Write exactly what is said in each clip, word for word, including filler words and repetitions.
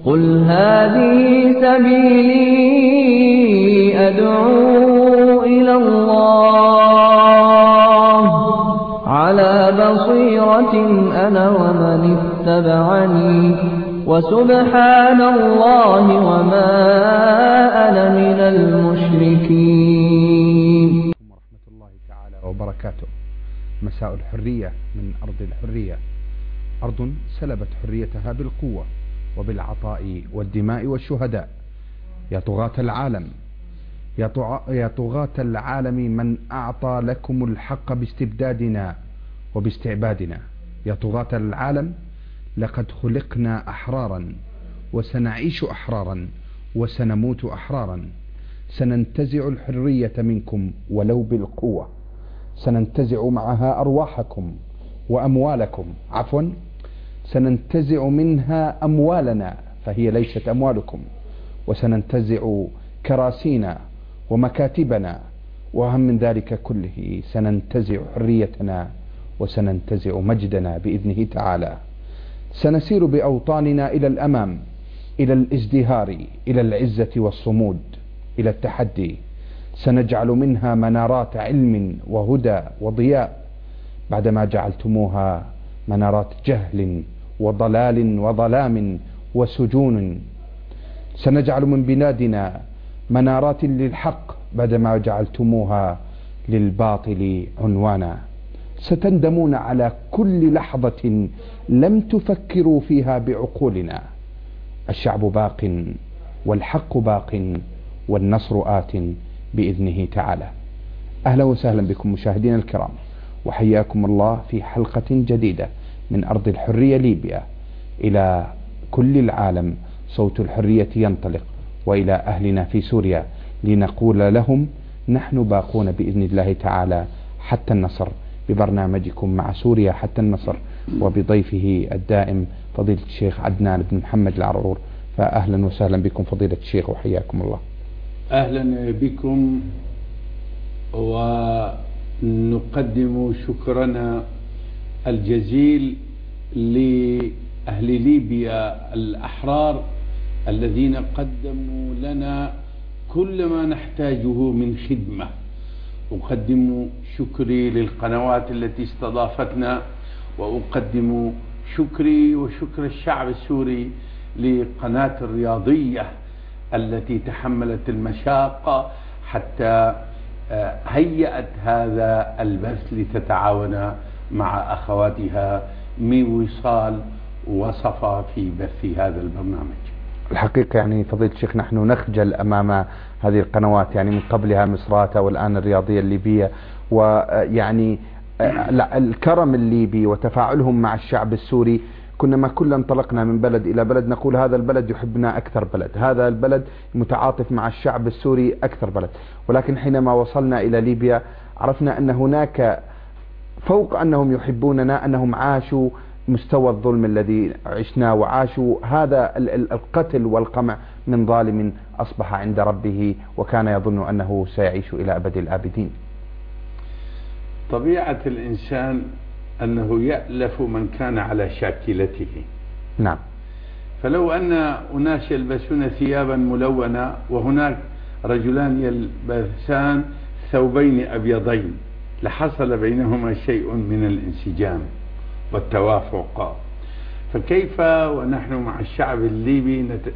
قل هذه سبيلي أدعو إلى الله على بصيرة أنا ومن اتبعني وسبحان الله وما أنا من المشركين. ورحمة الله تعالى وبركاته. مساء الحرية من أرض الحرية، أرض سلبت حريتها بالقوة وبالعطاء والدماء والشهداء. يا طغاة العالم، يا طغاة العالم، من أعطى لكم الحق باستبدادنا وباستعبادنا. يا طغاة العالم، لقد خلقنا أحرارا وسنعيش أحرارا وسنموت أحرارا. سننتزع الحرية منكم ولو بالقوة، سننتزع معها أرواحكم وأموالكم، عفوا سننتزع منها أموالنا فهي ليست أموالكم، وسننتزع كراسينا ومكاتبنا، وأهم من ذلك كله سننتزع حريتنا وسننتزع مجدنا بإذنه تعالى. سنسير بأوطاننا إلى الأمام، إلى الازدهار، إلى العزة والصمود، إلى التحدي. سنجعل منها منارات علم وهدى وضياء، بعدما جعلتموها منارات جهل وضلال وظلام وسجون. سنجعل من بلادنا منارات للحق بعدما جعلتموها للباطل عنوانا. ستندمون على كل لحظة لم تفكروا فيها بعقولنا. الشعب باق والحق باق والنصر آت بإذنه تعالى. أهلا وسهلا بكم مشاهدينا الكرام، وحياكم الله في حلقة جديدة من أرض الحرية ليبيا. إلى كل العالم صوت الحرية ينطلق، وإلى أهلنا في سوريا لنقول لهم نحن باقون بإذن الله تعالى حتى النصر، ببرنامجكم مع سوريا حتى النصر، وبضيفه الدائم فضيلة الشيخ عدنان بن محمد العرعور. فأهلا وسهلا بكم فضيلة الشيخ وحياكم الله. أهلا بكم، ونقدم شكرنا الجزيل لأهل ليبيا الأحرار الذين قدموا لنا كل ما نحتاجه من خدمة. أقدم شكري للقنوات التي استضافتنا، وأقدم شكري وشكر الشعب السوري لقناة الرياضية التي تحملت المشاق حتى هيأت هذا البث لتتعاون مع أخواتها من وصال وصفا في بث هذا البرنامج. الحقيقة يعني فضيلة الشيخ نحن نخجل أمام هذه القنوات، يعني من قبلها مصراتة والآن الرياضية الليبية، ويعني الكرم الليبي وتفاعلهم مع الشعب السوري. كنا ما كل انطلقنا من بلد إلى بلد نقول هذا البلد يحبنا أكثر بلد، هذا البلد متعاطف مع الشعب السوري أكثر بلد، ولكن حينما وصلنا إلى ليبيا عرفنا أن هناك فوق أنهم يحبوننا أنهم عاشوا مستوى الظلم الذي عشنا، وعاشوا هذا القتل والقمع من ظالم أصبح عند ربه وكان يظن أنه سيعيش إلى أبد الآبدين. طبيعة الإنسان أنه يألف من كان على شاكلته. نعم. فلو أن أناس يلبسون ثيابا ملونة وهناك رجلان يلبسان ثوبين أبيضين لحصل بينهما شيء من الانسجام والتوافق. فكيف ونحن مع الشعب الليبي نت...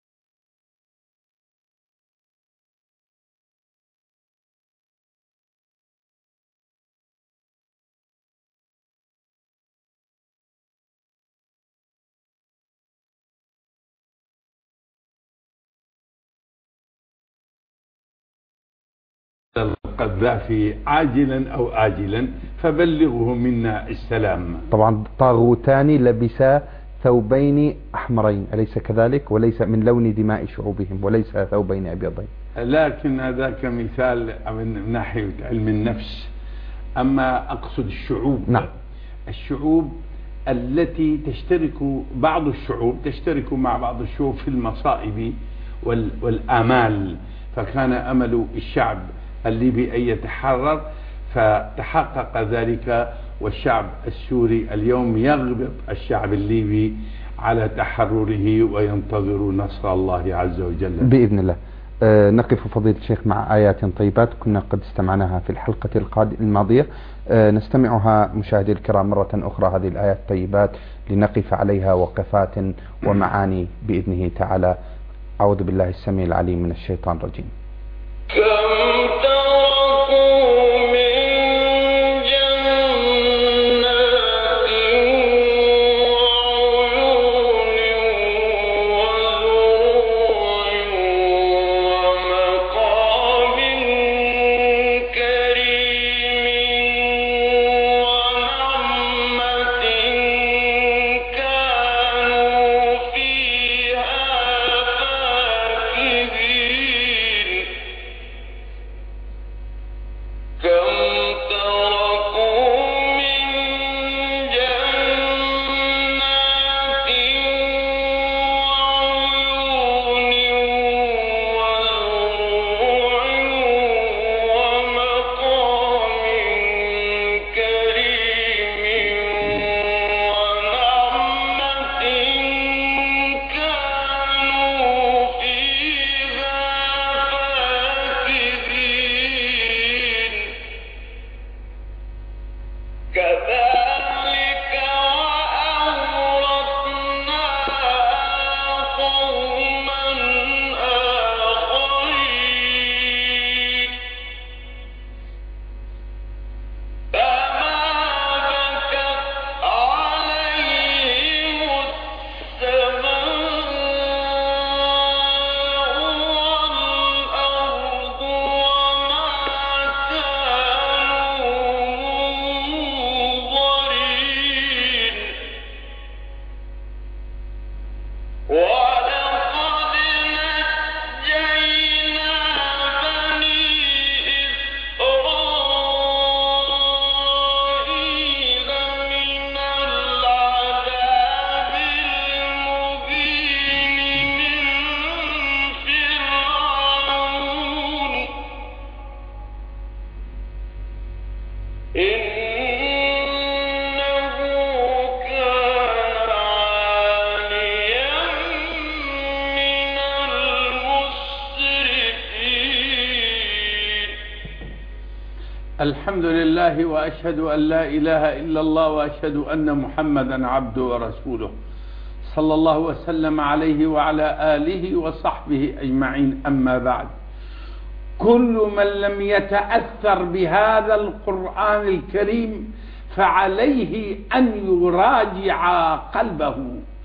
القذافي عاجلا أو آجلا فبلغه منا السلام. طبعا طاغوتان لبسا ثوبين أحمرين أليس كذلك؟ وليس من لون دماء شعوبهم، وليس ثوبين أبيضين. لكن هذاك مثال من ناحية علم النفس، أما أقصد الشعوب. نعم. الشعوب التي تشترك، بعض الشعوب تشترك مع بعض الشعوب في المصائب والآمال، فكان أمل الشعب الليبي أن يتحرر فتحقق ذلك، والشعب السوري اليوم يغبط الشعب الليبي على تحرره وينتظروا نصر الله عز وجل بإذن الله. أه نقف فضيلة الشيخ مع آيات طيبات كنا قد استمعناها في الحلقة الماضية، أه نستمعها مشاهدي الكرام مرة أخرى هذه الآيات الطيبات لنقف عليها وقفات ومعاني بإذنه تعالى. أعوذ بالله السميع العليم من الشيطان الرجيم. الحمد لله وأشهد أن لا إله إلا الله وأشهد أن محمدا عبده ورسوله صلى الله وسلم عليه وعلى آله وصحبه أجمعين. أما بعد، كل من لم يتأثر بهذا القرآن الكريم فعليه أن يراجع قلبه.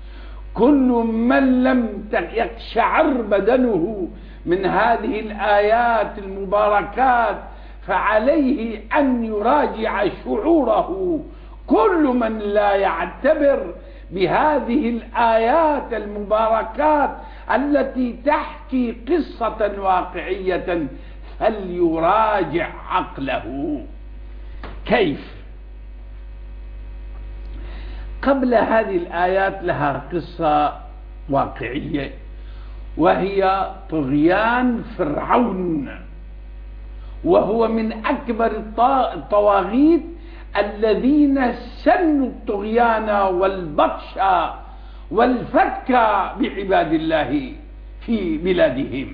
كل من لم يقشعر بدنه من هذه الآيات المباركات فعليه أن يراجع شعوره. كل من لا يعتبر بهذه الآيات المباركات التي تحكي قصة واقعية فليراجع عقله. كيف؟ قبل هذه الآيات لها قصة واقعية، وهي طغيان فرعون، وهو من أكبر الطواغيت الذين سنوا الطغيان والبطش والفتك بعباد الله في بلادهم.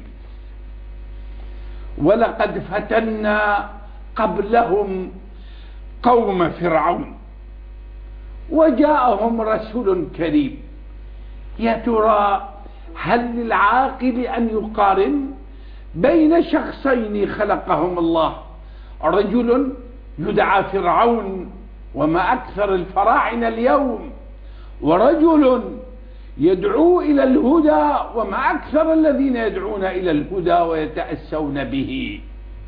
ولقد فتنا قبلهم قوم فرعون وجاءهم رسول كريم. يا ترى هل للعاقل أن يقارن بين شخصين خلقهم الله، رجل يدعى فرعون وما أكثر الفراعنة اليوم، ورجل يدعو إلى الهدى وما أكثر الذين يدعون إلى الهدى ويتأسون به؟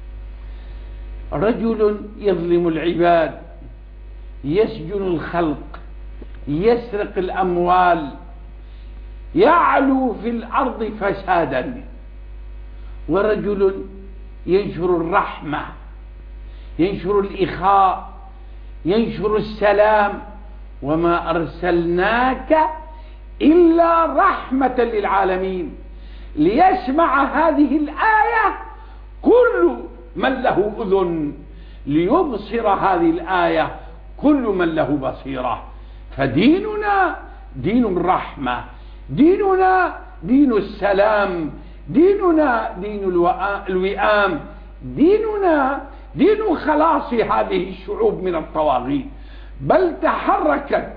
رجل يظلم العباد، يسجن الخلق، يسرق الأموال، يعلو في الأرض فسادا، ورجل ينشر الرحمة، ينشر الإخاء، ينشر السلام. وما أرسلناك إلا رحمة للعالمين. ليسمع هذه الآية كل من له أذن، ليبصر هذه الآية كل من له بصيرة. فديننا دين الرحمة، ديننا دين السلام، ديننا دين الوئام، ديننا دين خلاص هذه الشعوب من الطواغيت. بل تحركت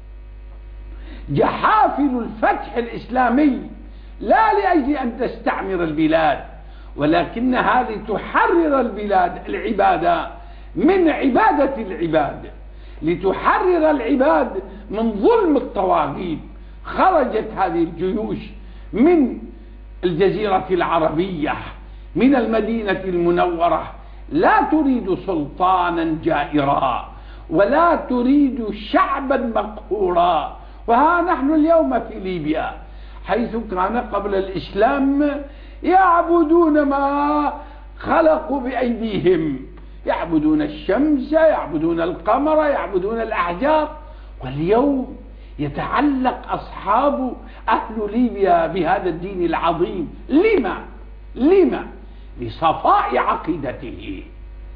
جحافل الفتح الإسلامي لا لأجل أن تستعمر البلاد، ولكنها لتحرر البلاد العبادة من عبادة العباد، لتحرر العباد من ظلم الطواغيت. خرجت هذه الجيوش من الجزيرة العربية، من المدينة المنورة، لا تريد سلطانا جائرا ولا تريد شعبا مقهورا. وها نحن اليوم في ليبيا، حيث كان قبل الإسلام يعبدون ما خلقوا بأيديهم، يعبدون الشمس، يعبدون القمر، يعبدون الأحجار. واليوم يتعلق أصحاب أهل ليبيا بهذا الدين العظيم. لما؟ لما؟ لصفاء عقيدته،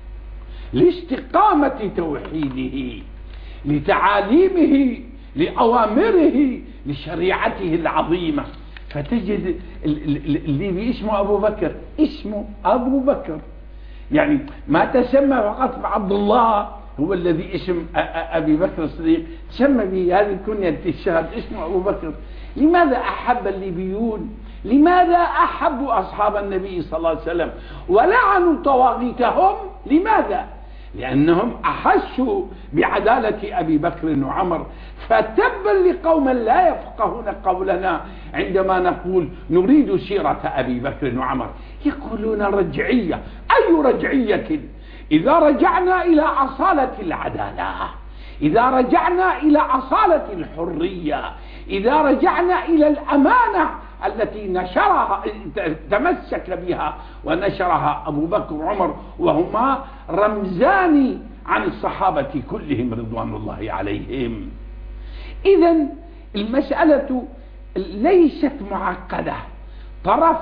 لاستقامة توحيده، لتعاليمه، لأوامره، لشريعته العظيمة. فتجد الليبي اسمه أبو بكر، اسمه أبو بكر، يعني ما تسمى فقط بعبد الله هو الذي اسم أبي بكر الصديق، تسمى به هذه الكنية الشهد اسمه أبو بكر. لماذا أحب الليبيون، لماذا أحبوا أصحاب النبي صلى الله عليه وسلم ولعنوا طواغيتهم؟ لماذا؟ لأنهم أحسوا بعدالة أبي بكر وعمر. فتبا لقوم لا يفقهون قولنا عندما نقول نريد سيرة أبي بكر وعمر، يقولون رجعية. أي رجعية؟ إذا رجعنا إلى أصالة العدالة، إذا رجعنا إلى أصالة الحرية، إذا رجعنا إلى الأمانة التي نشرها تمسك بها ونشرها أبو بكر وعمر، وهما رمزان عن الصحابة كلهم رضوان الله عليهم. إذن المسألة ليست معقدة. طرف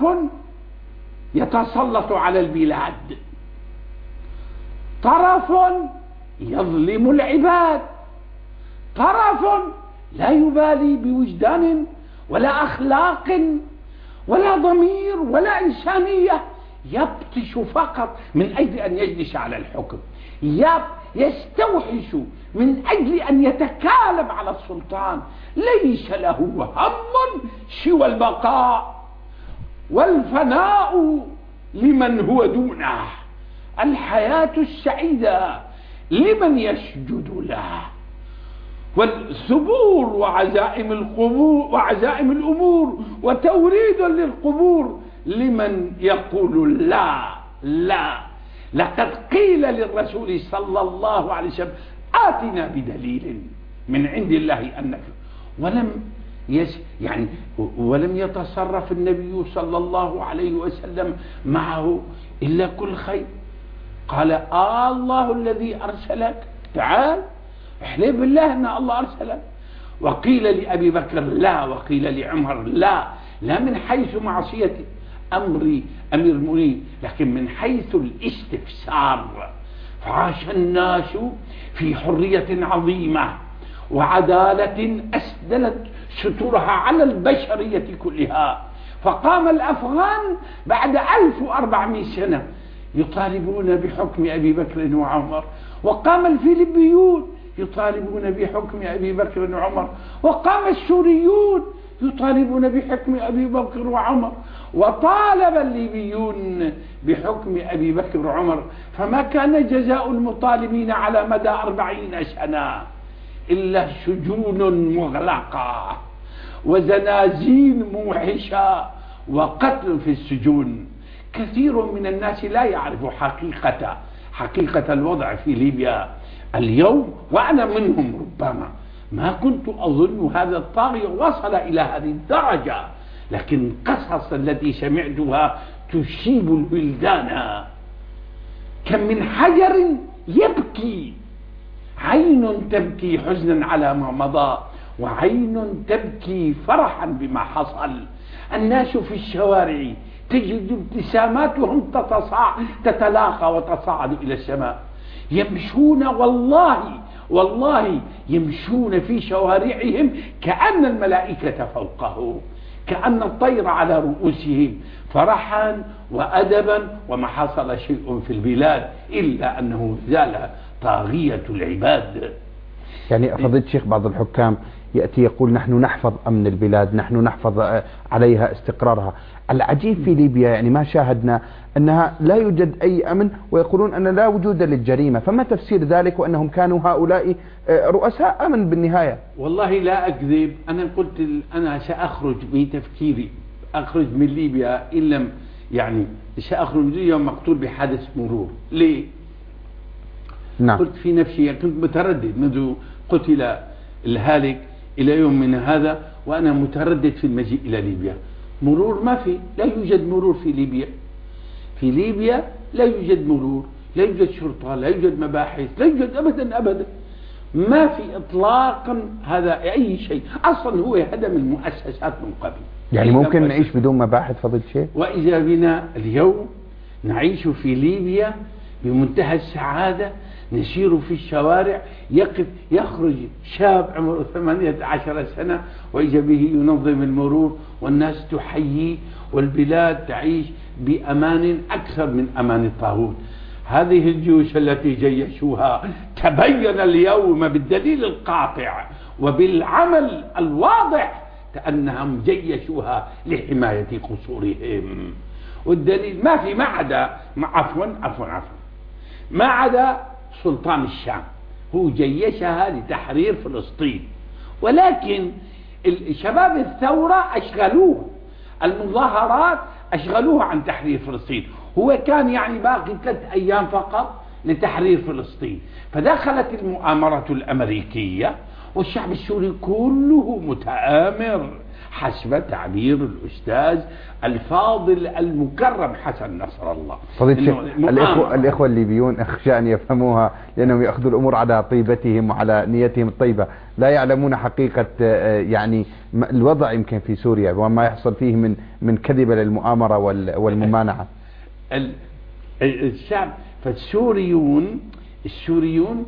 يتسلط على البلاد، طرف يظلم العباد، طرف لا يبالي بوجدان ولا أخلاق ولا ضمير ولا إنسانية، يبطش فقط من أجل أن يجلس على الحكم، يستوحش من أجل أن يتكالب على السلطان. ليس له هم سوى البقاء والفناء لمن هو دونه، الحياة السعيدة لمن يسجد له، والثبور وعزائم القبور وعزائم الأمور وتوريد للقبور لمن يقول لا لا. لقد قيل للرسول صلى الله عليه وسلم آتنا بدليل من عند الله أنك، ولم يس يعني ولم يتصرف النبي صلى الله عليه وسلم معه إلا كل خير. قال آه الله الذي أرسلك، تعال احلف بالله أن الله أرسلك. وقيل لأبي بكر لا، وقيل لعمر لا، لا من حيث معصية أمر أمير المؤمنين، لكن من حيث الاستفسار. فعاش الناس في حرية عظيمة وعدالة أسدلت سترها على البشرية كلها. فقام الأفغان بعد ألف وأربعمائة سنة يطالبون بحكم أبي بكر وعمر، وقام الفلبيون يطالبون بحكم أبي بكر وعمر، وقام السوريون يطالبون بحكم أبي بكر وعمر، وطالب الليبيون بحكم أبي بكر وعمر. فما كان جزاء المطالبين على مدى أربعين سنة إلا سجون مغلقة وزنازين موحشة وقتل في السجون. كثير من الناس لا يعرف حقيقة حقيقة الوضع في ليبيا اليوم، وأنا منهم. ربما ما كنت أظن هذا الطاغية وصل إلى هذه الدرجة، لكن قصص التي سمعتها تشيب الولدان. كم من حجر يبكي، عين تبكي حزنا على ما مضى، وعين تبكي فرحا بما حصل. الناس في الشوارع تجد ابتساماتهم تتلاقى وتصاعد إلى السماء، يمشون والله والله يمشون في شوارعهم كأن الملائكة فوقهم، كأن الطير على رؤوسهم، فرحا وأدبا، وما حصل شيء في البلاد إلا أنه زال طاغية العباد. يعني فضيلة الشيخ بعض الحكام يأتي يقول نحن نحفظ أمن البلاد، نحن نحفظ عليها استقرارها. العجيب في ليبيا يعني ما شاهدنا أنها لا يوجد أي أمن، ويقولون أن لا وجود للجريمة، فما تفسير ذلك وأنهم كانوا هؤلاء رؤساء أمن بالنهاية؟ والله لا أكذب، أنا قلت أنا سأخرج بتفكيري، أخرج من ليبيا إن لم يعني سأخرج من ليبيا مقتول بحادث مرور. ليه؟ نعم. قلت في نفسي، كنت متردد منذ قتل الهالك إلى يوم من هذا وأنا متردد في المجيء إلى ليبيا. مرور ما في، لا يوجد مرور في ليبيا. في ليبيا لا يوجد مرور، لا يوجد شرطة، لا يوجد مباحث، لا يوجد أبدا أبدا، ما في إطلاقا هذا أي شيء. أصلا هو هدم المؤسسات من قبل. يعني ممكن نعيش بدون مباحث فضيلة الشيخ؟ وإذا بنا اليوم نعيش في ليبيا بمنتهى السعادة، نسير في الشوارع، يقف يخرج شاب عمره ثمانية عشر سنة وإذا به ينظم المرور والناس تحيي والبلاد تعيش بأمان أكثر من أمان الطاغوت. هذه الجيوش التي جيشوها تبين اليوم بالدليل القاطع وبالعمل الواضح كأنهم جيشوها لحماية قصورهم. والدليل ما في، ما عدا عفوا عفوا عفوا ما عدا سلطان الشام، هو جيشها لتحرير فلسطين، ولكن شباب الثورة أشغلوه، المظاهرات أشغلوه عن تحرير فلسطين. هو كان يعني باقي ثلاث أيام فقط لتحرير فلسطين، فدخلت المؤامرة الأمريكية والشعب السوري كله متآمر حسب تعبير الأستاذ الفاضل المكرم حسن نصر الله. فضيلة الإخوة, الإخوة الليبيون أخشى أن يفهموها لأنهم يأخذوا الأمور على طيبتهم وعلى نيتهم الطيبة، لا يعلمون حقيقة يعني الوضع يمكن في سوريا وما يحصل فيه من من كذبة للمؤامرة والممانعة. الشعب فالسوريون السوريون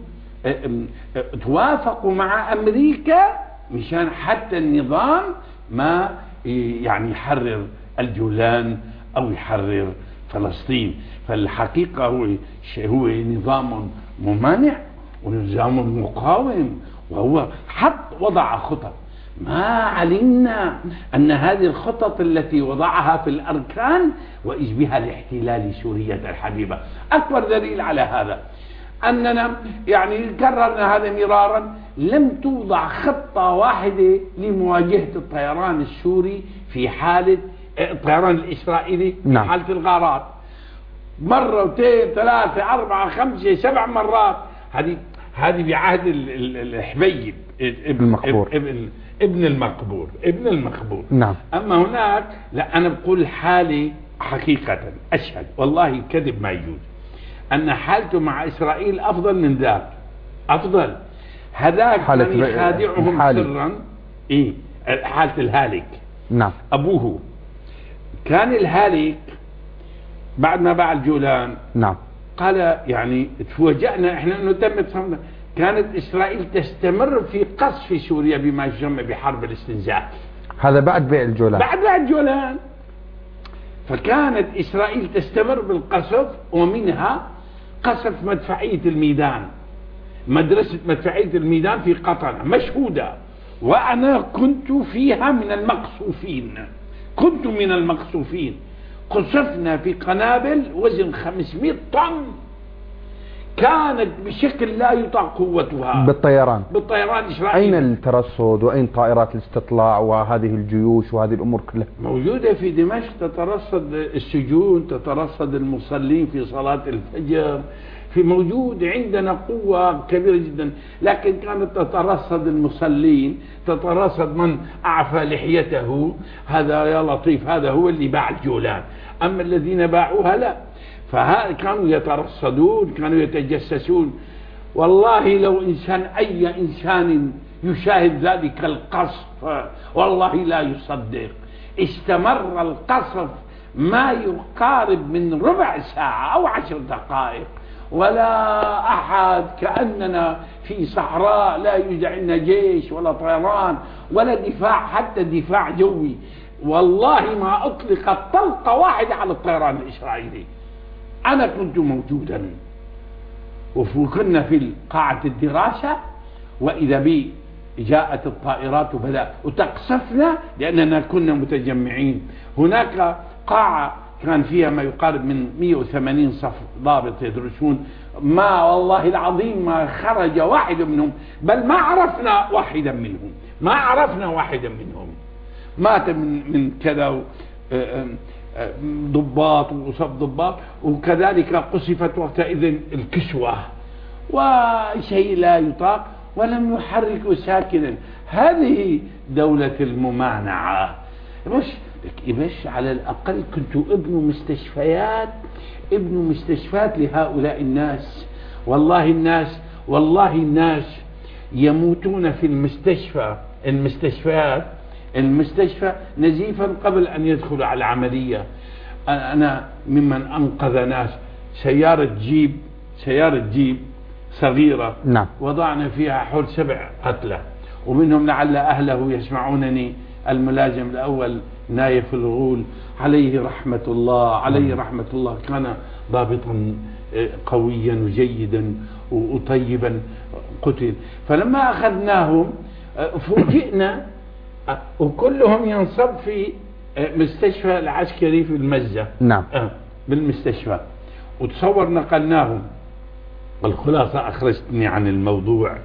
توافقوا مع أمريكا مشان حتى النظام ما يعني يحرر الجولان أو يحرر فلسطين. فالحقيقة هو هو نظام ممانع ونظام مقاوم، وهو حط وضع خطط. ما علمنا أن هذه الخطط التي وضعها في الأركان وإذ بها لاحتلال سوريا الحبيبة. أكبر دليل على هذا أننا يعني كررنا هذا مرارا، لم توضع خطة واحدة لمواجهة الطيران السوري في حالة الطيران الإسرائيلي في نعم. حالة الغارات مرة وثلاث ثلاثة أربعة خمسة سبع مرات. هذه هذه بعهد الحبيب ابن المقبور ابن, ابن المقبور ابن المقبور نعم. أما هناك لا، أنا بقول حالي حقيقة أشهد والله كذب ما يجوز أن حالته مع إسرائيل أفضل من ذاك، أفضل. هذاك كان يخادعهم سرا. إيه حالة الهالك نعم. أبوه كان الهالك بعد ما باع الجولان نعم. قال يعني تفوجئنا إحنا أنه تمت صمنا. كانت إسرائيل تستمر في قصف سوريا بما يسمى بحرب الاستنزاف. هذا بعد بيع الجولان، بعد بيع الجولان. فكانت إسرائيل تستمر بالقصف، ومنها قصف مدفعية الميدان، مدرسة مدفعية الميدان في قطر مشهودة، وأنا كنت فيها من المقصوفين، كنت من المقصوفين. قصفنا في قنابل وزن خمسمائة طن، كانت بشكل لا يطاق قوتها بالطيران بالطيران إسرائيل. أين الترصد وأين طائرات الاستطلاع وهذه الجيوش وهذه الأمور كلها؟ موجودة في دمشق، تترصد السجون، تترصد المصلين في صلاة الفجر، في موجود عندنا قوة كبيرة جدا. لكن كانت تترصد المصلين، تترصد من أعفى لحيته، هذا يا لطيف هذا هو اللي باع الجولان. أما الذين باعوها لا، فكانوا يترصدون، كانوا يتجسسون. والله لو إنسان أي إنسان يشاهد ذلك القصف والله لا يصدق. استمر القصف ما يقارب من ربع ساعة أو عشر دقائق، ولا أحد، كأننا في صحراء لا يوجد عندنا جيش ولا طيران ولا دفاع، حتى دفاع جوي. والله ما أطلقت طلقة واحدة على الطيران الإسرائيلي. أنا كنت موجودا وكنا في قاعة الدراسة، وإذا بي جاءت الطائرات وبدأ وتقصفنا لأننا كنا متجمعين. هناك قاعة كان فيها ما يقارب من مئة وثمانين صف ضابط يدرسون، ما والله العظيم ما خرج واحد منهم، بل ما عرفنا واحدا منهم، ما عرفنا واحدا منهم. مات من من كذا ضباط وصف ضباط، وكذلك قصفت وقتئذ الكسوة وشيء لا يطاق، ولم يحرك ساكنا. هذه دولة الممانعة. مش مش على الأقل كنتوا ابنوا مستشفيات، ابنوا مستشفيات لهؤلاء الناس. والله الناس والله الناس يموتون في المستشفى المستشفيات المستشفى نزيفا قبل أن يدخلوا على العملية. أنا ممن أنقذ ناس، سيارة جيب سيارة جيب صغيرة، نعم. وضعنا فيها حول سبع قتلى، ومنهم لعل أهله يسمعونني، الملازم الأول نايف الغول عليه رحمة الله عليه رحمة الله، كان ضابطا قويا وجيدا وطيبا، قتل. فلما أخذناهم فوجئنا وكلهم ينصب في مستشفى العسكري في المزة، نعم، بالمستشفى. وتصور نقلناهم. الخلاصة أخرجتني عن الموضوع.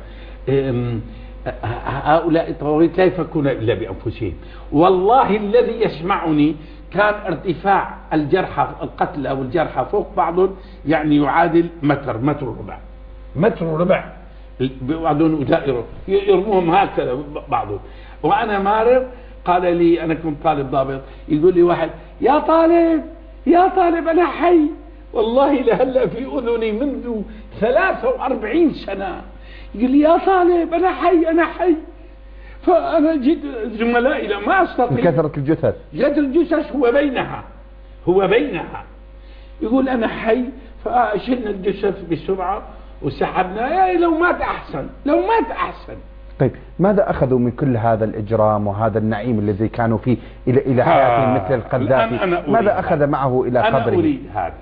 هؤلاء الطواغيت لا يفكرون إلا بأنفسهم. والله الذي يسمعني كان ارتفاع الجرحى القتلى والجرحى فوق بعضهم يعني يعادل متر متر ربع متر ربع بعضهم دائرة، يرموهم هكذا بعضهم. وأنا مارر، قال لي، أنا كنت طالب ضابط، يقول لي واحد: يا طالب يا طالب أنا حي. والله لهلا في أذني منذ ثلاثة وأربعين سنة يقول لي: يا طالب أنا حي أنا حي. فأنا جد زملائي لا ما أستطيع، كثرة الجثث جد الجثث هو بينها هو بينها يقول أنا حي. فشلنا الجثث بسرعة وسحبنا. يا لو مات أحسن لو مات أحسن. طيب ماذا أخذوا من كل هذا الإجرام وهذا النعيم الذي كانوا فيه إلى إلى حياتهم مثل القذافي؟ ماذا أخذ معه إلى قبره؟ أنا أريد هذا.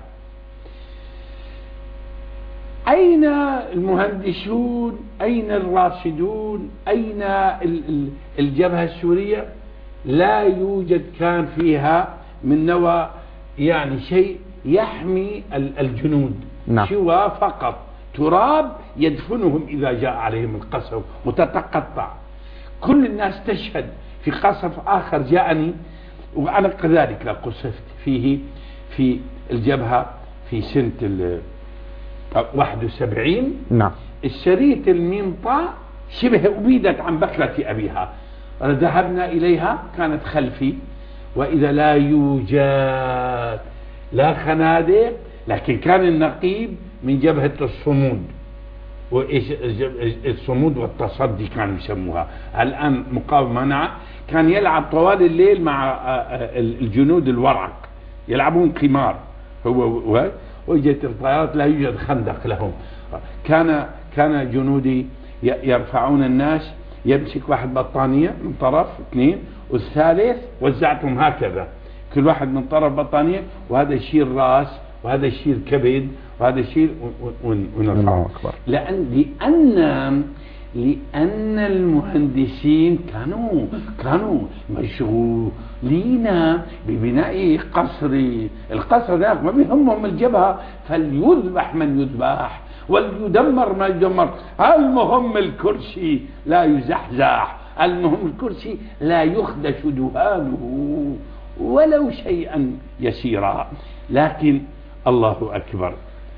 أين المهندسون؟ أين الراصدون؟ أين الجبهة السورية؟ لا يوجد كان فيها من نوع يعني شيء يحمي الجنود، نعم. سوى فقط تراب يدفنهم إذا جاء عليهم القصف متتقطع. كل الناس تشهد. في قصف آخر جاءني وأنا كذلك قصفت فيه في الجبهة في سنة واحد وسبعين. نعم. الشريط المنطقة شبه أبيدت عن بكرة أبيها. ذهبنا إليها، كانت خلفي، وإذا لا يوجد لا خنادق، لكن كان النقيب من جبهة الصمود، وإيش الصمود والتصدي كانوا يسموها الآن مقاومة منع. كان يلعب طوال الليل مع الجنود الورق، يلعبون قمار هو وجدت الطيارات لا يوجد خندق لهم. كان كان جنودي يرفعون الناس، يمسك واحد بطانية من طرف اثنين، والثالث وزعتهم هكذا كل واحد من طرف بطانية، وهذا يشيل راس وهذا يشيل كبد وهذا يشيل ونرفعه. لأن لأن لأن المهندسين كانوا كانوا مشغولين ببناء قصر. القصر ذاك ما بيهمهم الجبهة، فليذبح من يذبح وليدمر ما يدمر. المهم الكرسي لا يزحزح، المهم الكرسي لا يخدش دهانه ولو شيئا يسيرا. لكن الله أكبر،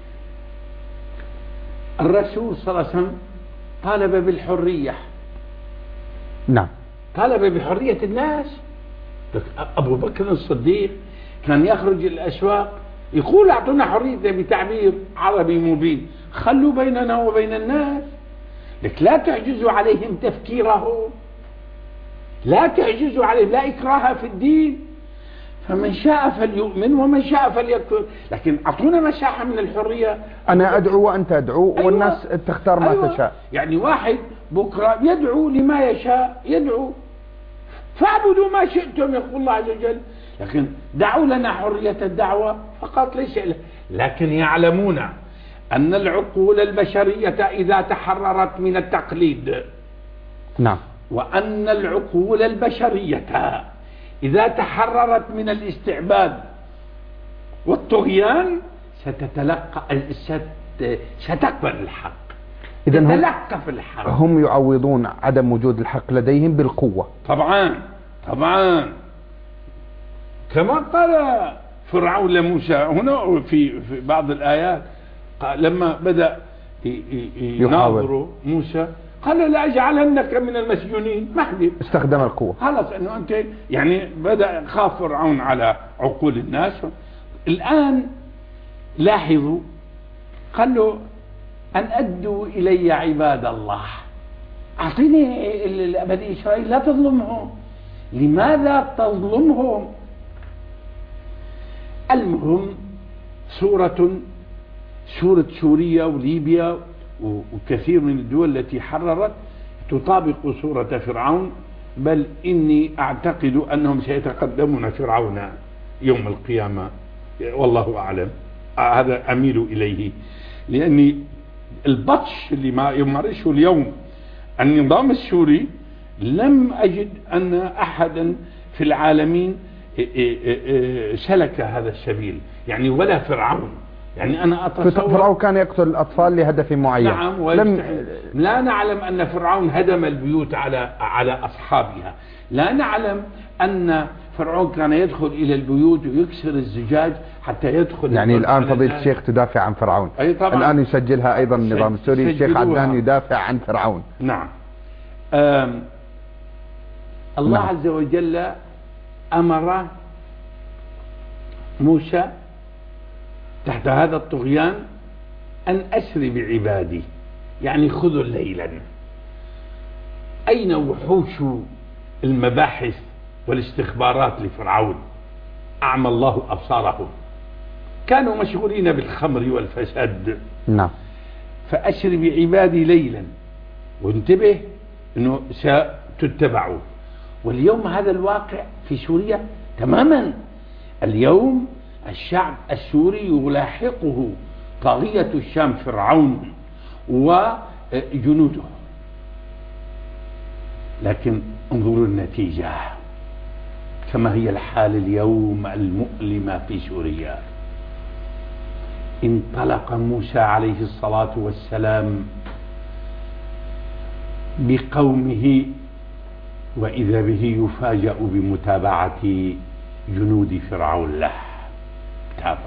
الرسول صلى الله عليه وسلم طالب بالحرية. نعم. طالب بحرية الناس. أبو بكر الصديق كان يخرج الأسواق يقول: أعطونا حرية، بتعبير عربي مبين، خلوا بيننا وبين الناس، لك لا تعجزوا عليهم تفكيرهم، لا تعجزوا عليهم، لا إكراه في الدين. فمن شاء فليؤمن ومن شاء فليكفر، لكن أعطونا مساحة من الحرية. أنا أدعو وأنت أدعو. أيوة. والناس تختار ما أيوة. تشاء. يعني واحد بكرة يدعو لما يشاء يدعو، فاعبدوا ما شئتم يقول الله عز وجل، لكن دعوا لنا حرية الدعوة فقط ليس. لكن يعلمون أن العقول البشرية إذا تحررت من التقليد، نعم، وأن العقول البشرية إذا تحررت من الاستعباد والطغيان ستتلقى ست ستقبل الحق، تتلقف الحق. هم يعوضون عدم وجود الحق لديهم بالقوة. طبعا طبعا كما قال فرعون لموسى هنا في في بعض الآيات، لما بدأ يناظر موسى قال لا أجعلنك من المسجونين. محدث استخدم القوة، خلاص أنه أنت يعني بدأ خاف فرعون على عقول الناس. الآن لاحظوا قال له أن أدوا إلي عباد الله، أعطيني بني إسرائيل لا تظلمهم. لماذا تظلمهم؟ المهم سورة سورة سوريا وليبيا وكثير من الدول التي حررت تطابق سورة فرعون، بل إني أعتقد أنهم سيتقدمون فرعون يوم القيامة، والله أعلم، هذا أميل إليه. لأن البطش اللي ما يمارسه اليوم النظام السوري لم أجد أن أحدا في العالمين سلك هذا السبيل، يعني ولا فرعون. يعني أنا أتصور فرعون كان يقتل الأطفال لهدف معين. نعم، لم لا نعلم أن فرعون هدم البيوت على على أصحابها، لا نعلم أن فرعون كان يدخل إلى البيوت ويكسر الزجاج حتى يدخل. يعني الآن فضيلة الشيخ تدافع عن فرعون. أي طبعا. الآن يسجلها أيضا النظام السوري، الشيخ عدنان يدافع عن فرعون. نعم. الله نعم. عز وجل أمر موسى تحت هذا الطغيان أن أسر بعبادي، يعني خذوا ليلا. أين وحوش المباحث والاستخبارات لفرعون؟ أعمى الله أبصارهم، كانوا مشغولين بالخمر والفساد. نعم. فأسر بعبادي ليلا، وانتبه أنه ستتبعوا. واليوم هذا الواقع في سوريا تماما. اليوم الشعب السوري يلاحقه طاغية الشام فرعون وجنوده، لكن انظروا النتيجة كما هي الحال اليوم المؤلمة في سوريا. انطلق موسى عليه الصلاة والسلام بقومه، وإذا به يفاجأ بمتابعة جنود فرعون له. تابع،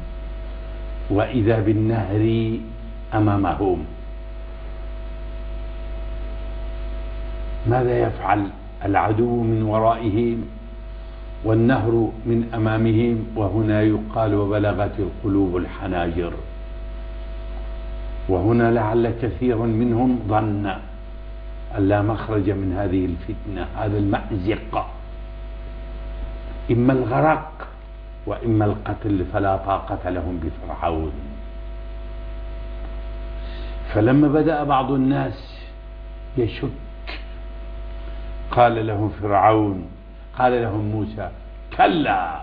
وإذا بالنهر أمامهم. ماذا يفعل العدو من ورائهم والنهر من أمامهم؟ وهنا يقال وبلغت القلوب الحناجر. وهنا لعل كثير منهم ظن أن لا مخرج من هذه الفتنة، هذا المأزق، إما الغرق وإما القتل، فلا طاقة لهم بفرعون. فلما بدأ بعض الناس يشك قال لهم فرعون، قال لهم موسى: كلا،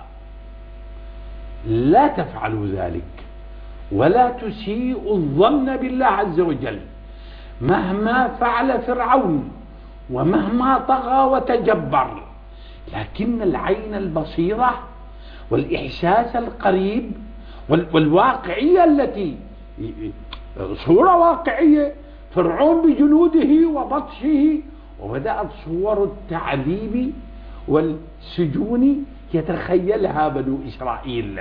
لا تفعلوا ذلك ولا تسيئوا الظن بالله عز وجل. مهما فعل فرعون ومهما طغى وتجبر، لكن العين البصيرة والإحساس القريب والواقعية التي صورة واقعية، فرعون بجنوده وبطشه، وبدأت صور التعذيب والسجون يتخيلها بنو إسرائيل،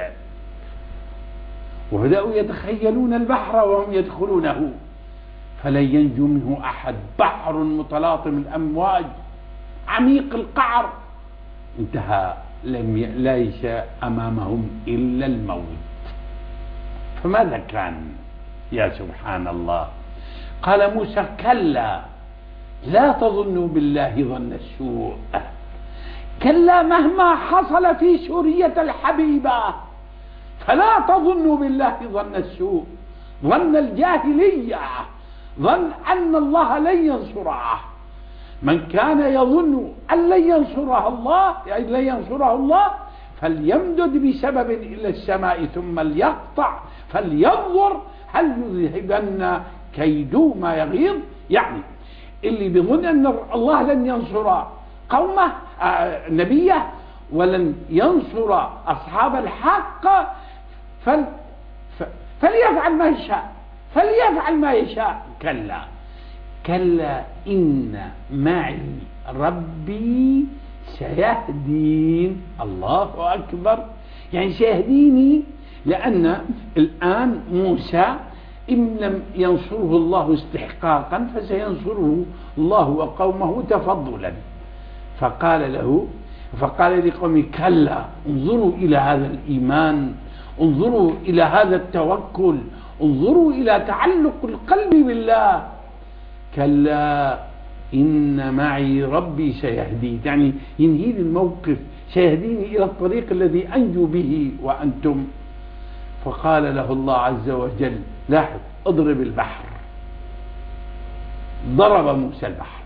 وبدأوا يتخيلون البحر وهم يدخلونه فلن ينجو منه أحد، بحر متلاطم الأمواج عميق القعر. انتهى، لم ليس أمامهم إلا الموت. فماذا كان؟ يا سبحان الله. قال موسى: كلا، لا تظنوا بالله ظن السوء، كلا مهما حصل في سورية الحبيبة فلا تظنوا بالله ظن السوء، ظن الجاهلية، ظن أن الله لن ينصره. من كان يظن أن لن ينصره الله يعني لن ينصره الله فليمدد بسبب إلى السماء ثم ليقطع فلينظر هل يذهبن كيدو ما يغيظ. يعني اللي بيظن أن الله لن ينصر قومه آه نبيه ولن ينصر أصحاب الحق فل فليفعل ما يشاء فليفعل ما يشاء. كلا كلا إن معي ربي سيهدين. الله أكبر، يعني سيهديني، لأن الآن موسى إن لم ينصره الله استحقاقا فسينصره الله وقومه تفضلا. فقال له فقال لقومه كلا انظروا إلى هذا الإيمان، انظروا إلى هذا التوكل، انظروا إلى تعلق القلب بالله. كلا إن معي ربي سيهدين، يعني ينهي الموقف، سيهديني إلى الطريق الذي أنجو به وأنتم. فقال له الله عز وجل لاحظ اضرب البحر. ضرب موسى البحر.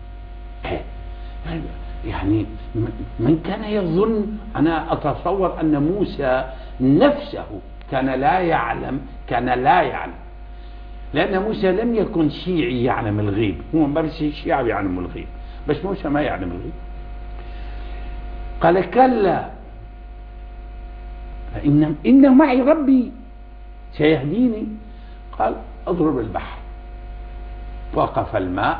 يعني من كان يظن، أنا أتصور أن موسى نفسه كان لا يعلم كان لا يعلم لأن موسى لم يكن شيعي يعلم الغيب، هو ما بس شيعي يعلم الغيب، بس موسى ما يعلم الغيب. قال كلا إن, إن معي ربي سيهديني. قال اضرب البحر. وقف الماء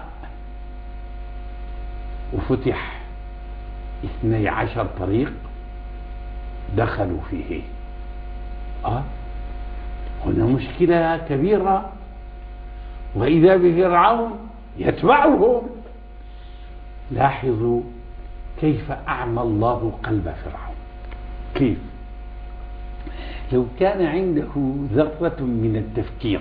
وفتح اثني عشر طريق دخلوا فيه. آه هنا مشكلة كبيرة، وإذا بفرعون يتبعهم. لاحظوا كيف أعمى الله قلب فرعون. كيف لو كان عنده ذرة من التفكير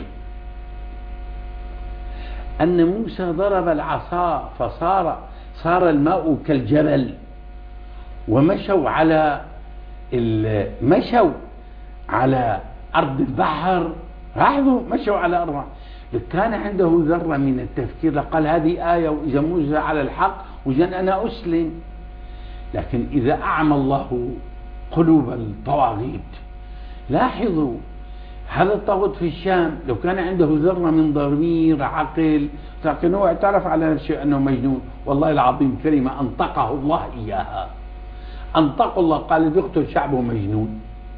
أن موسى ضرب العصا فصار صار الماء كالجبل، ومشوا على مشوا على أرض البحر. لاحظوا مشوا على أرض البحر. لو كان عنده ذرة من التفكير لقال هذه آية وإذا موسى على الحق وجن أنا أسلم. لكن إذا أعمى الله قلوب الطواغيت، لاحظوا هذا الطاغوت في الشام لو كان عنده ذرة من ضمير عقل، لكن هو اعترف على نفسه أنه مجنون. والله العظيم كلمة أنطقه الله إياها، أنطق الله، قال بيقتل شعبه مجنون،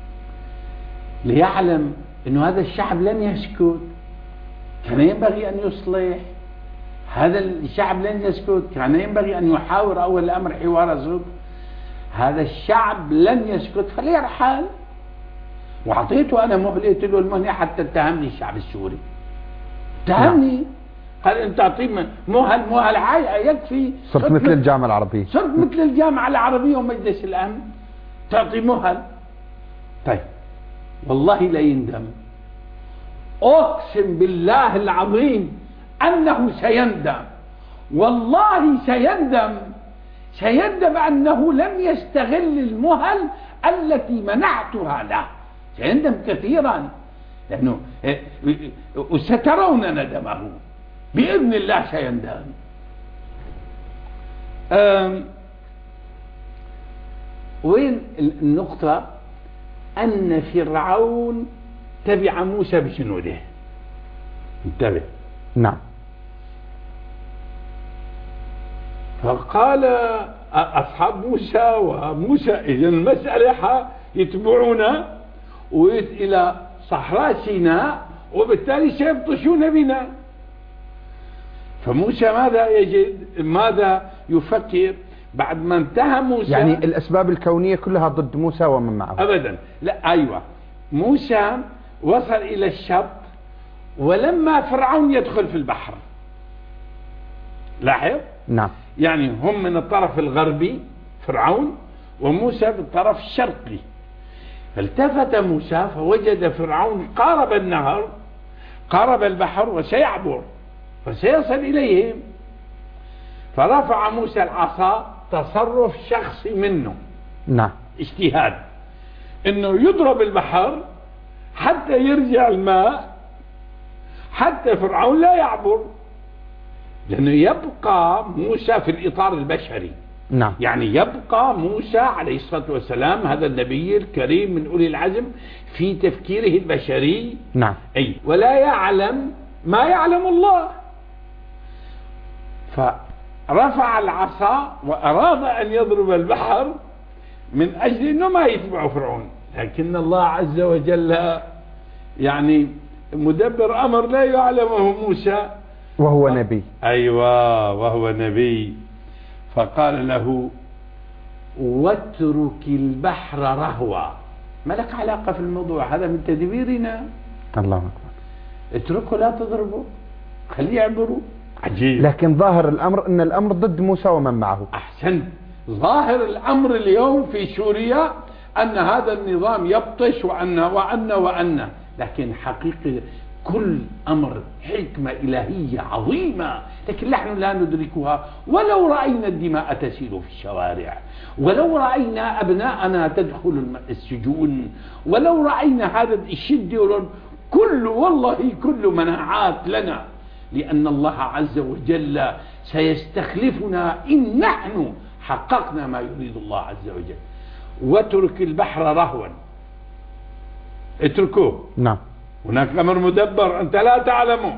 ليعلم أنه هذا الشعب لن يسكت، كان ينبغي أن يصلح. هذا الشعب لن يسكت، كان ينبغي أن يحاور أول الأمر حوار صدق. هذا الشعب لن يسكت فليرحل. وعطيته أنا مهلة له المهنة حتى اتهمني الشعب السوري، اتهمني، قال أنت تعطيه مهل مهل عاي يكفي. صرت مثل الجامعة العربية، صرت مثل الجامعة العربية ومجلس الأمن، تعطي مهل. طيب والله لا يندم، أقسم بالله العظيم أنه سيندم، والله سيندم، سيندم أنه لم يستغل المهل التي منعتها له، سيندم كثيرا، لأنه وسترون ندمه بإذن الله سيندم. وين النقطة؟ أن فرعون تبع موسى بجنوده. انتبه. نعم. فقال أصحاب موسى وموسى إذا المسألة يتبعونا إلى صحراء سيناء وبالتالي سيبطشون بنا. فموسى ماذا يجد؟ ماذا يفكر بعد ما انتهى موسى؟ يعني الأسباب الكونية كلها ضد موسى ومن معه. أبدا لا. أيوة، موسى وصل إلى الشط ولما فرعون يدخل في البحر. لاحظ؟ نعم. يعني هم من الطرف الغربي فرعون وموسى بالطرف الشرقي. فالتفت موسى فوجد فرعون قارب النهر، قارب البحر وسيعبر وسيصل إليهم. فرفع موسى العصا تصرف شخصي منه، نعم، اجتهاد، انه يضرب البحر حتى يرجع الماء، حتى فرعون لا يعبر، لأنه يبقى موسى في الإطار البشري. نعم. يعني يبقى موسى عليه الصلاة والسلام هذا النبي الكريم من أولي العزم في تفكيره البشري. نعم. أي ولا يعلم ما يعلم الله، فرفع العصا وأراد أن يضرب البحر من أجل أنه ما يتبع فرعون، لكن الله عز وجل يعني مدبر أمر لا يعلمه موسى وهو نبي. أيوة وهو نبي. فقال له واترك البحر رهوا، ما لك علاقة في الموضوع، هذا من تدبيرنا. الله أكبر. اتركه لا تضربه، خليه يعبروا. عجيب. لكن ظاهر الأمر أن الأمر ضد موسى ومن معه. أحسنت. ظاهر الأمر اليوم في سوريا أن هذا النظام يبطش وأن وأن وأن لكن حقيقة كل أمر حكمة إلهية عظيمة، لكن نحن لا ندركها. ولو رأينا الدماء تسيل في الشوارع، ولو رأينا أبناءنا تدخل السجون، ولو رأينا هذا الشد، كل والله كل مناعات لنا، لأن الله عز وجل سيستخلفنا إن نحن حققنا ما يريد الله عز وجل. واترك البحر رهوا، اتركوه. نعم. هناك أمر مدبر أنت لا تعلمه.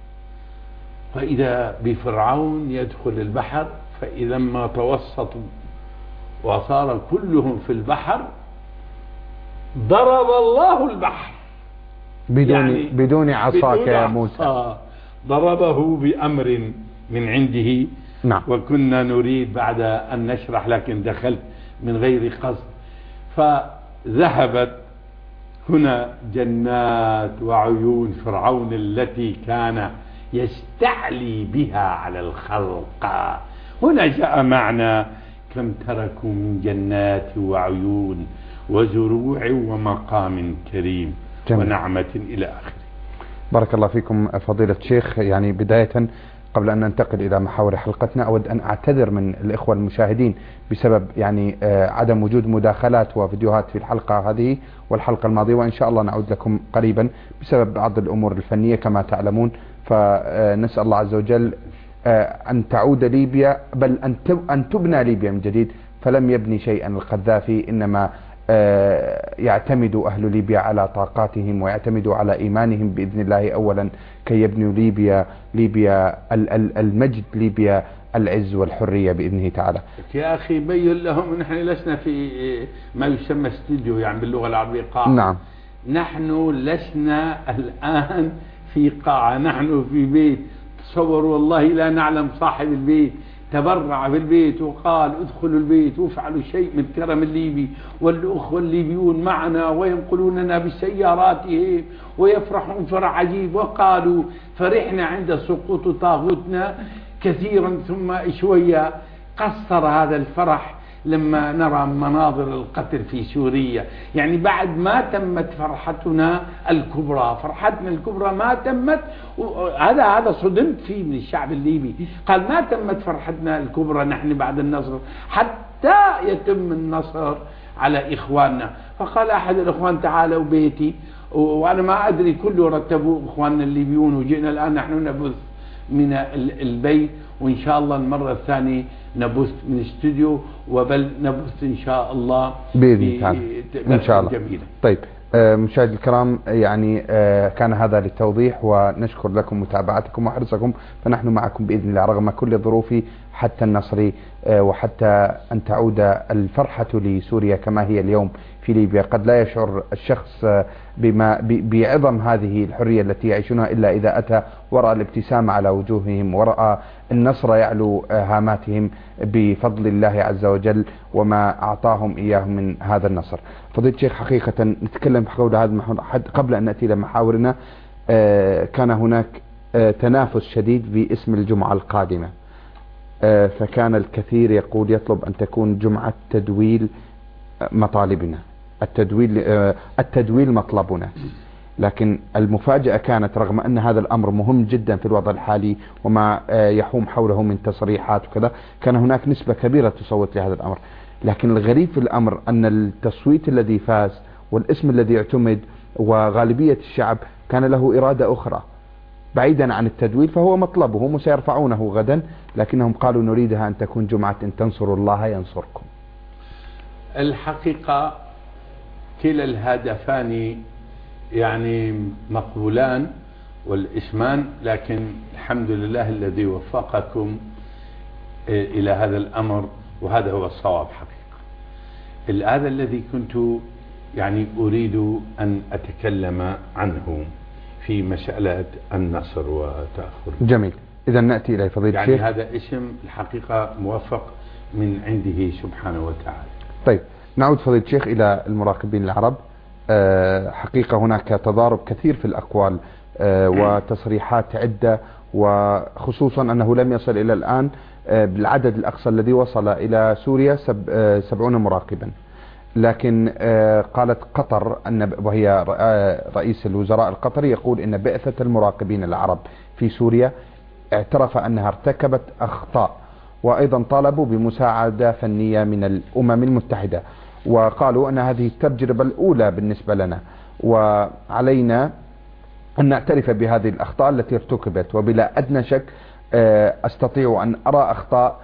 فإذا بفرعون يدخل البحر، فإذا ما توسطوا وصار كلهم في البحر ضرب الله البحر بدون يعني بدون عصاك يا موسى. آه ضربه بأمر من عنده. نعم. وكنا نريد بعد أن نشرح لكن دخلت من غير قصد. فذهبت هنا جنات وعيون فرعون التي كان يستعلي بها على الخلق، هنا جاء معنى كم تركوا من جنات وعيون وزروع ومقام كريم جميل. ونعمة إلى آخره. بارك الله فيكم فضيلة الشيخ. يعني بداية قبل أن ننتقل إلى محاور حلقتنا، أود أن أعتذر من الإخوة المشاهدين بسبب يعني عدم وجود مداخلات وفيديوهات في الحلقة هذه والحلقة الماضية، وإن شاء الله نعود لكم قريبا بسبب بعض الأمور الفنية كما تعلمون. فنسأل الله عز وجل أن تعود ليبيا، بل أن تبنى ليبيا من جديد. فلم يبني شيئا القذافي، إنما يعتمد أهل ليبيا على طاقاتهم ويعتمدوا على إيمانهم بإذن الله أولا كي يبنوا ليبيا ليبيا المجد، ليبيا العز والحرية بإذنه تعالى. يا أخي بين لهم نحن لسنا في ما يسمى استوديو يعني باللغة العربية قاعة. نعم. نحن لسنا الآن في قاعة، نحن في بيت. تصور والله لا نعلم صاحب البيت تبرع بالبيت وقال ادخلوا البيت وافعلوا شيء من كرم الليبي، والأخوة الليبيون معنا وينقلوننا بسياراتهم ويفرحون فرح عجيب. وقالوا فرحنا عند سقوط طاغوتنا كثيرا، ثم شوية قصر هذا الفرح لما نرى مناظر القتل في سوريا. يعني بعد ما تمت فرحتنا الكبرى، فرحتنا الكبرى ما تمت. هذا هذا صدمت فيه من الشعب الليبي، قال ما تمت فرحتنا الكبرى نحن بعد النصر حتى يتم النصر على إخواننا. فقال أحد الإخوان تعالوا بيتي، وأنا ما أدري كله رتبوا إخواننا الليبيون، وجئنا الآن نحن نبث من البيت، وإن شاء الله المرة الثانية نبث من استوديو، وبل نبث إن شاء الله بإذن الله إن شاء الله. جميلة. طيب آه مشاهدي الكرام، يعني آه كان هذا للتوضيح، ونشكر لكم متابعتكم وحرصكم، فنحن معكم بإذن الله رغم كل الظروف حتى النصر آه وحتى أن تعود الفرحة لسوريا كما هي اليوم في ليبيا. قد لا يشعر الشخص بما بعظم هذه الحرية التي يعيشونها إلا إذا أتى ورأى الابتسامة على وجوههم، ورأى النصر يعلو هاماتهم بفضل الله عز وجل وما أعطاهم إياه من هذا النصر. فضيلة الشيخ، حقيقة نتكلم حول هذا قبل أن نأتي إلى محاورنا. كان هناك تنافس شديد باسم الجمعة القادمة، فكان الكثير يقول يطلب أن تكون جمعة تدويل مطالبنا، التدويل التدويل مطلبنا. لكن المفاجأة كانت رغم أن هذا الأمر مهم جدا في الوضع الحالي وما يحوم حوله من تصريحات وكذا، كان هناك نسبة كبيرة تصوت لهذا الأمر. لكن الغريب في الأمر أن التصويت الذي فاز والاسم الذي اعتمد وغالبية الشعب كان له إرادة أخرى بعيدا عن التدويل، فهو مطلبهم وسيرفعونه غدا، لكنهم قالوا نريدها أن تكون جمعة إن تنصروا الله ينصركم. الحقيقة كلا الهدفان يعني مقبولان والاسمان، لكن الحمد لله الذي وفقكم إلى هذا الأمر، وهذا هو الصواب حقيقة. هذا الذي كنت يعني أريد أن أتكلم عنه في مسألة النصر وتأخر. جميل، إذا نأتي إلى فضيلة يعني الشيخ. هذا اسم الحقيقة موفق من عنده سبحانه وتعالى. طيب نعود فضيلة الشيخ إلى المراقبين العرب. أه حقيقة هناك تضارب كثير في الأقوال أه وتصريحات عدة، وخصوصا أنه لم يصل إلى الآن أه بالعدد الأقصى الذي وصل إلى سوريا سب أه سبعون مراقبا. لكن أه قالت قطر أن، وهي رئيس الوزراء القطري يقول إن بعثة المراقبين العرب في سوريا اعترف أنها ارتكبت أخطاء، وأيضا طالبوا بمساعدة فنية من الأمم المتحدة، وقالوا أن هذه التجربة الأولى بالنسبة لنا، وعلينا أن نعترف بهذه الأخطاء التي ارتكبت. وبلا أدنى شك أستطيع أن أرى أخطاء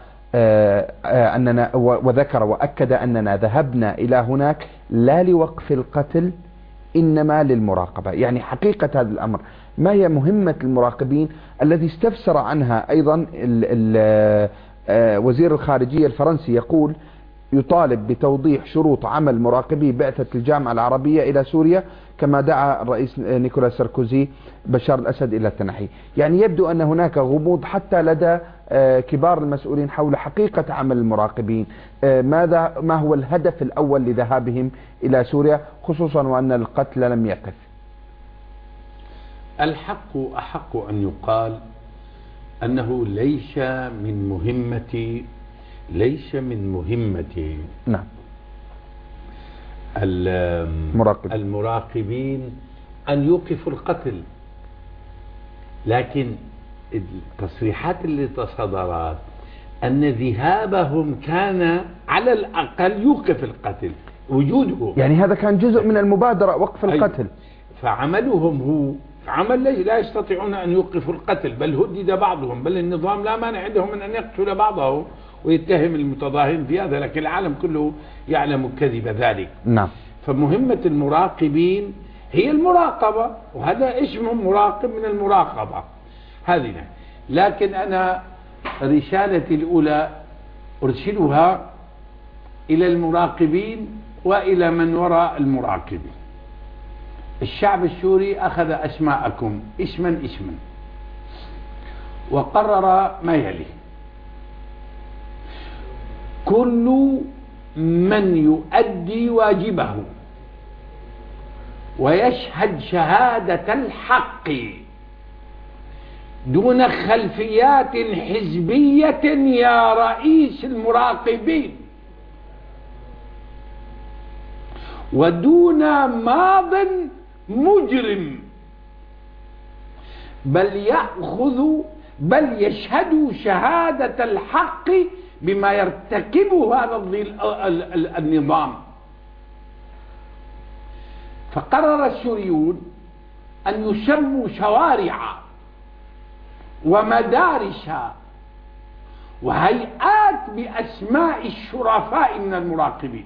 أننا، وذكر وأكد أننا ذهبنا إلى هناك لا لوقف القتل إنما للمراقبة. يعني حقيقة هذا الأمر ما هي مهمة المراقبين الذي استفسر عنها أيضا ال ال وزير الخارجية الفرنسي، يقول يطالب بتوضيح شروط عمل مراقبي بعثة الجامعة العربية إلى سوريا، كما دعا الرئيس نيكولاس ساركوزي بشار الأسد إلى التنحي. يعني يبدو أن هناك غموض حتى لدى كبار المسؤولين حول حقيقة عمل المراقبين. ماذا ما هو الهدف الأول لذهابهم إلى سوريا، خصوصا وأن القتل لم يقف؟ الحق أحق أن يقال أنه ليس من مهمتي ليس من مهمتي نعم المراقب. المراقبين أن يوقفوا القتل، لكن التصريحات اللي تصدرت أن ذهابهم كان على الأقل يوقف القتل، وجوده يعني هذا كان جزء من المبادرة وقف القتل. فعملهم هو عمل ليس لا يستطيعون أن يوقفوا القتل، بل هدد بعضهم، بل النظام لا مانع عندهم من أن يقتل بعضه ويتهم المتظاهرين في هذا، لكن العالم كله يعلم كذب ذلك. نعم. فمهمة المراقبين هي المراقبة، وهذا اسمهم مراقب من المراقبة هذه. لكن أنا رسالتي الأولى أرسلها إلى المراقبين وإلى من وراء المراقبين. الشعب السوري أخذ أسماءكم اسما اسما وقرر ما يلي: كل من يؤدي واجبه ويشهد شهادة الحق دون خلفيات حزبية يا رئيس المراقبين ودون ماض مجرم، بل يأخذ بل يشهد شهادة الحق بما يرتكبه هذا النظام. فقرر السوريون أن يسموا شوارع ومدارس وهيئات بأسماء الشرفاء من المراقبين،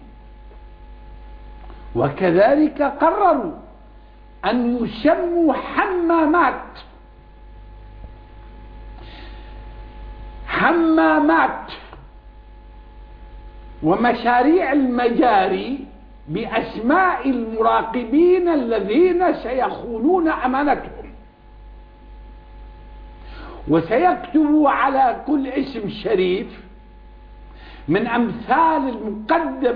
وكذلك قرروا أن يسموا حمامات حمامات ومشاريع المجاري بأسماء المراقبين الذين سيخونون أمانتهم، وسيكتبوا على كل اسم شريف من أمثال المقدم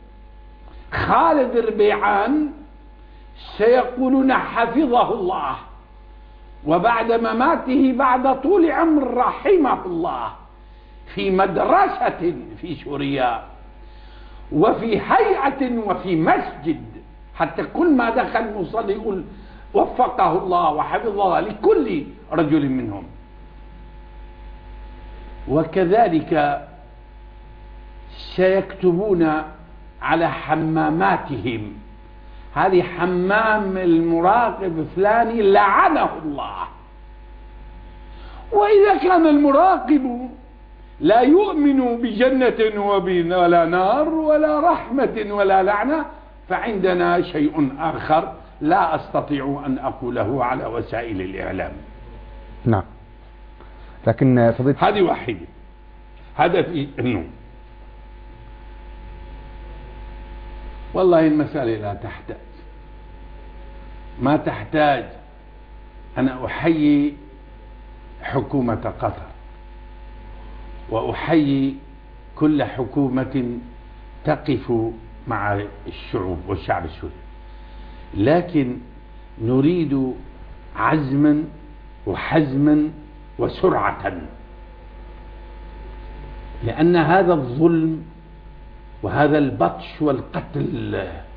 خالد ربيعان سيقولون حفظه الله، وبعد مماته بعد طول عمر رحمه الله، في مدرسة في سوريا وفي هيئة وفي مسجد، حتى كل ما دخل مصلي يقول وفقه الله وحفظه لكل رجل منهم. وكذلك سيكتبون على حماماتهم: هذه حمام المراقب فلاني لعنه الله. وإذا كان المراقب لا يؤمن بجنة ولا نار ولا رحمة ولا لعنة، فعندنا شيء آخر لا أستطيع أن أقوله على وسائل الإعلام. نعم. لكن فضيلة هذه واحدة. هذا في أنه والله المسألة لا تحتاج، ما تحتاج. أنا أحيي حكومة قطر وأحيي كل حكومة تقف مع الشعوب والشعب السوري، لكن نريد عزما وحزما وسرعة، لأن هذا الظلم وهذا البطش والقتل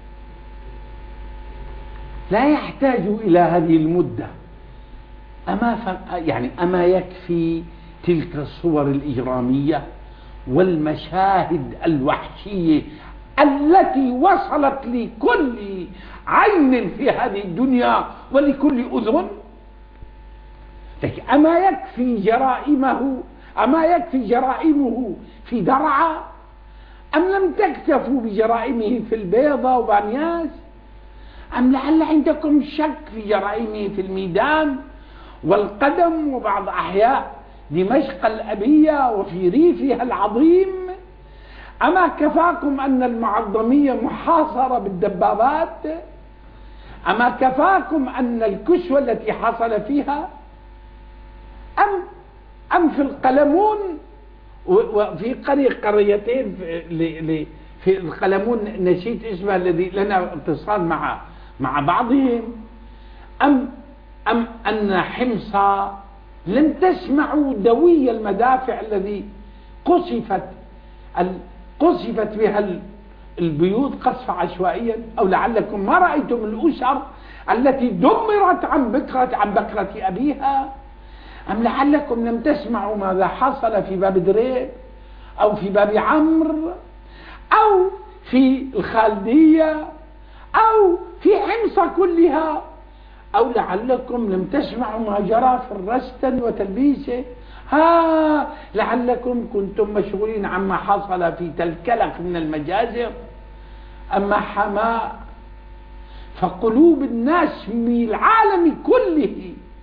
لا يحتاج إلى هذه المدة. أما ف... يعني أما يكفي تلك الصور الإجرامية والمشاهد الوحشية التي وصلت لكل عين في هذه الدنيا ولكل أذن؟ لكن أما يكفي جرائمه أما يكفي جرائمه في درعا؟ أم لم تكتفوا بجرائمه في البيضة وبانياس؟ أم لعل عندكم شك في جرائمه في الميدان والقدم وبعض أحياء دمشق الأبية وفي ريفها العظيم؟ أما كفاكم أن المعظمية محاصرة بالدبابات؟ أما كفاكم أن الكسوة التي حصل فيها؟ أم أم في القلمون وفي قرية قريتين في, في القلمون نسيت اسمها الذي لنا اتصال مع مع بعضهم، أم أم أن حمص لم تسمعوا دوي المدافع الذي قصفت قصفت بها البيوت قصف عشوائيا؟ أو لعلكم ما رأيتم الأسر التي دمرت عن بكرة عن بكرة أبيها؟ أم لعلكم لم تسمعوا ماذا حصل في باب دريب أو في باب عمرو أو في الخالدية أو في حمص كلها؟ أو لعلكم لم تسمعوا ما جرى في الرستن وتلبيسه؟ ها لعلكم كنتم مشغولين عما حصل في تلكلك من المجازر. أما حماة فقلوب الناس في العالم كله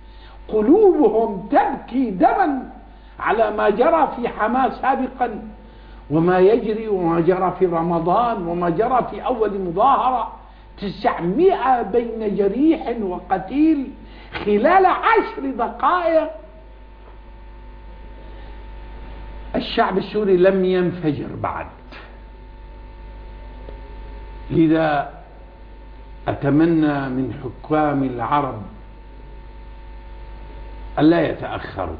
قلوبهم تبكي دما على ما جرى في حماة سابقا وما يجري وما جرى في رمضان وما جرى في أول مظاهرة، تسعمائة بين جريح وقتيل خلال عشر دقائق. الشعب السوري لم ينفجر بعد، لذا أتمنى من حكام العرب ألا يتأخروا،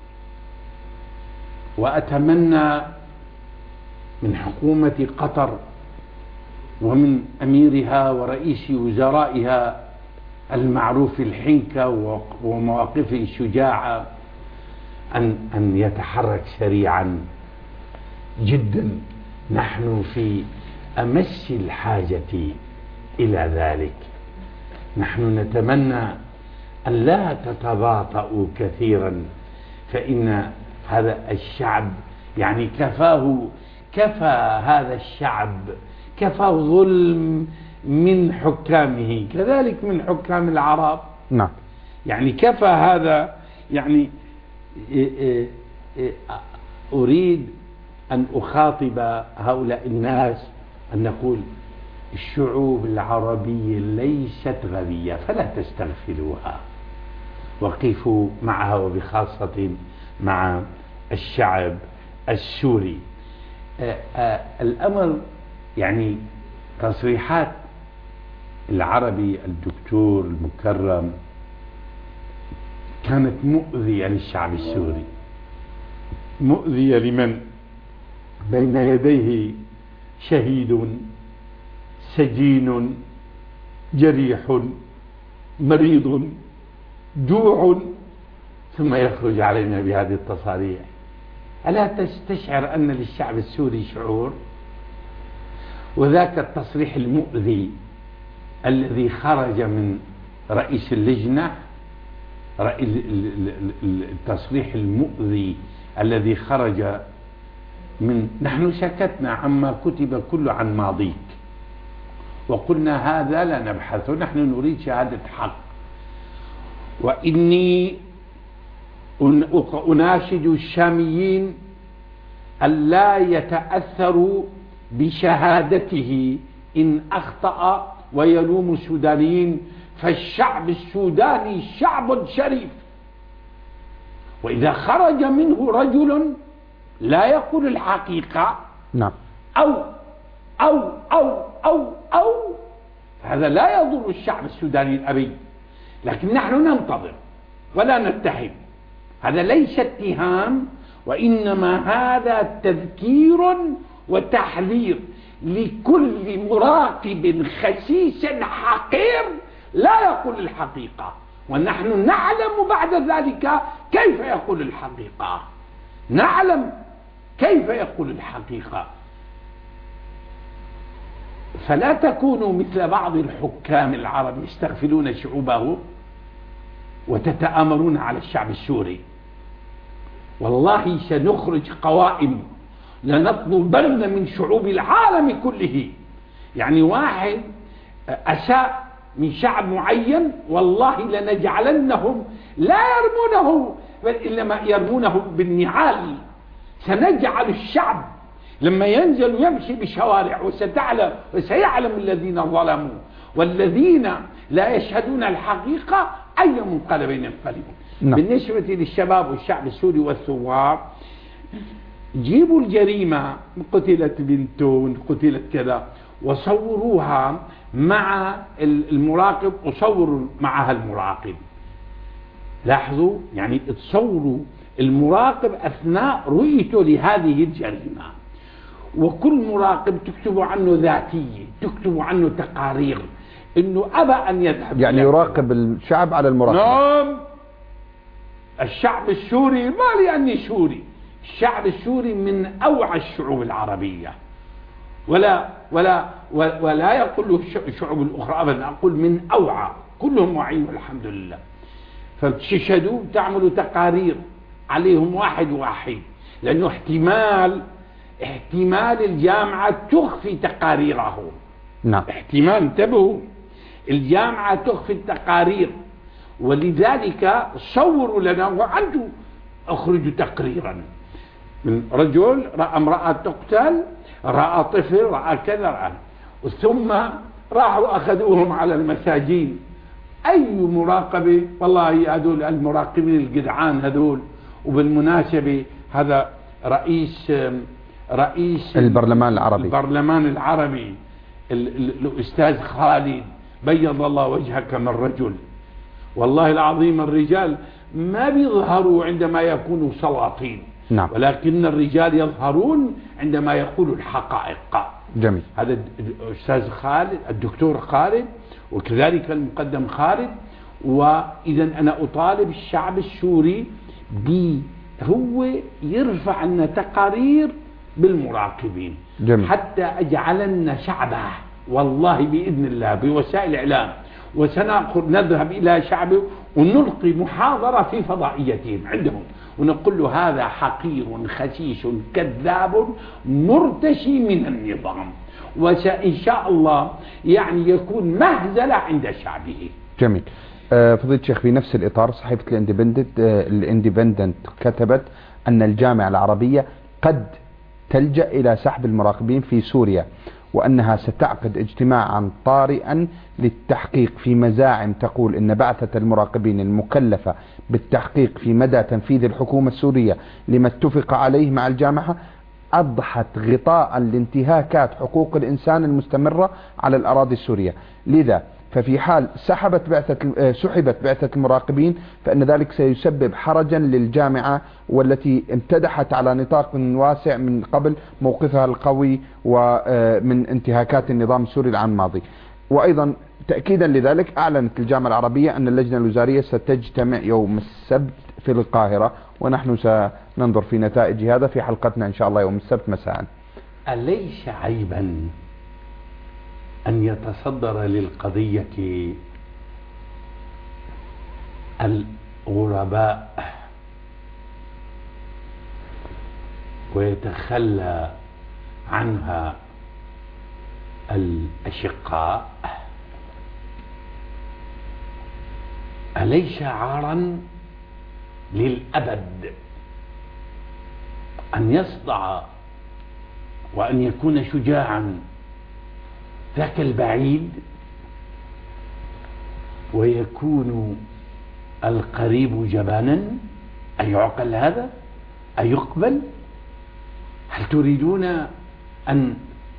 وأتمنى من حكومة قطر ومن أميرها ورئيس وزرائها المعروف الحنكة ومواقفه الشجاعة أن أن يتحرك سريعا جدا. نحن في أمس الحاجة إلى ذلك. نحن نتمنى أن لا تتباطؤوا كثيرا، فإن هذا الشعب يعني كفاه كفى هذا الشعب كفاه ظلم من حكامه، كذلك من حكام العرب. نعم. يعني كفى هذا. يعني أريد أن أخاطب هؤلاء الناس أن نقول الشعوب العربية ليست غبية، فلا تستغفلوها، وقفوا معها، وبخاصة مع الشعب السوري. الأمر يعني تصريحات العربي الدكتور المكرم كانت مؤذية للشعب السوري، مؤذية لمن بين يديه شهيد سجين جريح مريض جوع ثم يخرج علينا بهذه التصاريح. ألا تستشعر أن للشعب السوري شعور؟ وذاك التصريح المؤذي الذي خرج من رئيس اللجنة، التصريح المؤذي الذي خرج من نحن سكتنا عما كتب كله عن ماضيك وقلنا هذا لا نبحثه، نحن نريد شهادة حق. وإني أناشد الشاميين ألا يتأثروا بشهادته إن أخطأ ويلوم السودانيين، فالشعب السوداني شعب شريف، وإذا خرج منه رجل لا يقول الحقيقة نعم أو أو أو أو أو هذا لا يضر الشعب السوداني الأبي، لكن نحن ننتظر ولا نتهم. هذا ليس اتهام، وإنما هذا تذكير وتحذير لكل مراقب خسيس حقير لا يقول الحقيقة، ونحن نعلم بعد ذلك كيف يقول الحقيقة، نعلم كيف يقول الحقيقة. فلا تكونوا مثل بعض الحكام العرب يستغفلون شعوبه وتتآمرون على الشعب السوري. والله سنخرج قوائم لنطلبن من شعوب العالم كله، يعني واحد أساء من شعب معين والله لنجعلنهم لا يرمونه بل إنما يرمونه بالنعال. سنجعل الشعب لما ينزل يمشي بشوارع وستعلم وسيعلم الذين ظلموا والذين لا يشهدون الحقيقة أي منقلب ينقلبون. نعم. بالنسبة للشباب والشعب السوري والثوار، جيبوا الجريمة، قتلت بنتون قتلت كذا، وصوروها مع المراقب وصوروا معها المراقب. لاحظوا يعني تصوروا المراقب أثناء رؤيته لهذه الجريمة، وكل مراقب تكتب عنه ذاتية، تكتب عنه تقارير انه ابى ان يذهب، يعني يراقب الشعب على المراقبة. نعم. الشعب السوري ما لأني سوري، الشعب السوري من اوعى الشعوب العربية، ولا ولا ولا يقول له الشعوب الاخرى ابدا، اقول من اوعى، كلهم واعيين والحمد لله. فتشهدوا تعملوا تقارير عليهم واحد واحد، لانه احتمال احتمال الجامعة تخفي تقاريره. نعم. احتمال، انتبهوا، الجامعة تخفي التقارير، ولذلك صوروا لنا وعنده اخرجوا تقريرا من رجل رأى امرأة تقتل، رأى طفل، رأى كذا، رأى، ثم راحوا اخذوهم على المساجين. اي مراقبة؟ والله هذول المراقبين الجدعان هذول. وبالمناسبة هذا رئيس رئيس البرلمان العربي البرلمان العربي الأستاذ خالد، بيض الله وجهك من رجل. والله العظيم الرجال ما بيظهروا عندما يكونوا سلاطين. نعم. ولكن الرجال يظهرون عندما يقولوا الحقائق. جميل. هذا الأستاذ خالد، الدكتور خالد، وكذلك المقدم خالد. وإذا أنا أطالب الشعب السوري ب هو يرفع لنا تقارير بالمراقبين. جميل. حتى أجعلنا شعبه، والله بإذن الله بوسائل الإعلام، وسنأخذ نذهب إلى شعبه ونلقي محاضرة في فضائيتهم عندهم ونقول له هذا حقير خسيس كذاب مرتشي من النظام، وإن شاء الله يعني يكون مهزلة عند شعبه. جميل. فضيلة الشيخ، في نفس الإطار صحيفة الاندبندنت الاندبندنت كتبت أن الجامعة العربية قد تلجأ إلى سحب المراقبين في سوريا، وأنها ستعقد اجتماعا طارئا للتحقيق في مزاعم تقول أن بعثة المراقبين المكلفة بالتحقيق في مدى تنفيذ الحكومة السورية لما اتفق عليه مع الجامعة أضحت غطاء لانتهاكات حقوق الإنسان المستمرة على الأراضي السورية. لذا ففي حال سحبت بعثة سحبت بعثة المراقبين فإن ذلك سيسبب حرجا للجامعة، والتي امتدحت على نطاق واسع من قبل موقفها القوي ومن انتهاكات النظام السوري العام الماضي. وأيضا تأكيدا لذلك أعلنت الجامعة العربية أن اللجنة الوزارية ستجتمع يوم السبت في القاهرة، ونحن سننظر في نتائج هذا في حلقتنا إن شاء الله يوم السبت مساء. أليس عيبا أن يتصدر للقضية الغرباء ويتخلى عنها الأشقاء؟ أليس عارا للأبد أن يصدع وأن يكون شجاعا ذاك البعيد ويكون القريب جبانا؟ أيعقل هذا؟ أيقبل؟ هل تريدون أن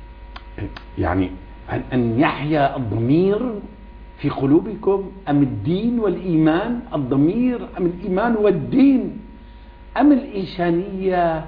يعني أن يحيا الضمير في قلوبكم أم الدين والإيمان؟ الضمير أم الإيمان والدين أم الإنسانية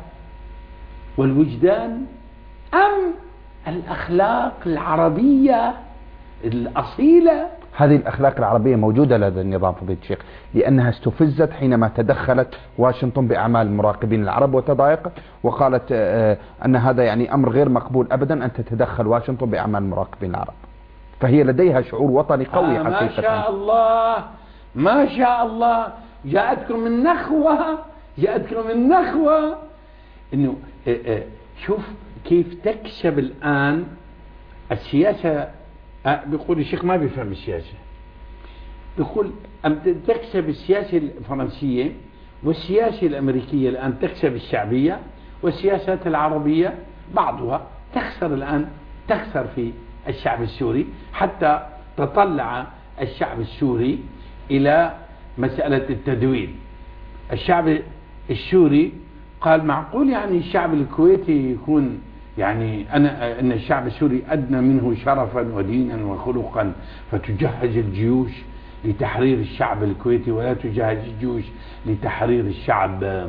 والوجدان أم الأخلاق العربية الأصيلة؟ هذه الأخلاق العربية موجودة لدى النظام فضيلة الشيخ، لأنها استفزت حينما تدخلت واشنطن بأعمال المراقبين العرب وتضايقت وقالت أن هذا يعني أمر غير مقبول أبدا أن تتدخل واشنطن بأعمال المراقبين العرب. فهي لديها شعور وطني قوي آه حقيقة. ما شاء الله ما شاء الله، جاءتكم النخوة جاءتكم النخوة إنه شوف كيف تكسب الآن السياسة. أه بيقول الشيخ ما بيفهم السياسة، بيقول أم تكسب السياسة الفرنسية والسياسة الأمريكية الآن تكسب الشعبية، والسياسات العربية بعضها تخسر الآن، تخسر في الشعب السوري، حتى تطلع الشعب السوري إلى مسألة التدوين. الشعب السوري قال معقول يعني الشعب الكويتي يكون يعني أنا أن الشعب السوري أدنى منه شرفا ودينا وخلقا فتجهز الجيوش لتحرير الشعب الكويتي ولا تجهز الجيوش لتحرير الشعب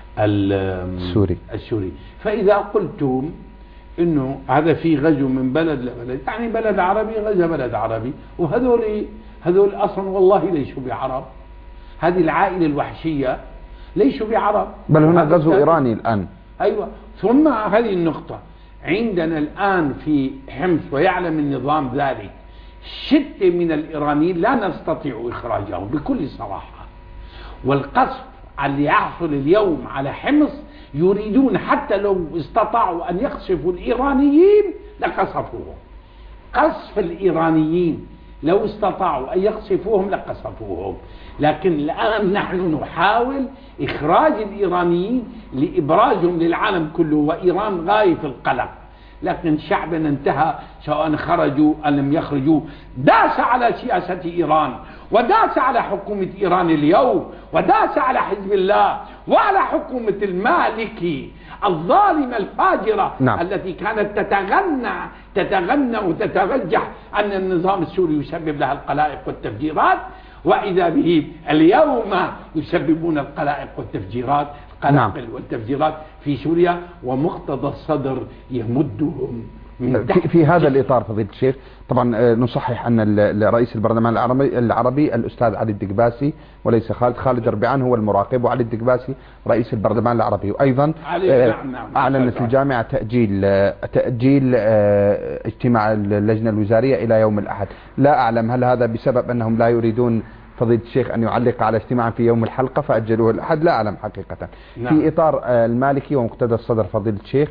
السوري السوري. فإذا قلتم إنه هذا في غزو من بلد لبلد، يعني بلد عربي غزا بلد عربي، وهذول هذول أصلا والله ليسوا بعرب، هذه العائلة الوحشية ليسوا بعرب، بل هناك غزو إيراني الآن. أيوة. ثم هذه النقطة عندنا الآن في حمص ويعلم النظام ذلك، شتى من الإيرانيين لا نستطيع إخراجهم بكل صراحة، والقصف اللي يحصل اليوم على حمص يريدون حتى لو استطاعوا أن يقصفوا الإيرانيين لقصفوهم. قصف الإيرانيين لو استطاعوا أن يقصفوهم لقصفوهم، لكن الآن نحن نحاول إخراج الإيرانيين لإبرازهم للعالم كله، وإيران غاية في القلق. لكن شعبنا انتهى سواء خرجوا أو لم يخرجوا، داس على سياسة إيران وداس على حكومة إيران اليوم وداس على حزب الله وعلى حكومة المالكي الظالمة الفاجرة. نعم. التي كانت تتغنى تتغنى وتترجح أن النظام السوري يسبب لها القلائق والتفجيرات، وإذا به اليوم يسببون القلائق والتفجيرات القلاقل نعم. والتفجيرات في سوريا، ومقتدى الصدر يمدهم من في, في هذا الإطار فضيلة الشيخ طبعا نصحح أن رئيس البرلمان العربي, العربي الأستاذ علي الدقباسي وليس خالد خالد ربيعان هو المراقب، وعلي الدقباسي رئيس البرلمان العربي. وأيضا أعلنت الجامعة تأجيل تأجيل اجتماع اللجنة الوزارية إلى يوم الأحد. لا أعلم هل هذا بسبب أنهم لا يريدون فضيلة الشيخ أن يعلق على اجتماع في يوم الحلقة فأجلوه الأحد، لا أعلم حقيقة. نعم. في إطار المالكي ومقتدى الصدر فضيلة الشيخ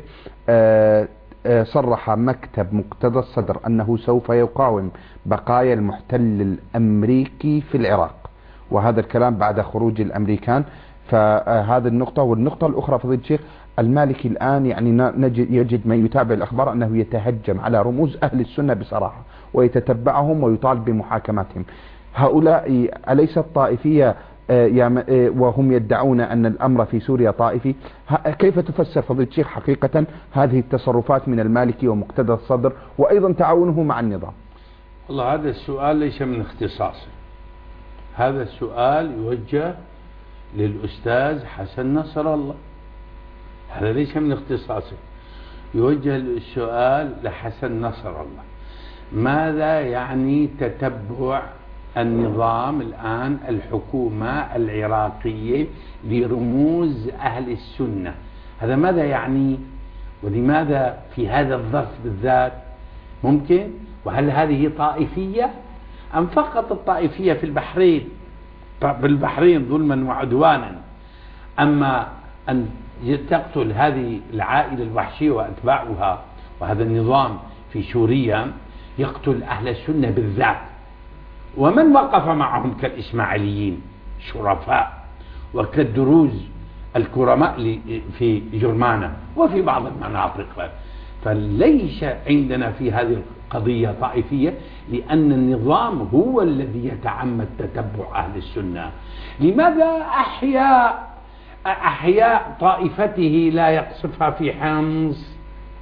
صرح مكتب مقتدى الصدر أنه سوف يقاوم بقايا المحتل الأمريكي في العراق، وهذا الكلام بعد خروج الأمريكان. فهذه النقطة. والنقطة الأخرى فضيلة الشيخ المالكي الآن يعني نجد يجد من يتابع الأخبار أنه يتهجم على رموز أهل السنة بصراحة ويتتبعهم ويطالب بمحاكمتهم. هؤلاء أليست طائفية وهم يدعون أن الأمر في سوريا طائفي؟ كيف تفسر فضيلة الشيخ حقيقة هذه التصرفات من المالكي ومقتدى الصدر وأيضا تعاونه مع النظام؟ والله هذا السؤال ليس من اختصاصي، هذا السؤال يوجه للأستاذ حسن نصر الله، هذا ليس من اختصاصي، يوجه السؤال لحسن نصر الله. ماذا يعني تتبع النظام الآن الحكومة العراقية لرموز أهل السنة؟ هذا ماذا يعني؟ ولماذا في هذا الظرف بالذات؟ ممكن؟ وهل هذه طائفية أم فقط الطائفية في البحرين؟ بالبحرين ظلما وعدوانا. أما أن تقتل هذه العائلة الوحشية وأتباعها، وهذا النظام في سوريا يقتل أهل السنة بالذات، ومن وقف معهم كالإسماعيليين شرفاء وكالدروز الكرماء في جرمانة وفي بعض المناطق. فليس عندنا في هذه القضية طائفية، لأن النظام هو الذي يتعمد تتبع أهل السنة. لماذا أحياء أحياء طائفته لا يقصفها في حمص؟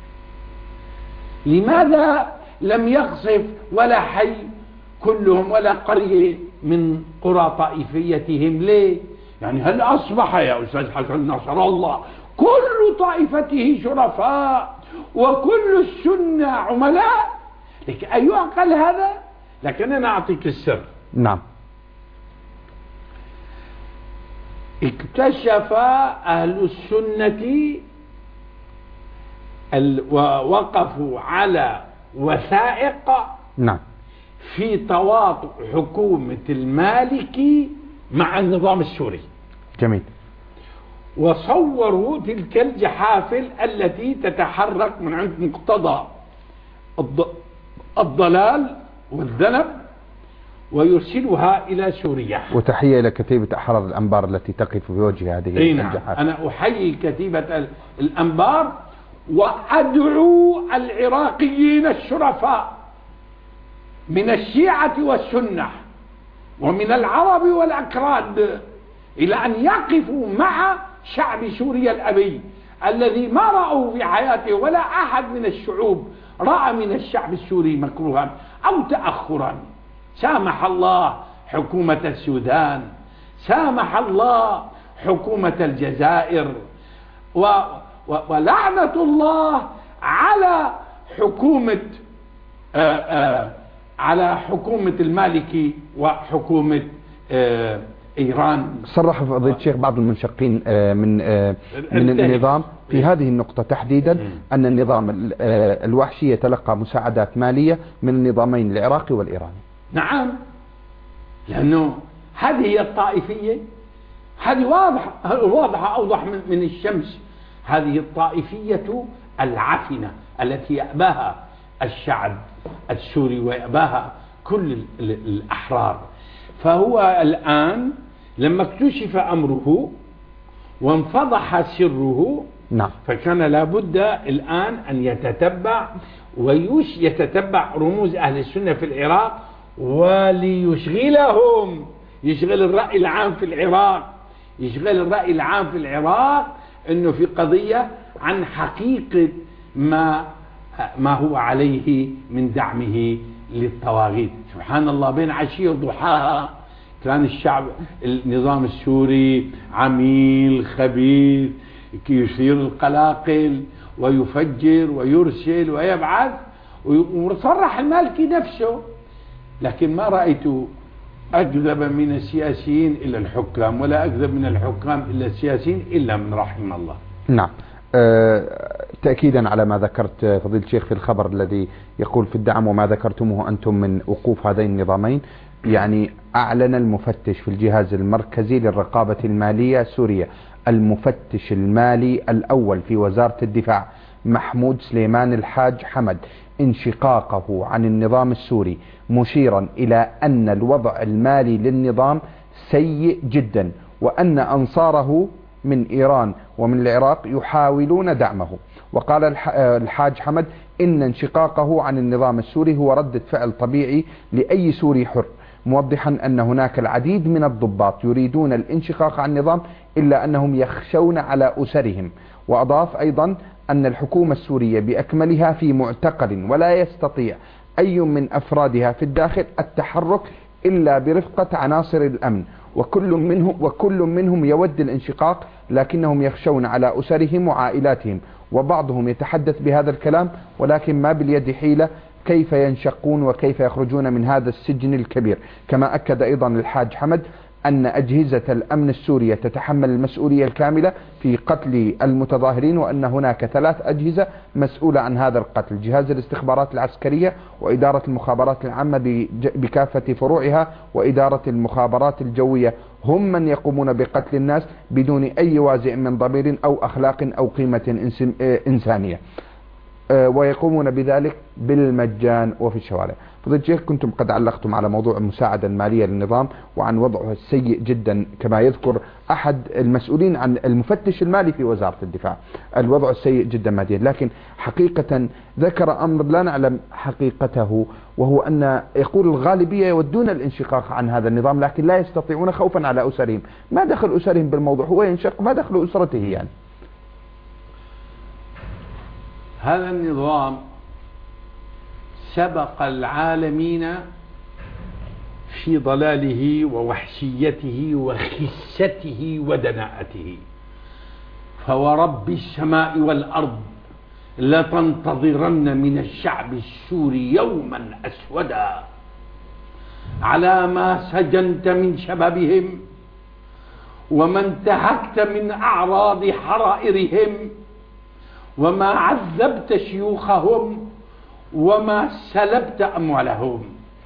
لماذا لم يقصف ولا حي كلهم ولا قرية من قرى طائفيتهم؟ ليه؟ يعني هل أصبح يا أستاذ حسن نصر الله كل طائفته شرفاء وكل السنة عملاء؟ لك أيعقل هذا؟ لكن أنا أعطيك السر. نعم. اكتشف أهل السنة ووقفوا على وثائق نعم في تواطؤ حكومة المالكي مع النظام السوري. جميل. وصوروا تلك الجحافل التي تتحرك من عند مقتضى الضلال والذنب ويرسلها إلى سوريا. وتحية إلى كتيبة أحرار الأنبار التي تقف في وجه هذه الجحافل. أنا أحيي كتيبة الأنبار وأدعو العراقيين الشرفاء من الشيعة والسنة ومن العرب والأكراد إلى أن يقفوا مع شعب سوريا الأبي الذي ما رأوا في حياته ولا أحد من الشعوب رأى من الشعب السوري مكروها أو تأخرا. سامح الله حكومة السودان، سامح الله حكومة الجزائر، و و ولعنة الله على حكومة آآ آآ على حكومة المالكي وحكومة إيران. صرح فضيلة الشيخ بعض المنشقين من من النظام في هذه النقطة تحديدا أن النظام الوحشي يتلقى مساعدات مالية من النظامين العراقي والإيراني. نعم، لأنه هذه هي الطائفية، هذه واضحة واضحة أوضح من الشمس. هذه الطائفية العفنة التي يأباها الشعب السوري ويأباها كل الأحرار. فهو الآن لما اكتشف أمره وانفضح سره، نعم، فكان لابد الآن أن يتتبع ويش يتتبع رموز أهل السنة في العراق وليشغلهم، يشغل الرأي العام في العراق، يشغل الرأي العام في العراق أنه في قضية عن حقيقة ما ما هو عليه من دعمه للطواغيت. سبحان الله، بين عشية وضحاها كان الشعب النظام السوري عميل خبيث يثير القلاقل ويفجر ويرسل ويبعث، وصرح المالكي نفسه. لكن ما رأيت أكذب من السياسيين إلا الحكام، ولا أكذب من الحكام إلا السياسيين إلا من رحم الله. نعم. أه تأكيدا على ما ذكرت فضيلة الشيخ في الخبر الذي يقول في الدعم وما ذكرتموه أنتم من وقوف هذين النظامين، يعني أعلن المفتش في الجهاز المركزي للرقابة المالية سوريا، المفتش المالي الأول في وزارة الدفاع محمود سليمان الحاج حمد، انشقاقه عن النظام السوري، مشيرا إلى أن الوضع المالي للنظام سيء جدا، وأن أنصاره من إيران ومن العراق يحاولون دعمه. وقال الحاج حمد إن انشقاقه عن النظام السوري هو ردة فعل طبيعي لأي سوري حر، موضحا أن هناك العديد من الضباط يريدون الانشقاق عن النظام إلا أنهم يخشون على أسرهم. وأضاف أيضا أن الحكومة السورية بأكملها في معتقل، ولا يستطيع أي من أفرادها في الداخل التحرك إلا برفقة عناصر الأمن، وكل منهم, وكل منهم يود الانشقاق لكنهم يخشون على أسرهم وعائلاتهم. وبعضهم يتحدث بهذا الكلام ولكن ما باليد حيلة كيف ينشقون وكيف يخرجون من هذا السجن الكبير. كما أكد أيضا الحاج حمد أن أجهزة الأمن السورية تتحمل المسؤولية الكاملة في قتل المتظاهرين، وأن هناك ثلاث أجهزة مسؤولة عن هذا القتل: جهاز الاستخبارات العسكرية، وإدارة المخابرات العامة بكافة فروعها، وإدارة المخابرات الجوية، هم من يقومون بقتل الناس بدون أي وازع من ضمير أو أخلاق أو قيمة إنسانية، ويقومون بذلك بالمجان وفي الشوارع. فضيلة الشيخ، كنتم قد علقتم على موضوع المساعدة المالية للنظام وعن وضعه السيء جدا، كما يذكر أحد المسؤولين عن المفتش المالي في وزارة الدفاع، الوضع السيء جدا ماديا. لكن حقيقة ذكر أمر لا نعلم حقيقته، وهو أن يقول الغالبية يودون الانشقاق عن هذا النظام لكن لا يستطيعون خوفا على أسرهم. ما دخل أسرهم بالموضوع؟ هو ينشق، ما دخل أسرته يعني؟ هذا النظام سبق العالمين في ضلاله ووحشيته وخسته ودناءته، فورب السماء والأرض لتنتظرن من الشعب السوري يوما أسودا على ما سجنت من شبابهم، وما انتهكت من أعراض حرائرهم، وما عذبت شيوخهم، وما سلبت أموالهم.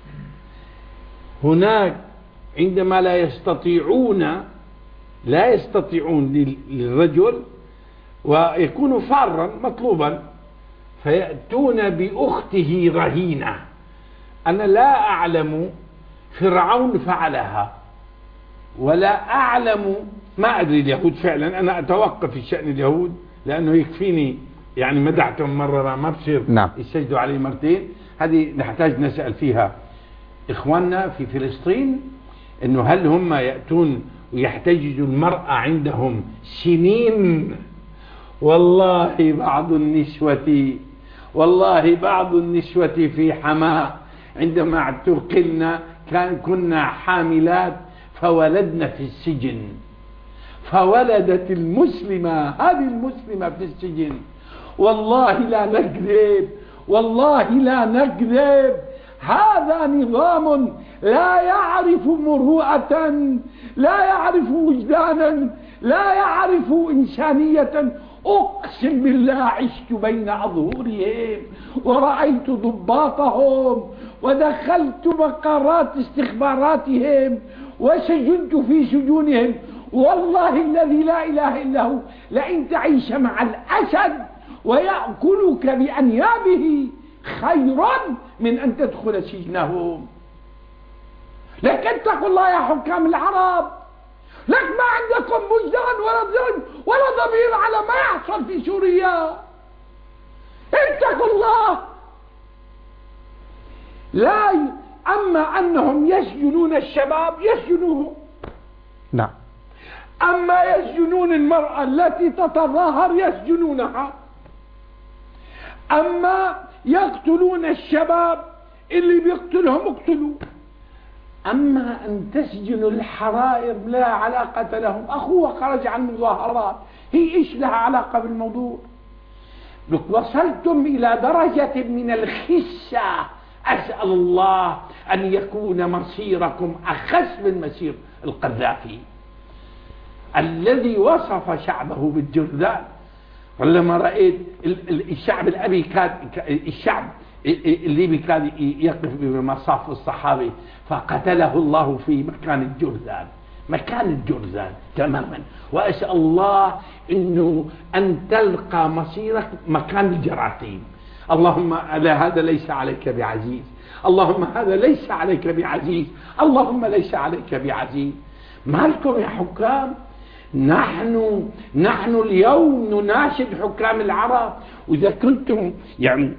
هناك عندما لا يستطيعون لا يستطيعون للرجل ويكون فارا مطلوبا، فيأتون بأخته رهينة. أنا لا أعلم فرعون فعلها، ولا أعلم، ما أدري اليهود فعلا، أنا أتوقف في شأن اليهود لأنه يكفيني يعني مدعتهم مرة ما بصير نعم. يسجدوا عليه مرتين. هذه نحتاج نسأل فيها إخواننا في فلسطين، إنه هل هم يأتون ويحتجزوا المرأة عندهم سنين؟ والله بعض النسوة والله بعض النسوة في حماة عندما اعتقلنا كان كنا حاملات فولدنا في السجن، فولدت المسلمة هذه المسلمة في السجن. والله لا نكذب، والله لا نكذب، هذا نظام لا يعرف مروءة، لا يعرف وجدانا، لا يعرف إنسانية. أقسم بالله عشت بين أظهرهم ورأيت ضباطهم ودخلت مقرات استخباراتهم وسجنت في سجونهم. والله الذي لا إله إلا هو لئن تعيش مع الأسد ويأكلك بأنيابه خيرا من أن تدخل سجنهم. لكن اتقوا الله يا حكام العرب، لك ما عندكم وجدان ولا ضمير ولا ضمير على ما يحصل في سوريا. اتقوا الله. لا ي... أما أنهم يسجنون الشباب يسجنوهم، نعم. أما يسجنون المرأة التي تتظاهر يسجنونها، أما يقتلون الشباب اللي بيقتلهم اقتلوا، أما أن تسجنوا الحرائر لا علاقة لهم. أخوه خرج عن مظاهرات، هي إيش لها علاقة بالموضوع؟ وصلتم إلى درجة من الخسة. أسأل الله أن يكون مصيركم أخس من مسير القذافي الذي وصف شعبه بالجرذان. ولما رأيت الشعب الأبي كان الشعب الليبي كان يقف بمصاف الصحابي فقتله الله في مكان الجرذان، مكان الجرذان تماما. وأسأل الله إنه أن تلقى مصيرك مكان الجراثيم. اللهم هذا ليس عليك بعزيز، اللهم هذا ليس عليك بعزيز، اللهم ليس عليك بعزيز. مالكم يا حكام؟ نحن نحن اليوم نناشد حكام العرب، وإذا كنتم يعني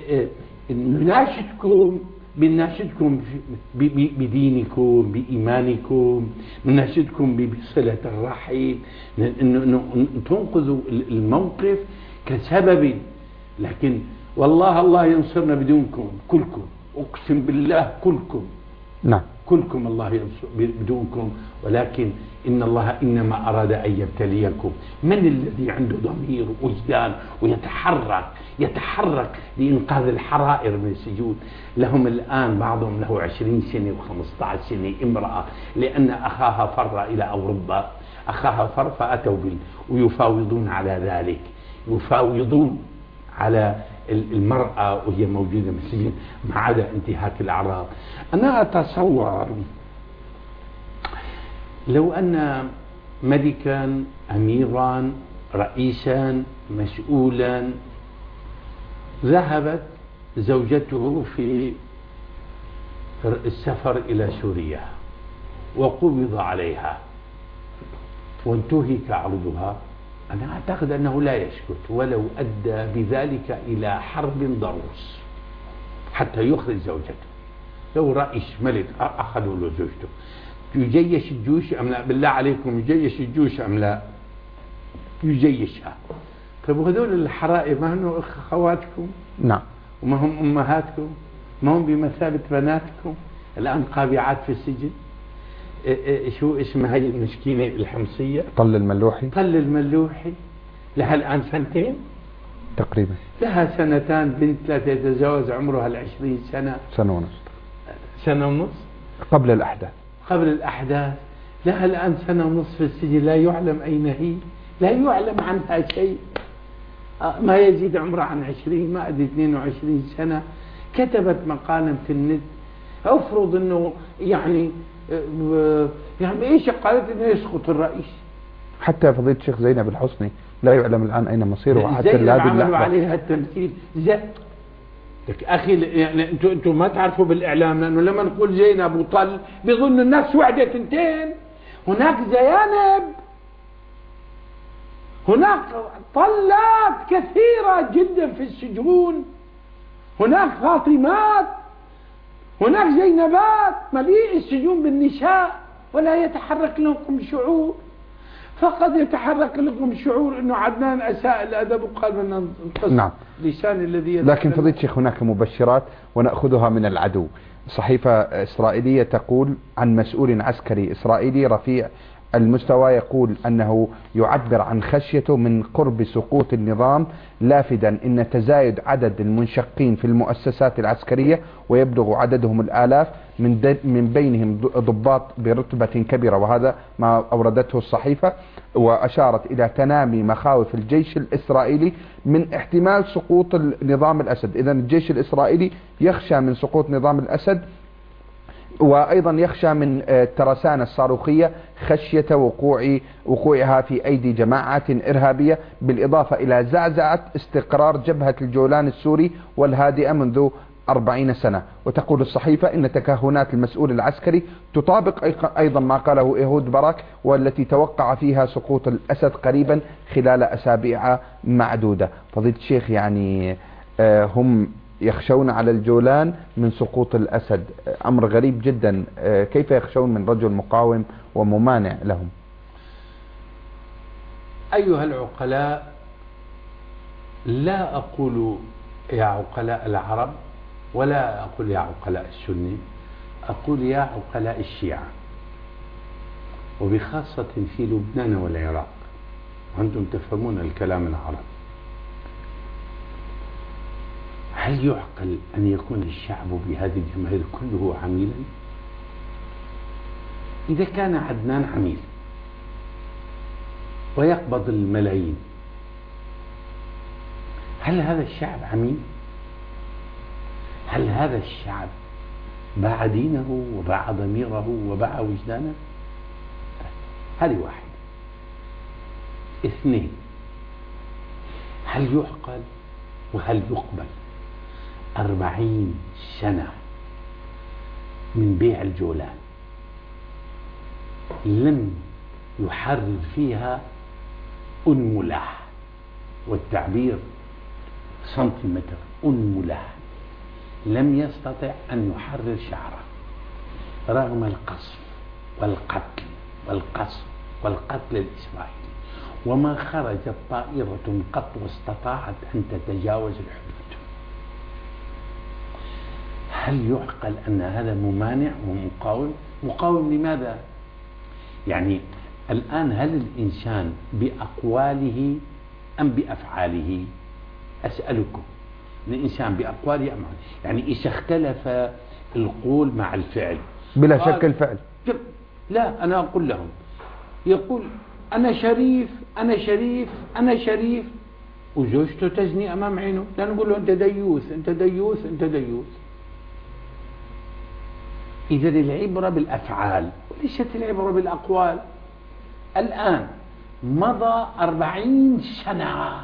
نناشدكم بنناشدكم بدينكم بإيمانكم، نناشدكم بصلة الرحم، تنقذوا الموقف كسبب. لكن والله الله ينصرنا بدونكم كلكم، أقسم بالله كلكم نعم. كلكم الله يرزق بدونكم، ولكن إن الله إنما أراد أن يبتليكم. من الذي عنده ضمير ووجدان ويتحرك يتحرك لإنقاذ الحرائر من السجون؟ لهم الآن بعضهم له عشرين سنة وخمسة عشر سنة امرأة، لأن أخاها فر إلى أوروبا، أخاها فر فأتوا بال ويفاوضون على ذلك، يفاوضون على المرأة وهي موجودة في السجن ما عدا انتهاك الأعراض. أنا أتصور لو أن ملكا أميرا رئيسا مسؤولا ذهبت زوجته في السفر إلى سوريا وقبض عليها وانتهك عرضها، أنا أعتقد أنه لا يسكت ولو أدى بذلك إلى حرب ضروس حتى يخرج زوجته. لو رئيس ملك أخذوا له زوجته، يجيش الجيوش أم لا؟ بالله عليكم يجيش الجيوش أم لا؟ يجيشها. طيب وهذول الحرائر ما هم أخواتكم؟ نعم. وما هم أمهاتكم؟ ما هم بمثابة بناتكم الآن قابعات في السجن؟ شو اسمها هاي المسكينة الحمصية؟ طل الملوحي. طل الملوحي لها الآن سنتين تقريبا، لها سنتان، بنت لا تتجاوز عمرها العشرين سنة، سنة ونص سنة ونص قبل الأحداث قبل الأحداث لها الآن سنة ونص في السجن، لا يعلم أين هي، لا يعلم عنها شيء، ما يزيد عمرها عن عشرين، ما أدري اثنين وعشرين سنة. كتبت مقالا في النت، أفرض أنه يعني يعني إيش قالت إنه يسقط الرئيس. حتى فضيلة الشيخ زينب الحصني لا يعلم الآن أين مصيره، حتى زينب عملوا اللحظة عليها التمثيل. زي أخي يعني أنتوا أنتوا ما تعرفوا بالإعلام، لأنه لما نقول زينب وطل بيظن الناس وحدة تنتين. هناك زيانب، هناك طلات كثيرة جدا في السجون، هناك فاطمات، هناك زينبات، مليء السجون بالنساء ولا يتحرك لكم شعور. فقد يتحرك لكم شعور انه عدنان اساء الادب وقال بدنا نقص نعم. لسان الذي لكن فضيلة الشيخ هناك مبشرات ونأخذها من العدو. صحيفة إسرائيلية تقول عن مسؤول عسكري إسرائيلي رفيع المستوى يقول أنه يعبر عن خشيته من قرب سقوط النظام، لافدا إن تزايد عدد المنشقين في المؤسسات العسكرية ويبلغ عددهم الآلاف، من, من بينهم ضباط برتبة كبيرة، وهذا ما أوردته الصحيفة. وأشارت إلى تنامي مخاوف الجيش الإسرائيلي من احتمال سقوط نظام الأسد. إذن الجيش الإسرائيلي يخشى من سقوط نظام الأسد، وأيضا يخشى من الترسانة الصاروخية خشية وقوع وقوعها في أيدي جماعات إرهابية، بالإضافة إلى زعزعة استقرار جبهة الجولان السوري والهادئة منذ أربعين سنة. وتقول الصحيفة إن تكهنات المسؤول العسكري تطابق أيضا ما قاله إيهود باراك، والتي توقع فيها سقوط الأسد قريبا خلال أسابيع معدودة. فضيلة الشيخ يعني هم يخشون على الجولان من سقوط الأسد، أمر غريب جدا، كيف يخشون من رجل مقاوم وممانع لهم؟ أيها العقلاء، لا أقول يا عقلاء العرب ولا أقول يا عقلاء السني، أقول يا عقلاء الشيعة، وبخاصة في لبنان والعراق، أنتم تفهمون الكلام العربي. هل يعقل أن يكون الشعب بهذه الجماهير كله عميلا؟ إذا كان عدنان عميل ويقبض الملايين، هل هذا الشعب عميل؟ هل هذا الشعب باع دينه وباع ضميره وباع وجدانه؟ هذه واحد. اثنين، هل يعقل وهل يقبل أربعين سنة من بيع الجولان لم يحرر فيها أنملة، والتعبير سنتيمتر، أنملة، لم يستطع أن يحرر شعره رغم القصف والقتل والقصف والقتل الإسرائيلي، وما خرجت طائرة قط واستطاعت أن تتجاوز الحدود. هل يعقل أن هذا ممانع ومقاوم؟ مقاوم لماذا؟ يعني الآن هل الإنسان بأقواله أم بأفعاله؟ أسألكم، الإنسان بأقواله أم يعني إذا اختلف القول مع الفعل بلا شك الفعل. لا، أنا أقول لهم، يقول أنا شريف أنا شريف أنا شريف وزوجته تزني أمام عينه، لا نقول له أنت ديوث أنت ديوث أنت ديوث. إذا العبرة بالأفعال وليست العبرة بالأقوال. الآن مضى أربعين سنة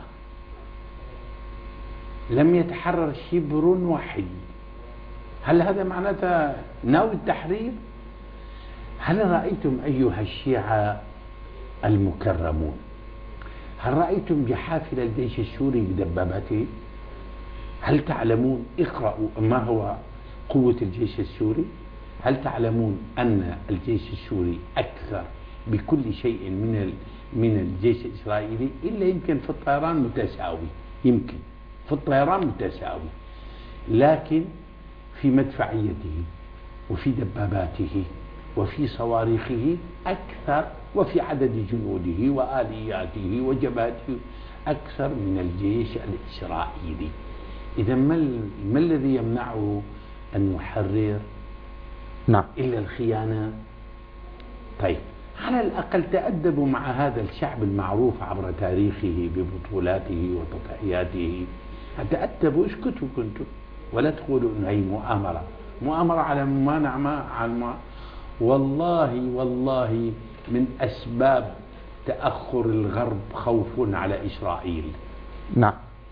لم يتحرر شبر واحد، هل هذا معناته ناوي التحرير؟ هل رأيتم أيها الشيعة المكرمون، هل رأيتم جحافل الجيش السوري بدباباته؟ هل تعلمون، اقرأوا ما هو قوة الجيش السوري؟ هل تعلمون أن الجيش السوري أكثر بكل شيء من من الجيش الإسرائيلي؟ إلا يمكن في الطيران متساوي، يمكن في الطيران متساوي، لكن في مدفعيته وفي دباباته وفي صواريخه أكثر، وفي عدد جنوده وآلياته وجبهته أكثر من الجيش الإسرائيلي. إذا ما الذي يمنعه أن يحرر؟ نعم. إلا الخيانة. طيب، على الأقل تأدبوا مع هذا الشعب المعروف عبر تاريخه ببطولاته وتضحياته، تأدبوا، اسكتوا كنتم ولا تقولوا أن هي مؤامرة مؤامرة على ما نعمة على ما. والله والله من أسباب تأخر الغرب خوف على إسرائيل. نعم.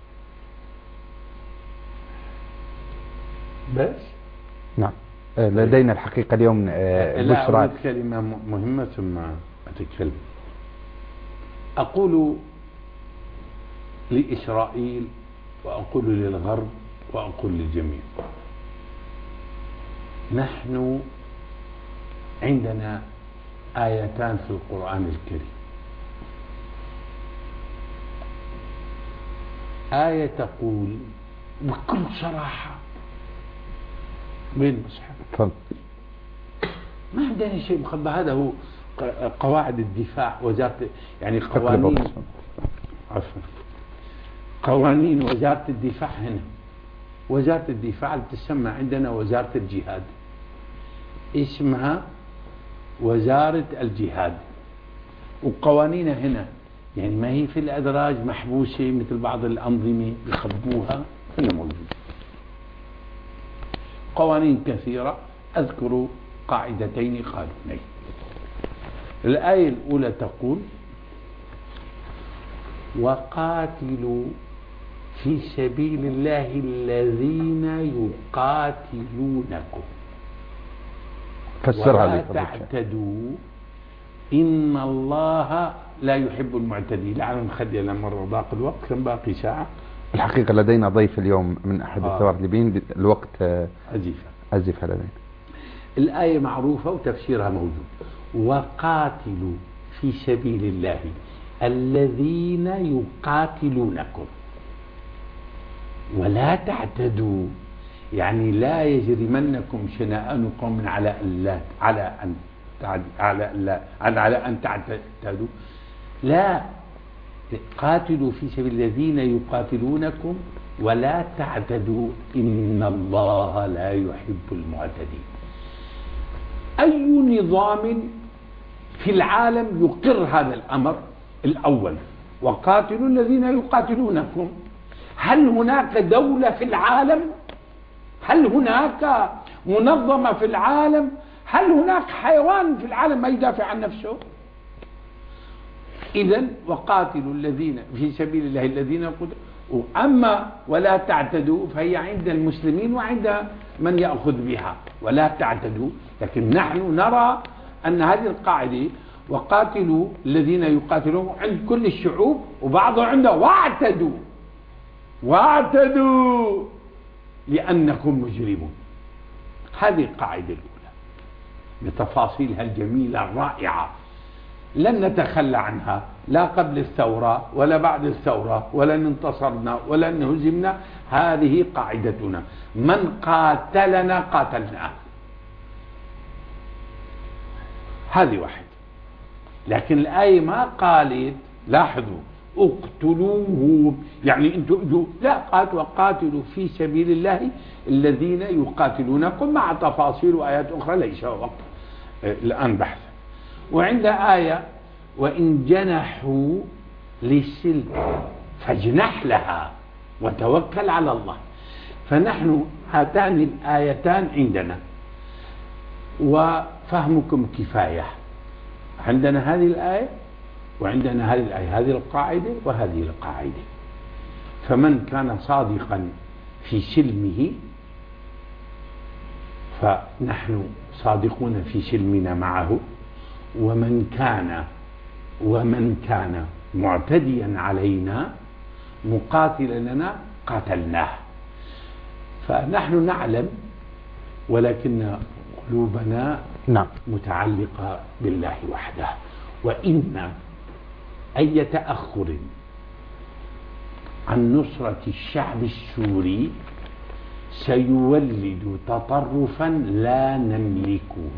بس نعم. لدينا الحقيقة اليوم بشرى. كلمة مهمة ثم أتكلم. أقول لإسرائيل وأقول للغرب وأقول للجميع، نحن عندنا آيتان في القرآن الكريم، آية تقول بكل صراحة، وين المصحف؟ ما عندنا شيء مخبى، هذا هو قواعد الدفاع، وزارة يعني قوانين عفوا قوانين وزارة الدفاع. هنا وزارة الدفاع اللي تسمى عندنا وزارة الجهاد، اسمها وزارة الجهاد، وقوانينها هنا يعني ما هي في الأدراج محبوسة مثل بعض الأنظمة بيخبوها، هنا موجودة قوانين كثيرة. أذكر قاعدتين قانونين. الآية الأولى تقول وقاتلوا في سبيل الله الذين يقاتلونكم ولا تعتدوا إن الله لا يحب المعتدين. لعل نخلي لما ضاق الوقت، كم باقي ساعة. الحقيقة لدينا ضيف اليوم من أحد آه. الثوار الليبيين، الوقت أزف أزف لدينا. الآية معروفة وتفسيرها موجود، وقاتلوا في سبيل الله الذين يقاتلونكم ولا تعتدوا، يعني لا يجرمنكم شنآن قوم على أن على أن على لا على أن تعتدوا، لا، قاتلوا في سبيل الذين يقاتلونكم ولا تعتدوا إن الله لا يحب المعتدين. أي نظام في العالم يقر هذا الأمر الأول، وقاتلوا الذين يقاتلونكم؟ هل هناك دولة في العالم؟ هل هناك منظمة في العالم؟ هل هناك حيوان في العالم ما يدافع عن نفسه؟ إذن وقاتلوا الذين في سبيل الله الذين يقاتلون. أما ولا تعتدوا فهي عند المسلمين وعند من يأخذ بها، ولا تعتدوا. لكن نحن نرى أن هذه القاعدة وقاتلوا الذين يقاتلون عند كل الشعوب، وبعضهم عنده واعتدوا واعتدوا لأنكم مجرمون. هذه القاعدة الأولى بتفاصيلها الجميلة الرائعة. لن نتخلى عنها لا قبل الثورة ولا بعد الثورة، ولن انتصرنا ولن هزمنا. هذه قاعدتنا، من قاتلنا قاتلناه. هذه واحد. لكن الآية ما قالت، لاحظوا، اقتلوه، يعني انتم لا، قاتلوا وقاتلوا في سبيل الله الذين يقاتلونكم، مع تفاصيل وآيات أخرى ليس وقت الآن بحث. وعند آية وإن جنحوا للسلم فاجنح لها وتوكل على الله. فنحن هاتان الآيتان عندنا وفهمكم كفاية. عندنا هذه الآية وعندنا هذه الآية، هذه القاعدة وهذه القاعدة. فمن كان صادقا في سلمه فنحن صادقون في سلمنا معه، ومن كان ومن كان معتديا علينا مقاتلا لنا قاتلناه. فنحن نعلم، ولكن قلوبنا نعم متعلقة بالله وحده. وإن أي تأخر عن نصرة الشعب السوري سيولد تطرفا لا نملكه،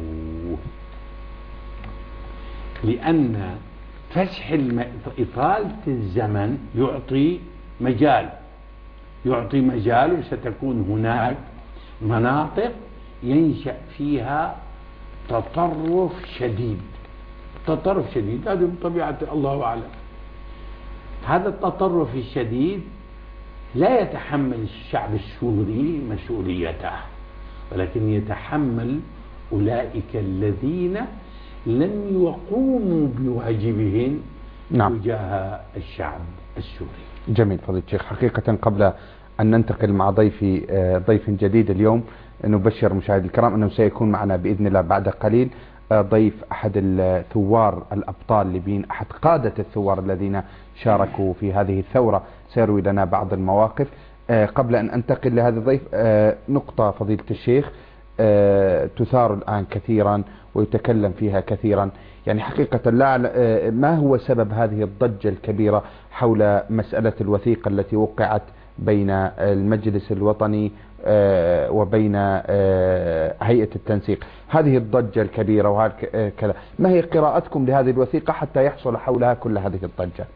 لأن فسح الم... إطالة الزمن يعطي مجال يعطي مجال وستكون هناك مناطق ينشأ فيها تطرف شديد. تطرف شديد هذا بطبيعة الله أعلم. هذا التطرف الشديد لا يتحمل الشعب السوري مسؤوليته، ولكن يتحمل أولئك الذين لم يقوموا بواجبهم نعم. تجاه الشعب السوري. جميل فضيلة الشيخ. حقيقة قبل أن ننتقل مع ضيفي ضيف جديد اليوم، نبشر مشاهدي الكرام أنه سيكون معنا بإذن الله بعد قليل ضيف أحد الثوار الأبطال الليبيين، أحد قادة الثوار الذين شاركوا في هذه الثورة، سيروي لنا بعض المواقف. قبل أن أنتقل لهذا الضيف، نقطة فضيلة الشيخ تثار الآن كثيرا ويتكلم فيها كثيرا، يعني حقيقة لا ما هو سبب هذه الضجة الكبيرة حول مسألة الوثيقة التي وقعت بين المجلس الوطني وبين هيئة التنسيق، هذه الضجة الكبيرة وهكذا، ما هي قراءتكم لهذه الوثيقة حتى يحصل حولها كل هذه الضجة؟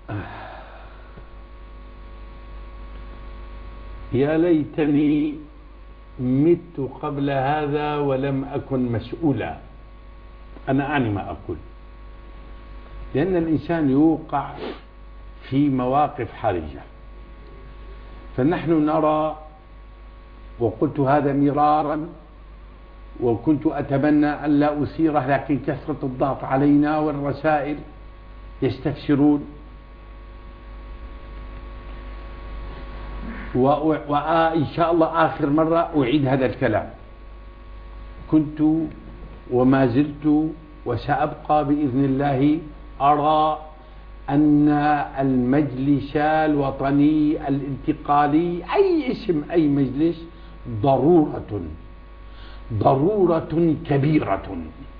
يا ليتني مت قبل هذا ولم أكن مسؤولا. أنا أعني ما أقول، لأن الإنسان يوقع في مواقف حرجة. فنحن نرى، وقلت هذا مرارا وكنت أتمنى أن لا أثيره، لكن كثرة الضغط علينا والرسائل يستفسرون. وإن شاء الله آخر مرة أعيد هذا الكلام. كنت وما زلت وسأبقى بإذن الله أرى أن المجلس الوطني الانتقالي، أي اسم أي مجلس، ضرورة ضرورة كبيرة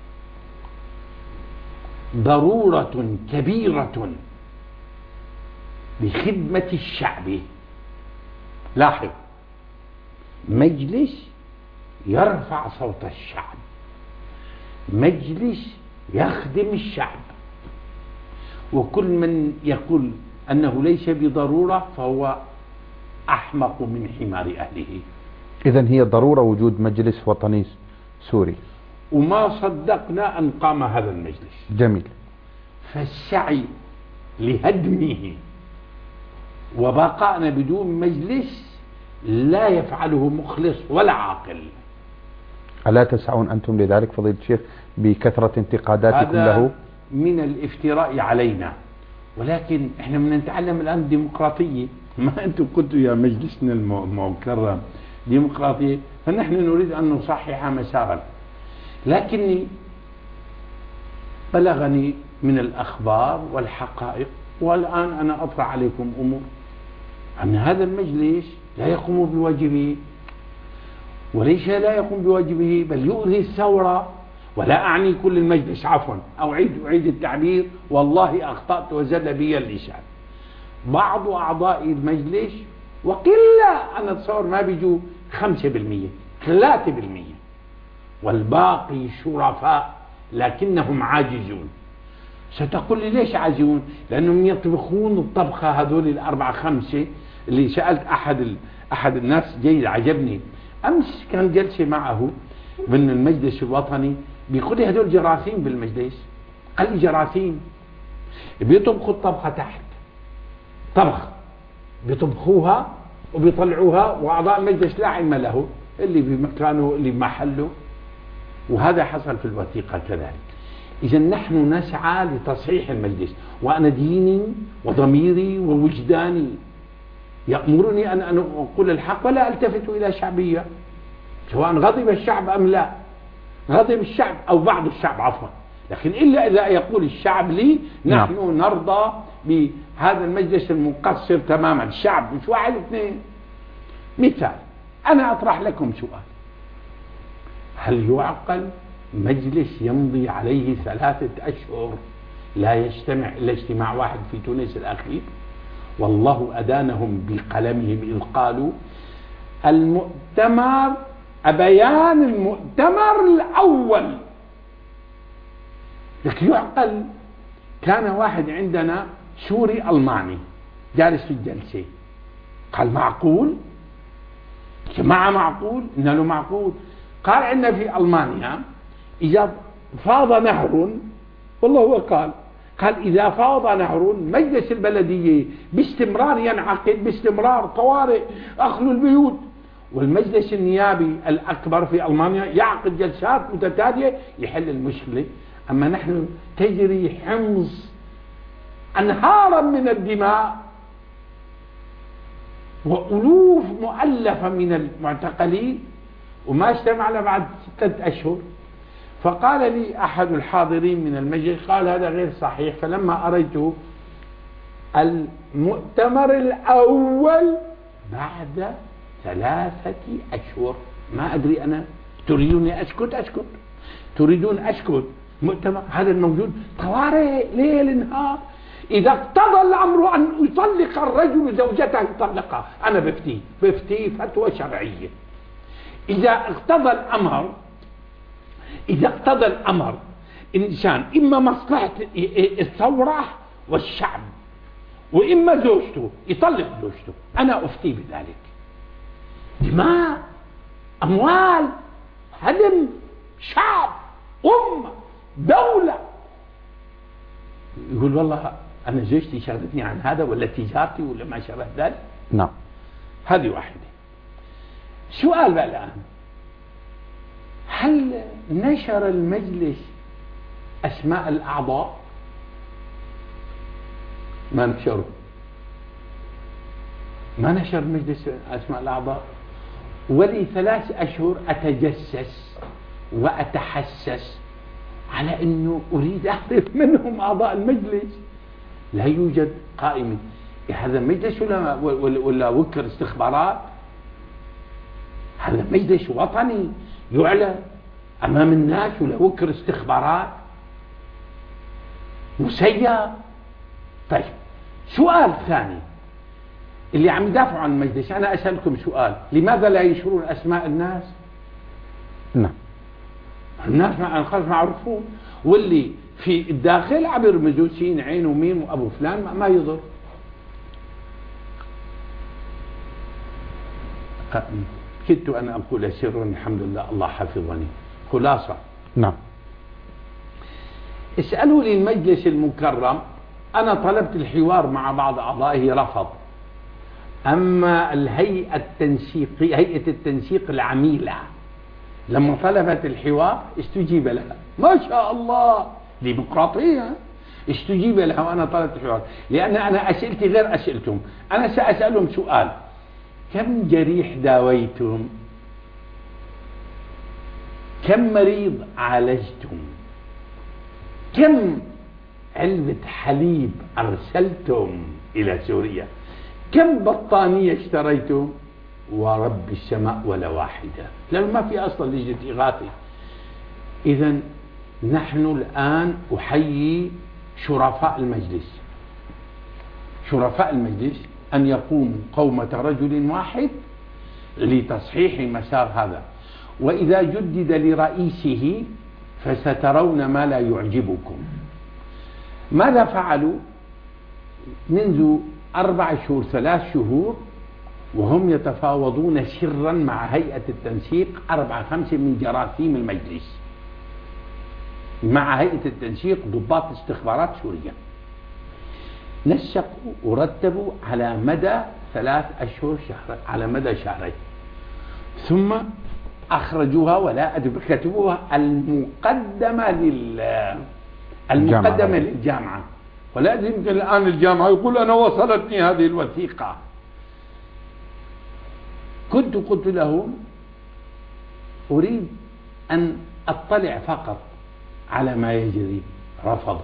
ضرورة كبيرة لخدمة الشعب. لاحظ، مجلس يرفع صوت الشعب، مجلس يخدم الشعب. وكل من يقول أنه ليس بضرورة فهو أحمق من حمار أهله. إذن هي ضرورة وجود مجلس وطني سوري، وما صدقنا أن قام هذا المجلس. جميل. فالسعي لهدمه وبقائنا بدون مجلس لا يفعله مخلص ولا عاقل. ألا تسعون أنتم لذلك فضيلة الشيخ بكثرة انتقاداتكم له؟ من الافتراء علينا، ولكن احنا بدنا نتعلم الآن ديمقراطية. ما أنتم قلتوا يا مجلسنا المكرم ديمقراطية، فنحن نريد أن نصحح مسارا. لكني بلغني من الأخبار والحقائق، والآن أنا أطرح عليكم أمور، أن هذا المجلس لا يقوم بواجبه، وليس لا يقوم بواجبه بل يؤذي الثورة ولا أعني كل المجلس، عفوا أعيد أعيد التعبير، والله أخطأت وزل بي اللسان. بعض أعضاء المجلس وقلة، أنا أتصور ما بيجوا خمسة بالمية ثلاثة بالمية، والباقي شرفاء لكنهم عاجزون. ستقول لي ليش عاجزون؟ لأنهم يطبخون الطبخة هذول الأربعة خمسة اللي سألت أحد ال... أحد الناس جيد عجبني أمس، كان جلسة معه من المجلس الوطني، بيقول لي هذول جراثيم بالمجلس. قال لي جراثيم بيطبخوا الطبخة تحت طبخ، بيطبخوها وبيطلعوها، وأعضاء المجلس لا علم له، اللي بمكانه اللي بمحله. وهذا حصل في الوثيقة كذلك. إذا نحن نسعى لتصحيح المجلس، وأنا ديني وضميري ووجداني يأمرني أن أقول الحق ولا ألتفت إلى شعبية، سواء غضب الشعب أم لا، غضب الشعب أو بعض الشعب عفوا، لكن إلا إذا يقول الشعب لي نحن نعم. نرضى بهذا المجلس المقصر تماما. الشعب مش واحد اثنين. مثال، أنا أطرح لكم سؤال: هل يعقل مجلس يمضي عليه ثلاثة أشهر لا يجتمع إلا اجتماع واحد في تونس الأخير؟ والله أدانهم بقلمهم إذ قالوا المؤتمر، بيان المؤتمر الأول. لك يعقل؟ كان واحد عندنا سوري ألماني جالس في الجلسة، قال معقول؟ جماعة معقول؟ إنه له معقول. قال عندنا في ألمانيا إذا فاض نهر، والله هو قال قال إذا فاض نهر مجلس البلدية باستمرار ينعقد، باستمرار طوارئ أخلوا البيوت، والمجلس النيابي الأكبر في ألمانيا يعقد جلسات متتالية يحل المشكلة. أما نحن تجري حمص أنهارا من الدماء وألوف مؤلفة من المعتقلين، وما اجتمعنا بعد ستة أشهر. فقال لي أحد الحاضرين من المجلس، قال هذا غير صحيح. فلما أريته المؤتمر الأول بعد ثلاثة أشهر، ما أدري أنا، تريدوني أسكت أسكت، تريدون أسكت. مؤتمر هذا الموجود طوارئ ليل نهار. إذا اقتضى الأمر أن يطلق الرجل زوجته يطلقها، أنا بفتي بفتي فتوى شرعية. إذا اقتضى الأمر إذا اقتضى الأمر إنسان إما مصلحة الثورة والشعب، وإما زوجته يطلق زوجته، أنا أفتي بذلك. دماء، أموال، هدم شعب، أمة، دولة. يقول والله أنا زوجتي شغلتني عن هذا، ولا تجارتي، ولا ما شابه ذلك. نعم. هذه واحدة. سؤال بقى الآن: هل نشر المجلس أسماء الأعضاء؟ ما نشروا، ما نشر المجلس أسماء الأعضاء. ولي ثلاث أشهر أتجسس وأتحسس على أنه أريد أعرف منهم أعضاء المجلس. لا يوجد قائمة. هذا مجلس ولا, ولا وكر استخبارات؟ هذا مجلس وطني يعلن أمام الناس، ولا وكر استخبارات مسير؟ طيب، سؤال ثاني اللي عم يدافعوا عن المجلس، أنا أسألكم سؤال: لماذا لا ينشرون أسماء الناس؟ نعم. الناس خلاص معروفون، واللي في الداخل عبر مجوسين عين وميم وأبو فلان ما يضر. كدت أن أقول سرا، الحمد لله الله حفظني. خلاصة. نعم. اسألوا لي المجلس المكرم، أنا طلبت الحوار مع بعض أعضائه رفض. أما الهيئة التنسيقية، هيئة التنسيق العميلة، لما طلبت الحوار استجيب لها، ما شاء الله، ديمقراطية، استجيب لها وأنا طلبت الحوار. لأن أنا أسئلتي غير أسئلتهم. أنا سأسألهم سؤال: كم جريح داويتم؟ كم مريض عالجتم؟ كم علبة حليب أرسلتم إلى سوريا؟ كم بطانية اشتريتم؟ ورب السماء ولا واحدة، لأنه ما في أصلا لجنة إغاثة. إذن نحن الآن أحيي شرفاء المجلس. شرفاء المجلس أن يقوم قومة رجل واحد لتصحيح مسار هذا، وإذا جدد لرئيسه فسترون ما لا يعجبكم. ماذا فعلوا؟ منذ أربع شهور ثلاث شهور وهم يتفاوضون سرا مع هيئة التنسيق أربعة خمسة من جراثيم المجلس، مع هيئة التنسيق ضباط استخبارات سوريا، نسقوا ورتبوا على مدى ثلاث أشهر شهر على مدى شهرين، ثم أخرجوها ولا أدري كتبوها المقدمة لل المقدمة للجامعة، ولا أدري يمكن الآن الجامعة يقول أنا وصلتني هذه الوثيقة. كنت قلت لهم أريد أن أطلع فقط على ما يجري. رفضوا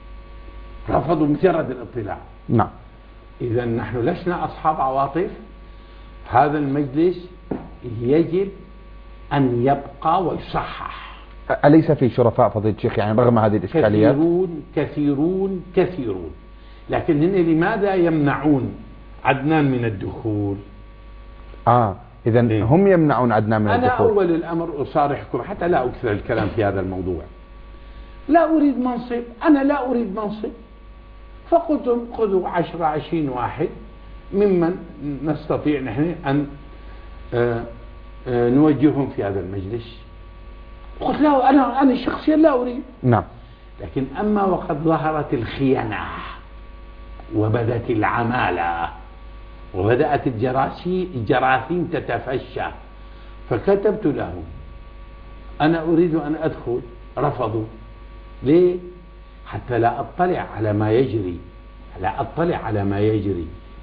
رفضوا مجرد الاطلاع. نعم. إذا نحن لسنا أصحاب عواطف. هذا المجلس يجب أن يبقى ويصحح. أليس في شرفاء فضيلة الشيخ يعني رغم هذه الإشكاليات؟ كثيرون كثيرون كثيرون، لكن هن لماذا يمنعون عدنان من الدخول؟ آه إذا إيه؟ هم يمنعون عدنان من أنا الدخول. أنا أول الأمر أصارحكم حتى لا أكثر الكلام في هذا الموضوع. لا أريد منصب، أنا لا أريد منصب، فقلتم خذوا عشرة عشرين واحد ممن نستطيع نحن أن آآ آآ نوجههم في هذا المجلس. قلت له أنا أنا شخصيا لا أريد. نعم. لكن أما وقد ظهرت الخيانة وبدت العمالة وبدأت الجراثيم تتفشى، فكتبت لهم أنا أريد أن أدخل. رفضوا. ليه؟ حتى لا أطلع على ما يجري، لا أطلع على ما يجري.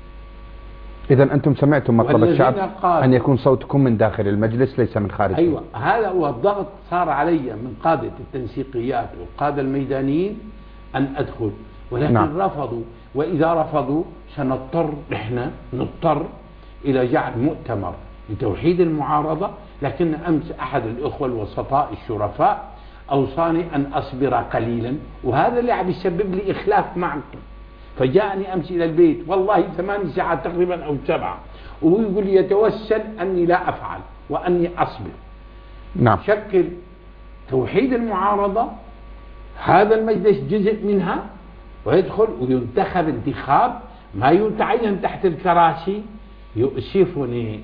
إذا أنتم سمعتم مطلب الشعب أن يكون صوتكم من داخل المجلس ليس من خارجه. أيوة، هذا هو الضغط صار علي من قادة التنسيقيات والقادة الميدانيين أن أدخل، ولكن نعم. رفضوا. وإذا رفضوا سنضطر نحن نضطر إلى جعل مؤتمر لتوحيد المعارضة. لكن أمس أحد الإخوة الوسطاء الشرفاء أوصاني أن أصبر قليلا، وهذا اللي عم يسبب لي إخلاف معكم. فجاءني أمس إلى البيت والله ثمان ساعات تقريبا أو سبعة، وهو يقول لي يتوسل أني لا أفعل وأني أصبر. نعم. شكل توحيد المعارضة، هذا المجلس جزء منها، ويدخل وينتخب انتخاب ما يتعين تحت الكراسي. يؤسفني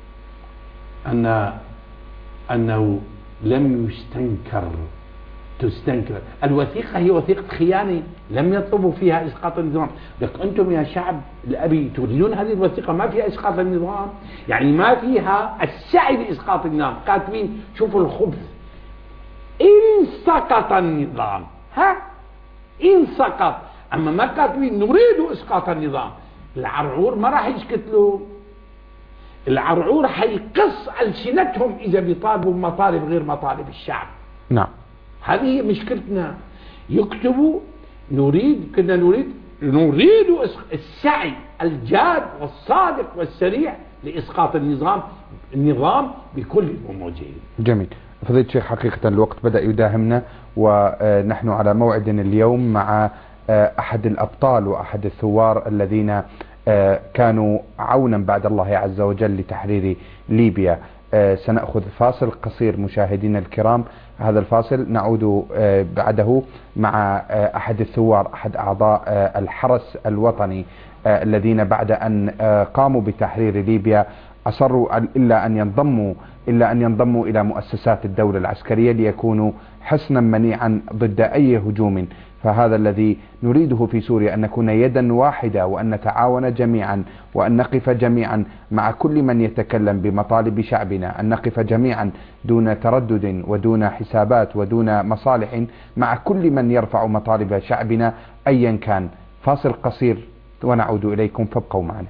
أن أنه لم يستنكر تستنكر الوثيقة. هي وثيقة خيانة، لم يطلبوا فيها إسقاط النظام. لك أنتم يا شعب الأبي تريدون هذه الوثيقة ما فيها إسقاط النظام، يعني ما فيها السعي لإسقاط النظام. كاتبين شوفوا الخبث، إن سقط النظام، ها إن سقط، أما ما كاتبين نريد إسقاط النظام. العرعور ما راح يسكت له، العرعور حيقص ألسنتهم إذا بيطالبوا مطالب غير مطالب الشعب. نعم. هذه هي مشكلتنا. يكتبوا نريد كنا نريد نريد السعي الجاد والصادق والسريع لإسقاط النظام النظام بكل رموزه. جميل. فضيلة الشيخ حقيقة الوقت بدأ يداهمنا، ونحن على موعد اليوم مع أحد الأبطال وأحد الثوار الذين كانوا عونا بعد الله عز وجل لتحرير ليبيا. سنأخذ فاصل قصير مشاهدينا الكرام. هذا الفاصل نعود بعده مع أحد الثوار، أحد أعضاء الحرس الوطني الذين بعد أن قاموا بتحرير ليبيا أصروا إلا أن ينضموا إلا أن ينضموا إلى مؤسسات الدولة العسكرية ليكونوا حصنا منيعا ضد أي هجوم. فهذا الذي نريده في سوريا، أن نكون يدا واحدة وأن نتعاون جميعا وأن نقف جميعا مع كل من يتكلم بمطالب شعبنا، أن نقف جميعا دون تردد ودون حسابات ودون مصالح مع كل من يرفع مطالب شعبنا أيا كان. فاصل قصير ونعود إليكم، فابقوا معنا.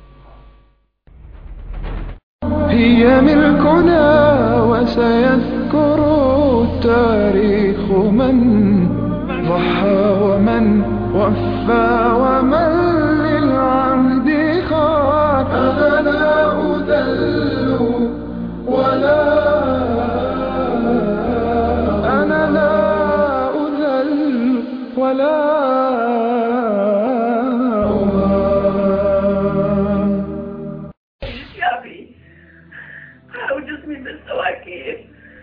هي ملكنا وسيذكر التاريخ من ضحى ومن وفى ومن للعهد خان. أنا لا أذل ولا أنا لا يا أبي وجسمي بالسواكين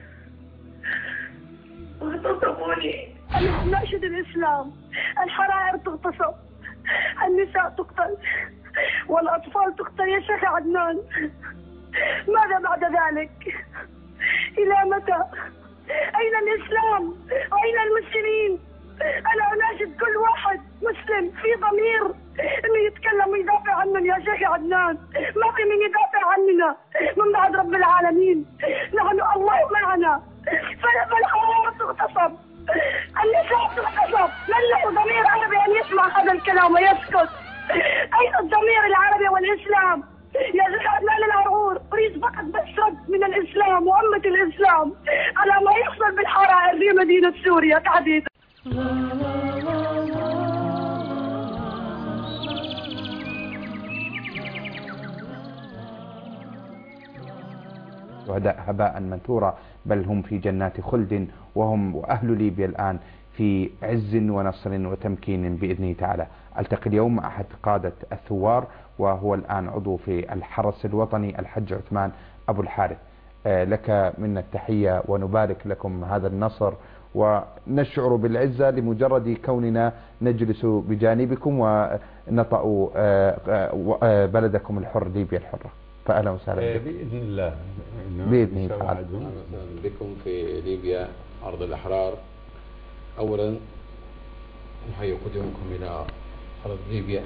واغتصبوني. نناشد الإسلام، الحرائر تغتصب، النساء تقتل، والأطفال تقتل يا شيخ عدنان. ماذا بعد ذلك؟ إلى متى؟ أين الإسلام؟ أين المسلمين؟ أنا أناشد كل واحد مسلم في ضمير إنه يتكلم ويدافع عننا يا شيخ عدنان. ما في من يدافع عننا من بعد رب العالمين. نحن الله معنا. فالحرائر تغتصب، النساء تغتصب. من له ضمير عربي أن يسمع هذا الكلام ويسكت؟ أين الضمير العربي والإسلام؟ يا شيخ عدنان العرعور أريد فقط بس رد من الإسلام وأمة الإسلام على ما يحصل بالحرائر في مدينة سوريا تحديدا. شهداء هباء منثورا، بل هم في جنات خلد، وهم وأهل ليبيا الآن في عز ونصر وتمكين بإذنه تعالى. ألتقي اليوم مع أحد قادة الثوار، وهو الآن عضو في الحرس الوطني، الحج عثمان أبو الحارث. لك منا التحية ونبارك لكم هذا النصر، ونشعر بالعزة لمجرد كوننا نجلس بجانبكم ونطأ بلدكم الحر ليبيا الحرة. فأهلا وسهلا بكم بإذن الله. بإذن الله بكم في ليبيا أرض الأحرار. أولا نحيي قدومكم إلى أرض ليبيا،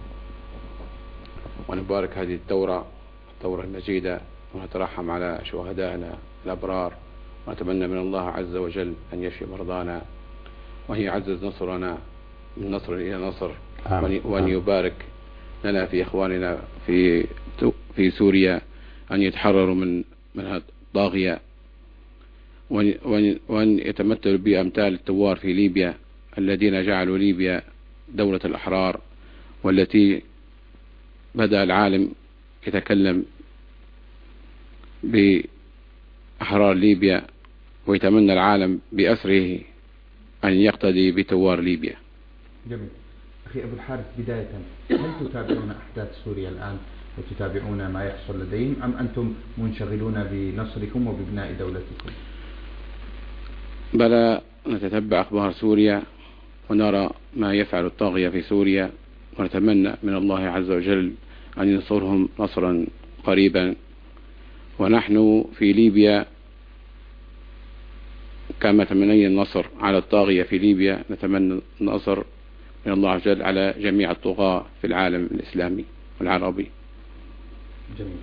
ونبارك هذه الثورة الثورة المجيدة، ونترحم على شهدائنا الأبرار، ونتمنى من الله عز وجل أن يشفي مرضانا، وأن يعزز نصرنا من نصر إلى نصر، وأن يبارك لنا في إخواننا في في سوريا أن يتحرروا من من الطاغية، وأن يتمثلوا بأمثال الثوار في ليبيا الذين جعلوا ليبيا دولة الأحرار، والتي بدأ العالم يتكلم بأحرار ليبيا، ويتمنى العالم بأسره أن يقتدي بثوار ليبيا. جميل. أخي أبو الحارث، بداية هل تتابعون أحداث سوريا الآن وتتابعون ما يحصل لديهم، أم أنتم منشغلون بنصركم وببناء دولتكم؟ بلى، نتتبع أخبار سوريا ونرى ما يفعل الطاغية في سوريا، ونتمنى من الله عز وجل أن ينصرهم نصرا قريبا. ونحن في ليبيا كما تمنينا النصر على الطاغية في ليبيا، نتمنى النصر من الله عز وجل على جميع الطغاة في العالم الإسلامي والعربي. جميل.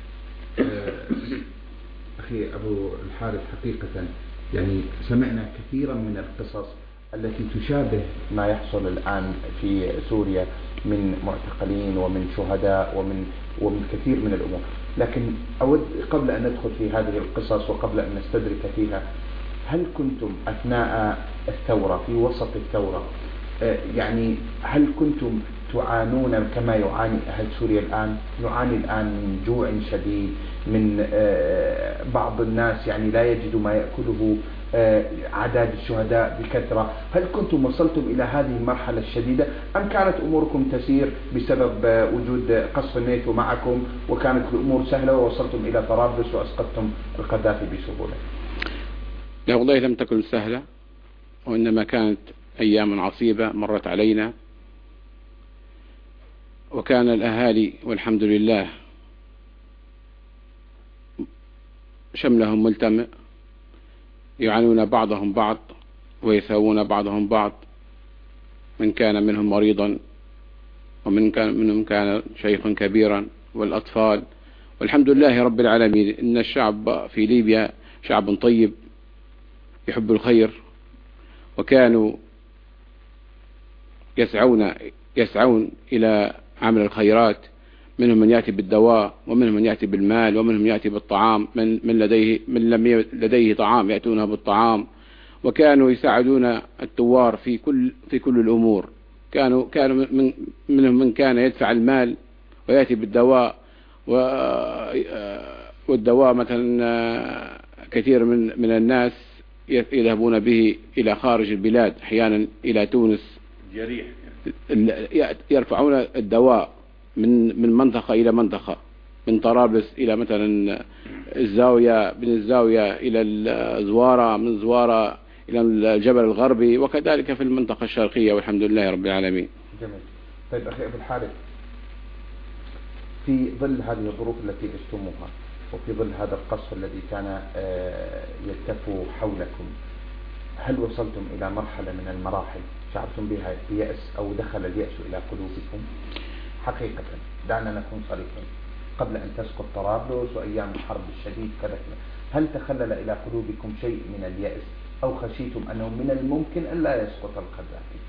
أخي أبو الحارث، حقيقة يعني سمعنا كثيرا من القصص التي تشابه ما يحصل الآن في سوريا من معتقلين ومن شهداء ومن ومن كثير من الأمور، لكن أود قبل أن ندخل في هذه القصص وقبل أن نستدرك فيها، هل كنتم أثناء الثورة في وسط الثورة يعني هل كنتم تعانون كما يعاني أهل سوريا الآن؟ نعاني الآن من جوع شديد، من بعض الناس يعني لا يجد ما يأكله، أعداد الشهداء بكثرة. هل كنتم وصلتم إلى هذه المرحلة الشديدة، أم كانت أموركم تسير بسبب وجود قصف الناتو معكم وكانت الأمور سهلة ووصلتم إلى طرابلس وأسقطتم القذافي بسهولة؟ لا والله، لم تكن سهلة، وإنما كانت أيام عصيبة مرت علينا، وكان الأهالي والحمد لله شملهم ملتمئ، يعانون بعضهم بعض ويساوون بعضهم بعض، من كان منهم مريضا ومن كان منهم كان شيخا كبيرا والأطفال. والحمد لله رب العالمين إن الشعب في ليبيا شعب طيب يحب الخير، وكانوا يسعون يسعون إلى عمل الخيرات، منهم من يأتي بالدواء، ومنهم من يأتي بالمال، ومنهم يأتي بالطعام، من من لديه من لم لديه طعام يأتونه بالطعام، وكانوا يساعدون الثوار في كل في كل الأمور. كانوا كانوا من منهم من كان يدفع المال ويأتي بالدواء، والدواء مثلا كثير من من الناس يذهبون به إلى خارج البلاد، أحيانا إلى تونس، جريح يرفعون الدواء من من منطقة إلى منطقة، من طرابلس إلى مثلا الزاوية، من الزاوية إلى الزوارة، من زوارة إلى الجبل الغربي، وكذلك في المنطقة الشرقية، والحمد لله رب العالمين. جميل. طيب أخي أبو الحارث، في ظل هذه الظروف التي عشتموها وفي ظل هذا القصف الذي كان يلتف حولكم، هل وصلتم إلى مرحلة من المراحل شعرتم بها بيأس أو دخل اليأس إلى قلوبكم؟ حقيقة دعنا نكون صريحين، قبل أن تسقط طرابلس وأيام الحرب الشديد كذا، هل تخلل إلى قلوبكم شيء من اليأس أو خشيتم أنه من الممكن أن لا يسقط القذافي؟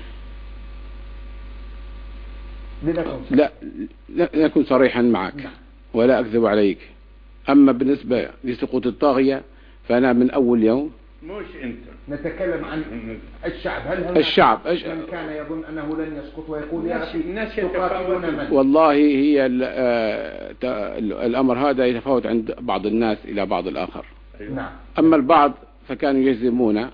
لا لا أكون صريحا معك ولا أكذب عليك. أما بالنسبة لسقوط الطاغية فأنا من أول يوم، مش أنت، نتكلم عن الشعب، هل الشعب من كان يظن أنه لن يسقط ويقول يا أخي تقاتلون من؟ والله هي الأمر هذا يتفاوت عند بعض الناس إلى بعض الآخر. نعم. أما البعض فكانوا يجزمون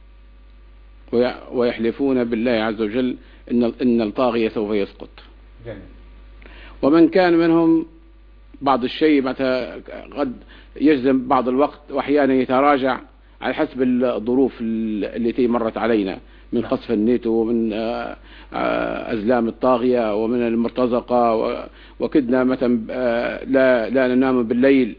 ويحلفون بالله عز وجل إن إن الطاغية سوف يسقط. جميل. ومن كان منهم بعض الشيء متى قد يجزم بعض الوقت وأحيانا يتراجع على حسب الظروف التي مرت علينا من قصف الناتو ومن أزلام الطاغية ومن المرتزقة، وكدنا مثلا لا لا ننام بالليل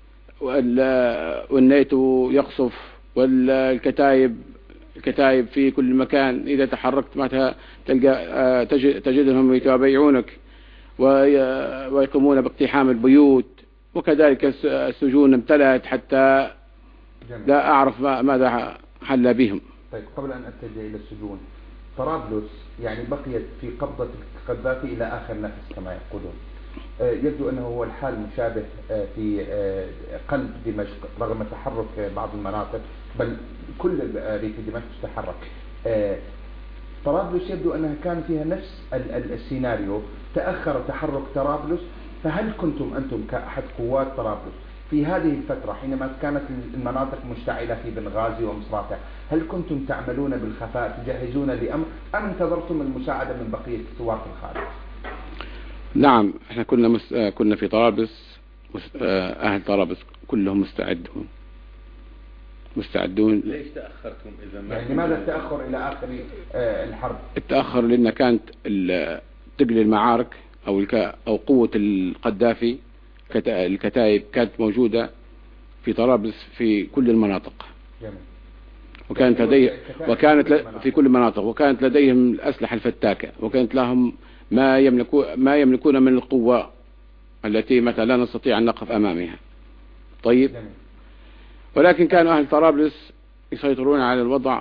والناتو يقصف والكتائب الكتائب في كل مكان، إذا تحركت متى تلقى تجدهم يتابعونك ويقومون باقتحام البيوت، وكذلك السجون امتلأت حتى جميل. لا أعرف ماذا حل بهم. طيب قبل أن أتجه إلى السجون، طرابلس يعني بقيت في قبضة القذافي إلى آخر نفس كما يقولون. يبدو أنه هو الحال مشابه في قلب دمشق رغم تحرك بعض المناطق، بل كل ريف دمشق تحرك. طرابلس يبدو أنها كان فيها نفس السيناريو، تأخر تحرك طرابلس، فهل كنتم أنتم كأحد قوات طرابلس في هذه الفترة حينما كانت المناطق مشتعلة في بنغازي ومصراتة، هل كنتم تعملون بالخفاء تجهزون لأمر أم انتظرتم المساعدة من بقية الثوار في الخارج؟ نعم، احنا كنا مس... كنا في طرابلس، أهل طرابلس كلهم مستعدون مستعدون. ليش تأخرتم إذا ما يعني لماذا التأخر إلى آخر الحرب؟ التأخر لأن كانت تقل المعارك أو الك... أو قوة القذافي الكتائب كانت موجودة في طرابلس في كل المناطق. جميل. وكانت لديه وكانت ل... في كل المناطق، وكانت لديهم الأسلحة الفتاكة، وكانت لهم ما يملكون ما يملكون من القوة التي مثلا لا نستطيع أن نقف أمامها. طيب. جميل. ولكن كانوا أهل طرابلس يسيطرون على الوضع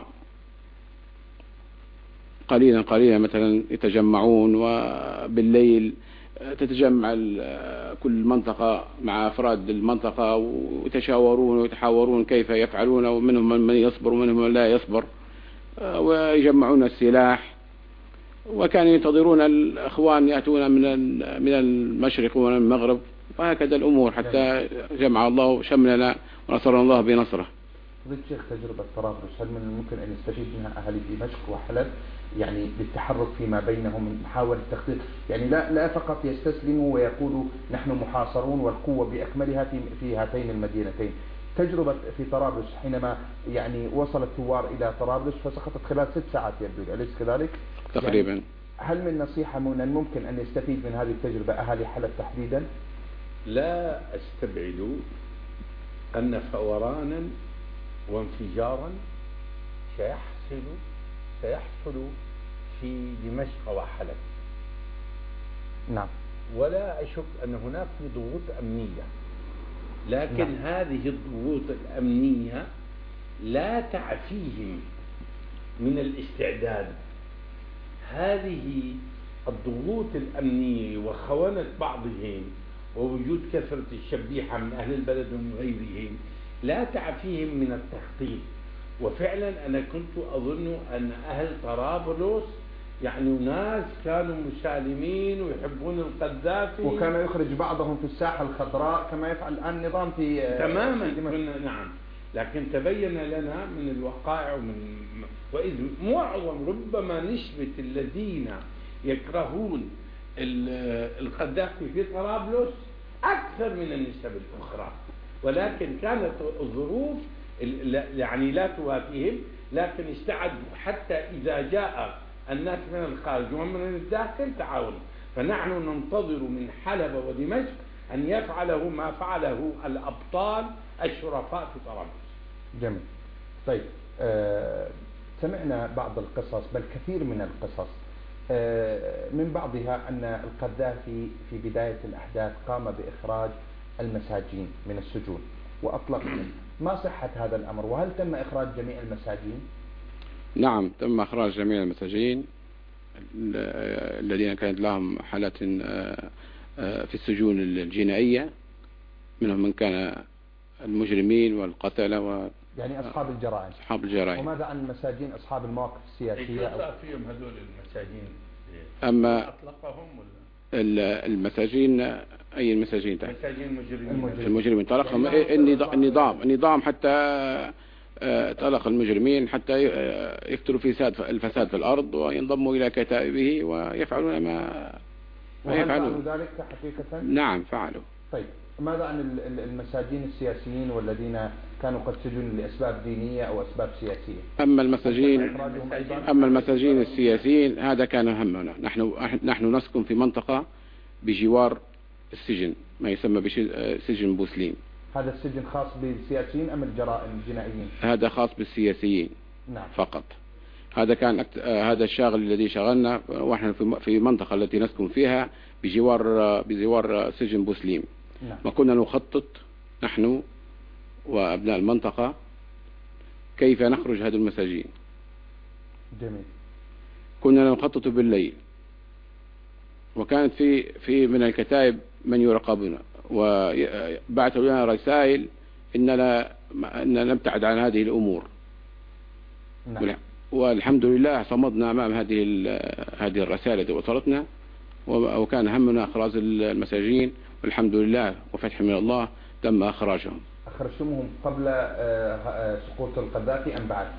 قليلا قليلا، مثلا يتجمعون وبالليل تتجمع كل منطقة مع أفراد المنطقة ويتشاورون ويتحاورون كيف يفعلون، ومنهم من يصبر ومنهم من لا يصبر، ويجمعون السلاح، وكانوا ينتظرون الأخوان يأتون من من المشرق ومن المغرب، وهكذا الأمور حتى جمع الله شملنا ونصرنا الله بنصره. فضيلة الشيخ، تجربة طرابلس هل من الممكن أن يستفيد منها أهالي دمشق وحلب يعني للتحرك فيما بينهم من محاولة التخطيط، يعني لا لا فقط يستسلموا ويقولوا نحن محاصرون والقوة بأكملها في في هاتين المدينتين؟ تجربة في طرابلس حينما يعني وصل الثوار إلى طرابلس فسقطت خلال ست ساعات يبدو، أليس كذلك؟ تقريبا. يعني هل من نصيحة من الممكن أن يستفيد من هذه التجربة أهالي حلب تحديدا؟ لا أستبعد أن فورانا وانفجارا سيحصل سيحصل في دمشق وحلب. نعم. ولا أشك أن هناك ضغوط أمنية، لكن نعم. هذه الضغوط الأمنية لا تعفيهم من الاستعداد. هذه الضغوط الأمنية وخونة بعضهم ووجود كثرة الشبيحة من أهل البلد ومن غيرهم لا تعفيهم من التخطيط. وفعلا أنا كنت أظن أن أهل طرابلس يعني ناس كانوا مسالمين ويحبون القذافي، وكان يخرج بعضهم في الساحة الخضراء كما يفعل الآن النظام في تماما في نعم. لكن تبين لنا من الوقائع ومن وإذ معظم ربما نسبة الذين يكرهون القذافي في طرابلس أكثر من النسب الأخرى، ولكن كانت الظروف يعني لا توافيهم، لكن استعدوا حتى إذا جاء الناس من الخارج ومن الداخل تعاونوا. فنحن ننتظر من حلب ودمشق أن يفعله ما فعله الأبطال الشرفاء في طرابلس. جميل. طيب آه سمعنا بعض القصص، بل كثير من القصص، آه من بعضها أن القذافي في بداية الأحداث قام بإخراج المساجين من السجون وأطلقهم. ما صحة هذا الأمر؟ وهل تم إخراج جميع المساجين؟ نعم، تم إخراج جميع المساجين الذين كانت لهم حالات في السجون الجنائية، منهم من كان المجرمين والقتلة و يعني أصحاب الجرائم. أصحاب الجرائم. وماذا عن المساجين أصحاب المواقف السياسية؟ أو فيهم هذول المساجين؟ أما أطلقهم ولا؟ المساجين أي المساجين؟ مساجين المجرمين. المجرمين طلقهم النظام النظام حتى طلق المجرمين حتى يكثروا فساد الفساد في الأرض وينضموا إلى كتائبه ويفعلون ما ما يفعلون ذلك حقيقة. نعم فعلوا. طيب ماذا عن المساجين السياسيين والذين كانوا قد سجنوا لأسباب دينية أو أسباب سياسية؟ أما المساجين أما المساجين السياسيين هذا كان همنا. نحن نحن نسكن في منطقة بجوار السجن ما يسمى بسجن بوسليم. هذا السجن خاص بالسياسيين أم الجرائم الجنائيين؟ هذا خاص بالسياسيين. نعم. فقط. هذا كان أكت... هذا الشاغل الذي شغلنا، ونحن في في المنطقة التي نسكن فيها بجوار بجوار سجن بوسليم. نعم. وكنا نخطط نحن وأبناء المنطقة كيف نخرج هذه المساجين. جميل. كنا نخطط بالليل، وكانت في في من الكتائب من يراقبنا وبعثوا لنا رسائل إننا أن نبتعد عن هذه الأمور. نعم. والحمد لله صمدنا أمام هذه هذه الرسائل التي وصلتنا، وكان همنا إخراج المساجين، والحمد لله وفتح من الله تم إخراجهم. أخرجتمهم قبل سقوط القذافي أم بعد؟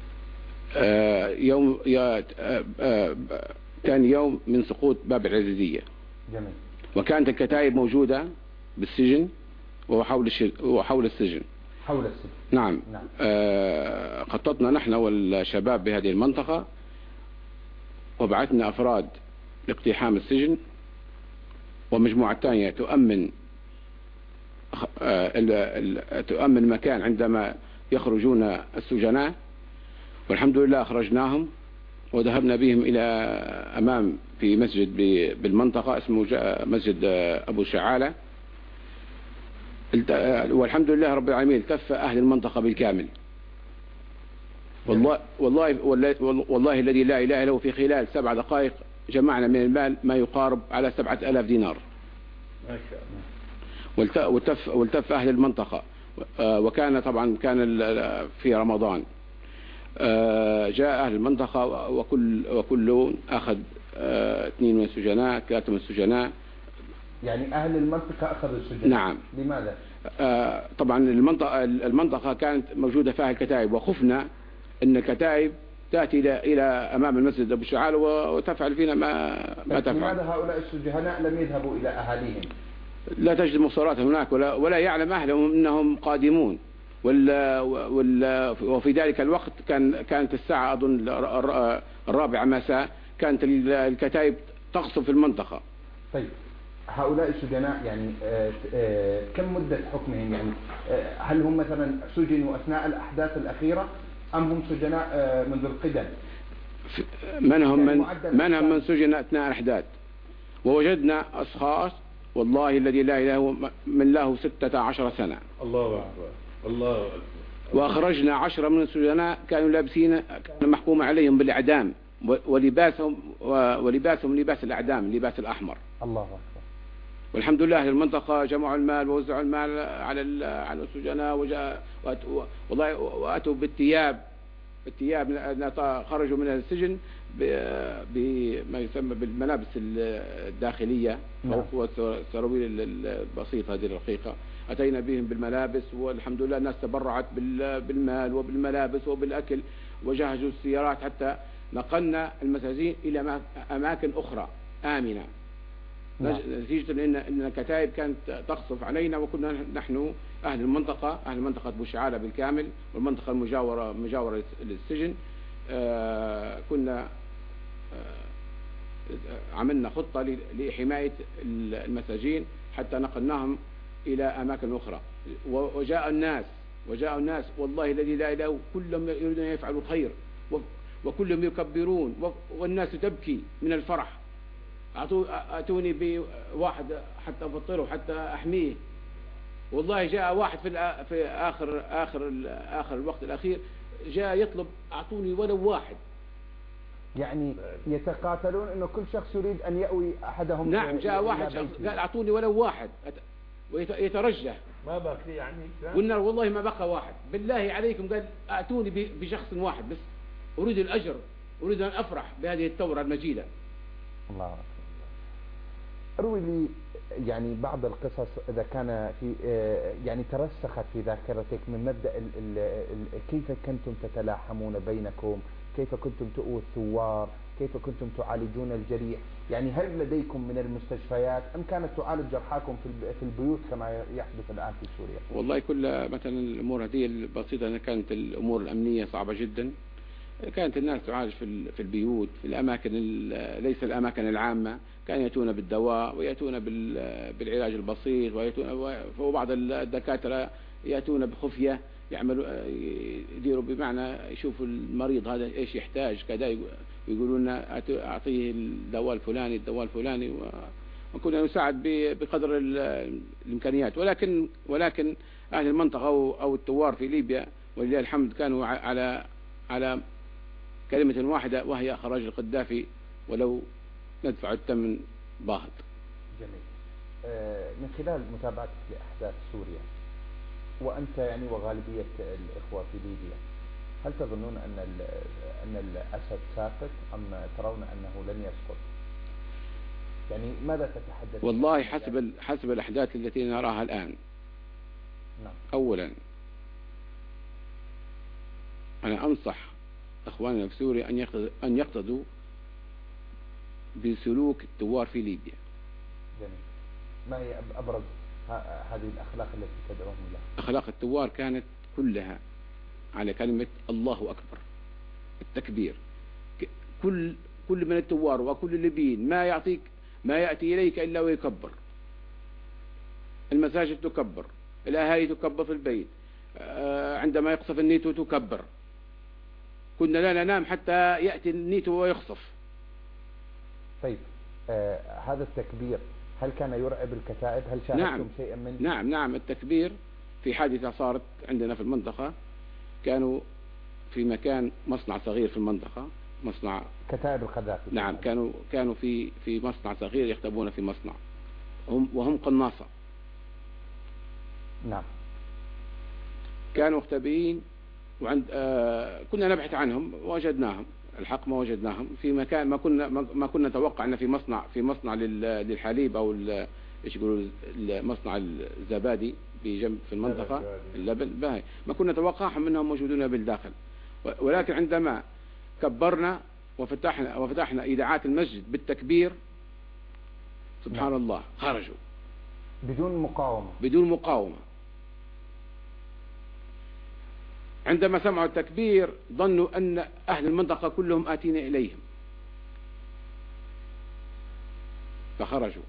يوم يا كان يوم من سقوط باب العزيزية. جميل. وكانت الكتائب موجودة بالسجن وحول وحول السجن. حول السجن. نعم. نعم. آه خططنا نحن والشباب بهذه المنطقة، وبعثنا أفراد لاقتحام السجن، ومجموعة ثانية تؤمن آه تؤمن مكان عندما يخرجون السجناء، والحمد لله أخرجناهم وذهبنا بهم إلى أمام في مسجد بالمنطقة اسمه مسجد أبو شعالة، والحمد لله رب العالمين التف أهل المنطقة بالكامل. والله والله والله الذي لا إله إلا هو في خلال سبع دقائق جمعنا من المال ما يقارب على سبعة آلاف دينار. ما شاء الله. والتف والتف أهل المنطقة، وكان طبعا كان في رمضان. جاء أهل المنطقة وكل وكل أخذ اثنين من السجناء، ثلاثة من السجناء. يعني أهل المنطقة أخذوا السجناء. نعم. لماذا؟ آه طبعا المنطقة المنطقة كانت موجودة فيها الكتائب، وخفنا أن الكتائب تأتي إلى إلى أمام المسجد أبو شعال وتفعل فينا ما ما تفعل. لماذا هؤلاء السجناء لم يذهبوا إلى أهاليهم؟ لا تجد مصورات هناك، ولا ولا يعلم أهلهم أنهم قادمون. ولا ولا وفي ذلك الوقت كان كانت الساعة أظن الرابعة مساء، كانت الكتائب تقصف في المنطقة. طيب هؤلاء السجناء يعني آآ آآ كم مدة حكمهم؟ يعني هل هم مثلا سجنوا أثناء الأحداث الأخيرة أم هم سجناء منذ القدم؟ منهم من منهم من سجن أثناء الأحداث، ووجدنا أشخاص والله الذي لا إله هو من له ستة عشر سنة. الله أكبر الله أكبر. وأخرجنا عشرة من السجناء كانوا لابسين، كان محكوم عليهم بالإعدام، ولباسهم ولباسهم لباس الإعدام، لباس الأحمر. الله أكبر. والحمد لله المنطقة جمعوا المال ووزعوا المال على على السجناء، وجاء والله وأتوا بالثياب الثياب خرجوا من السجن بما يسمى بالملابس الداخلية والسراويل البسيطة هذه الرقيقة. أتينا بهم بالملابس، والحمد لله الناس تبرعت بالمال وبالملابس وبالأكل، وجهزوا السيارات حتى نقلنا المساجين إلى أماكن أخرى آمنة، نتيجة أن أن الكتائب كانت تقصف علينا، وكنا نحن أهل المنطقة أهل منطقة بوشعالة بالكامل والمنطقة المجاورة مجاورة للسجن، آه كنا آه عملنا خطة لحماية المساجين حتى نقلناهم إلى أماكن أخرى. وجاء الناس وجاء الناس والله الذي لا إله، كلهم يريدون أن يفعلوا الخير وكلهم يكبرون والناس تبكي من الفرح. أتوني بواحد حتى أفطره حتى أحميه، والله جاء واحد في في آخر آخر آخر الوقت الأخير جاء يطلب أعطوني ولو واحد. يعني يتقاتلون إنه كل شخص يريد أن يأوي أحدهم. نعم، جاء واحد قال أعطوني ولو واحد ويترجح. ما بقي يعني؟ قلنا والله ما بقى واحد، بالله عليكم قال أعطوني بشخص واحد بس، أريد الأجر، أريد أن أفرح بهذه الثورة المجيدة. الله أكبر. روي لي يعني بعض القصص إذا كان في يعني ترسخت في ذاكرتك من مبدأ ال ال ال كيف كنتم تتلاحمون بينكم، كيف كنتم تؤووا الثوار، كيف كنتم تعالجون الجريح، يعني هل لديكم من المستشفيات أم كانت تعالج جرحاكم في في البيوت كما يحدث الآن في سوريا؟ والله كل مثلا الأمور هذه البسيطة كانت الأمور الأمنية صعبة جدا، كانت الناس تعالج في في البيوت في الأماكن ليس الأماكن العامة، كانوا يأتون بالدواء ويأتون بالعلاج البسيط، ويأتون وبعض الدكاترة يأتون بخفية يعملوا يديروا بمعنى يشوفوا المريض هذا ايش يحتاج كذا، يقولون أعطيه الدواء الفلاني الدواء الفلاني، وكنا نساعد بقدر الإمكانيات. ولكن ولكن أهل المنطقة أو الثوار في ليبيا ولله الحمد كانوا على على كلمة واحدة وهي إخراج القذافي ولو ندفع الثمن باهظ. جميل. آه من خلال متابعتك لأحداث سوريا وأنت يعني وغالبية الإخوة في ليبيا، هل تظنون أن أن الأسد ساقط أم ترون أنه لن يسقط؟ يعني ماذا تتحدث؟ والله حسب حسب الأحداث التي نراها الآن. نعم. أولا أنا أنصح أخواننا في سوريا أن أن يقتدوا بسلوك الثوار في ليبيا. جميل. ما هي أبرز هذه الأخلاق التي تدعوهم لها؟ أخلاق الثوار كانت كلها على كلمة الله أكبر، التكبير. كل كل من الثوار وكل الليبيين ما يعطيك ما يأتي إليك إلا ويكبر. المساجد تكبر، الأهالي تكبر في البيت، عندما يقصف النيتو تكبر. كنا لا ننام حتى يأتي النيتو ويخصف. طيب آه هذا التكبير هل كان يرعب الكتائب؟ هل شاهدتم نعم. شيئا منه؟ نعم نعم التكبير في حادثة صارت عندنا في المنطقة، كانوا في مكان مصنع صغير في المنطقة، مصنع كتائب القذافي. نعم كانوا كانوا في في مصنع صغير يختبون في مصنع، هم وهم قناصة. نعم. كانوا مختبئين وعند آه كنا نبحث عنهم ووجدناهم، الحق ما وجدناهم في مكان ما كنا ما كنا نتوقع ان في مصنع في مصنع للحليب او ايش يقولوا مصنع الزبادي بجنب في المنطقة اللبن باهي، ما كنا نتوقعهم انهم موجودون بالداخل. ولكن عندما كبرنا وفتحنا وفتحنا اذاعات المسجد بالتكبير سبحان الله خرجوا بدون مقاومة بدون مقاومة. عندما سمعوا التكبير ظنوا أن أهل المنطقة كلهم آتين إليهم فخرجوا،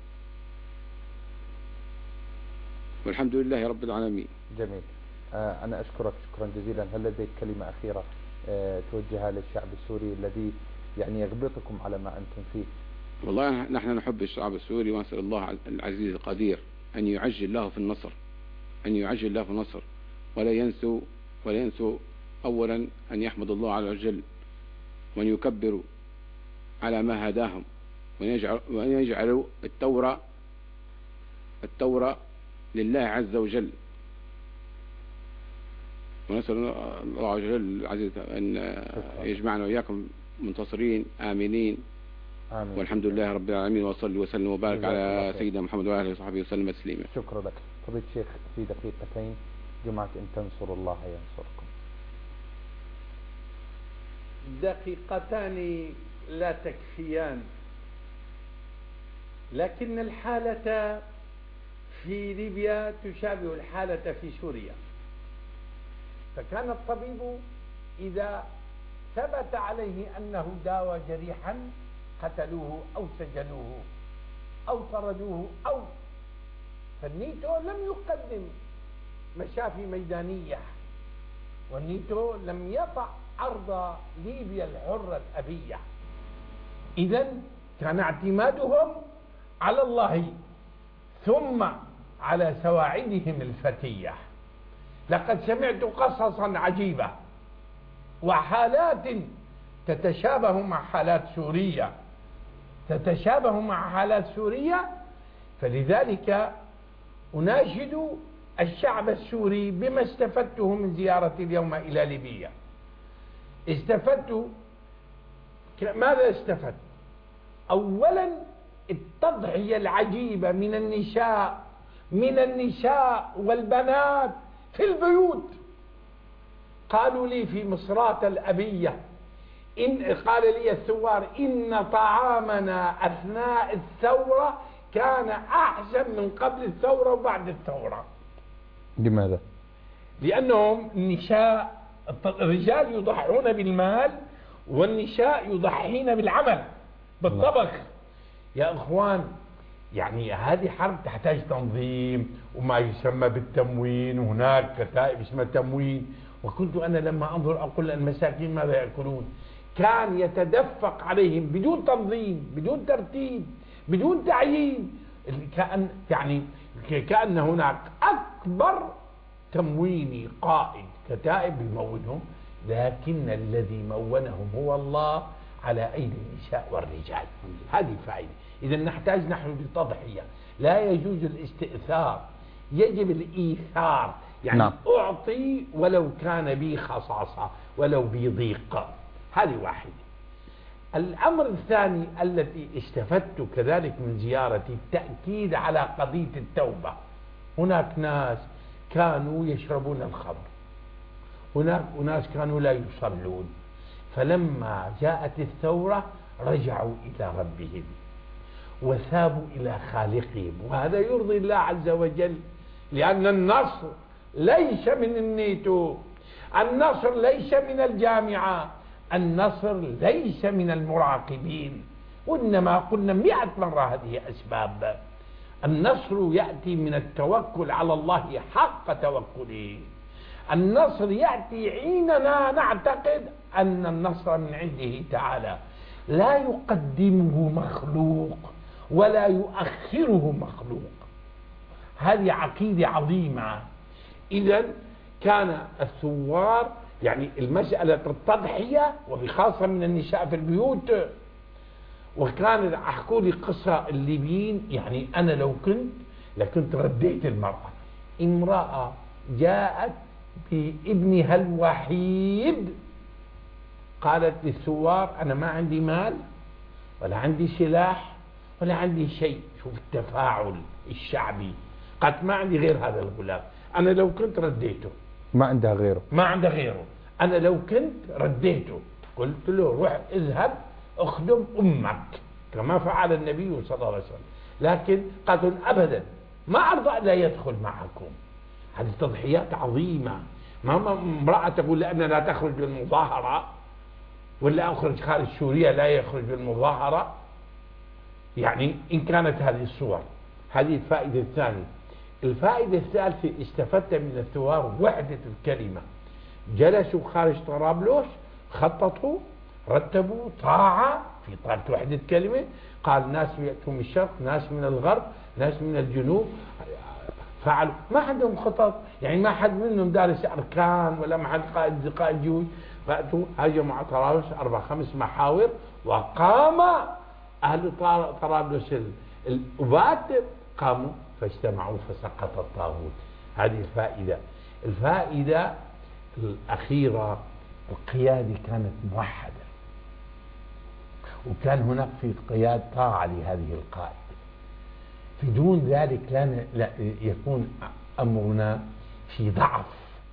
والحمد لله رب العالمين. جميل. آه أنا أشكرك شكرا جزيلا. هل لديك كلمة أخيرة آه توجهها للشعب السوري الذي يعني يغبطكم على ما أنتم فيه؟ والله نحن نحب الشعب السوري ونسأل الله العزيز القدير أن يعجل له في النصر، أن يعجل له في النصر، ولا ينسوا ولا ينسوا أولا أن يحمد الله على الجل، وأن يكبروا على ما هداهم، وأن يجعلوا التوراة التوراة لله عز وجل. ونسأل الله عز وجل العزيز أن يجمعنا وإياكم منتصرين آمنين. آمين. والحمد لله رب العالمين، وصلي وسلم وبارك على سيدنا محمد وعلى آله وصحبه وسلم تسليما. شكرا لك. فضيلة الشيخ في دقيقتين جماعة إن تنصروا الله ينصركم. دقيقتان لا تكفيان، لكن الحالة في ليبيا تشابه الحالة في سوريا. فكان الطبيب إذا ثبت عليه أنه داوى جريحا قتلوه أو سجنوه أو طردوه، أو فالنيتو لم يقدم مشافي ميدانية، والنيتو لم يطع أرض ليبيا الحرة الأبية. إذن كان اعتمادهم على الله ثم على سواعدهم الفتية. لقد سمعت قصصا عجيبة وحالات تتشابه مع حالات سوريا تتشابه مع حالات سوريا فلذلك أناشد الشعب السوري بما استفدته من زيارتي اليوم إلى ليبيا. استفدت، ماذا استفدت؟ أولا التضحية العجيبة من النساء من النساء والبنات في البيوت. قالوا لي في مصرات الأبية، إن قال لي الثوار إن طعامنا أثناء الثورة كان أحسن من قبل الثورة وبعد الثورة. لماذا؟ لأنهم النساء، الرجال يضحون بالمال والنساء يضحين بالعمل بالطبخ. يا أخوان، يعني هذه حرب تحتاج تنظيم وما يسمى بالتموين، وهناك كتائب اسمها تموين. وكنت أنا لما أنظر أقول المساكين ماذا يأكلون؟ كان يتدفق عليهم بدون تنظيم بدون ترتيب بدون تعيين، كأن يعني كأن هناك أكبر تمويني قائد كتائب يمونهم، لكن الذي مونهم هو الله على أيدي النساء والرجال. هذه فائدة. إذا نحتاج نحن للتضحية، لا يجوز الاستئثار، يجب الإيثار. يعني نعم. أعطي ولو كان بي خصاصة ولو بي ضيق. هذه واحدة. الأمر الثاني التي استفدت كذلك من زيارتي التأكيد على قضية التوبة. هناك ناس كانوا يشربون الخمر، هناك ناس كانوا لا يصلون، فلما جاءت الثورة رجعوا إلى ربهم وثابوا إلى خالقهم، وهذا يرضي الله عز وجل. لأن النصر ليس من النيتو، النصر ليس من الجامعة، النصر ليس من المراقبين، وإنما قلنا مئة مرة هذه أسباب. النصر يأتي من التوكل على الله حق توكله. النصر يأتي حيننا نعتقد أن النصر من عنده تعالى، لا يقدمه مخلوق ولا يؤخره مخلوق. هذه عقيدة عظيمة. إذن كان الثوار يعني المسألة التضحية وبخاصة من النساء في البيوت. وكان أحكوا لي قصة الليبيين، يعني أنا لو كنت لكنت رديت المرأة. امرأة جاءت بابنها الوحيد قالت للثوار أنا ما عندي مال ولا عندي سلاح ولا عندي شيء. شوف التفاعل الشعبي. قالت ما عندي غير هذا الغلام، أنا لو كنت رديته. ما عندها غيره ما عندها غيره أنا لو كنت رديته، قلت له روح اذهب اخدم أمك كما فعل النبي صلى الله عليه وسلم. لكن قالوا أبدا ما أرضى لا يدخل معكم. هذه تضحيات عظيمة. ما امرأة تقول لأنها لا تخرج بالمظاهرة ولا أخرج خارج سوريا لا يخرج بالمظاهرة. يعني إن كانت هذه الصور. هذه الفائدة الثانية. الفائدة الثالثة استفدت من الثوار وحدة الكلمة. جلسوا خارج طرابلس، خططوا، رتبوا طاعة في طالة وحدة كلمة. قال ناس يأتوا من الشرق، ناس من الغرب، ناس من الجنوب، فعلوا. ما عندهم خطط، يعني ما حد منهم دارس أركان ولا ما حد قائد قائد جيوش. فأتوا هاجموا على طرابلس أربع خمس محاور، وقام أهل طرابلس الأبات قاموا فاجتمعوا فسقط الطاغوت. هذه الفائدة. الفائدة الأخيرة القيادة كانت موحدة، وكان هناك في القيادة طاعة لهذه القائد. بدون ذلك لا, لا يكون أمرنا في ضعف.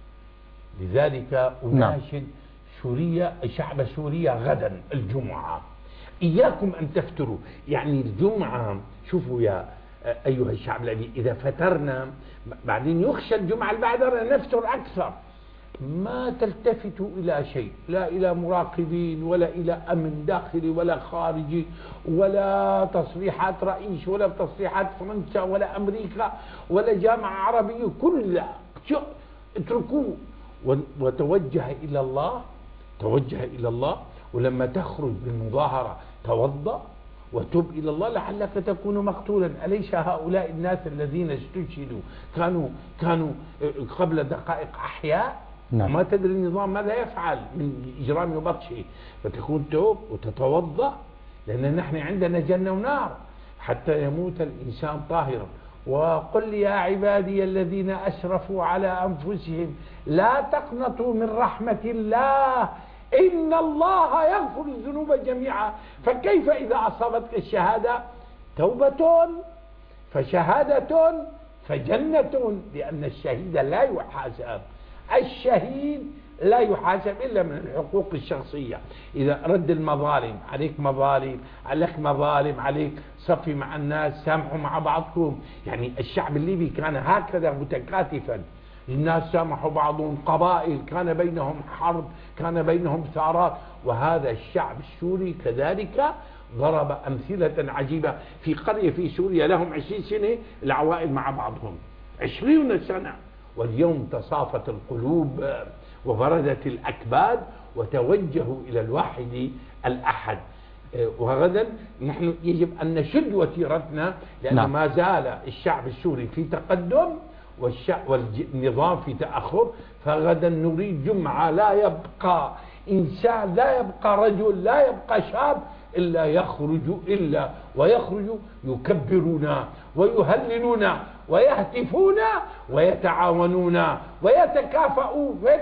لذلك أناشد سوريا، شعب سوريا غدا الجمعة إياكم أن تفتروا. يعني الجمعة شوفوا يا أيها الشعب الذي إذا فترنا بعدين يخشى الجمعة اللي بعدها نفتر أكثر. ما تلتفتوا إلى شيء، لا إلى مراقبين ولا إلى أمن داخلي ولا خارجي ولا تصريحات رئيس ولا تصريحات فرنسا ولا أمريكا ولا جامعة عربية، كلها اتركوه وتوجه إلى الله. توجه إلى الله، ولما تخرج بالمظاهرة توضأ وتب إلى الله لعلك تكون مقتولا. أليس هؤلاء الناس الذين استشهدوا كانوا كانوا قبل دقائق أحياء؟ نعم. ما تدري النظام ماذا يفعل من إجرام وبطشه. فتكون توب وتتوضأ، لأن نحن عندنا جنة ونار حتى يموت الإنسان طاهرا. وقل يا عبادي الذين أسرفوا على أنفسهم لا تقنطوا من رحمة الله إن الله يغفر الذنوب جميعا. فكيف إذا أصابتك الشهادة؟ توبة فشهادة فجنة، لأن الشهيد لا يحاسب. الشهيد لا يحاسب إلا من الحقوق الشخصية. إذا رد المظالم، عليك مظالم، عليك مظالم، عليك صفي مع الناس، سامحوا مع بعضكم. يعني الشعب الليبي كان هكذا متكاتفا، الناس سامحوا بعضهم، قبائل كان بينهم حرب، كان بينهم ثارات. وهذا الشعب السوري كذلك ضرب أمثلة عجيبة. في قرية في سوريا لهم عشرين سنة العوائل مع بعضهم، عشرين سنة، واليوم تصافت القلوب وبردت الأكباد وتوجهوا إلى الواحد الأحد. وغدا نحن يجب أن نشد وتيرتنا، لأن نعم. ما زال الشعب السوري في تقدم والنظام في تأخر. فغدا نريد جمعة لا يبقى إنسان، لا يبقى رجل، لا يبقى شاب إلا يخرج إلا ويخرج يكبرون ويهللون ويهتفون ويتعاونون ويتكافؤون ويت...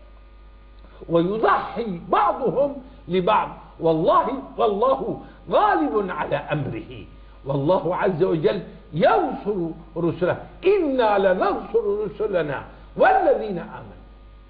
ويضحي بعضهم لبعض. والله والله غالب على أمره، والله عز وجل ينصر رسله. إنا لننصر رسلنا والذين آمنوا.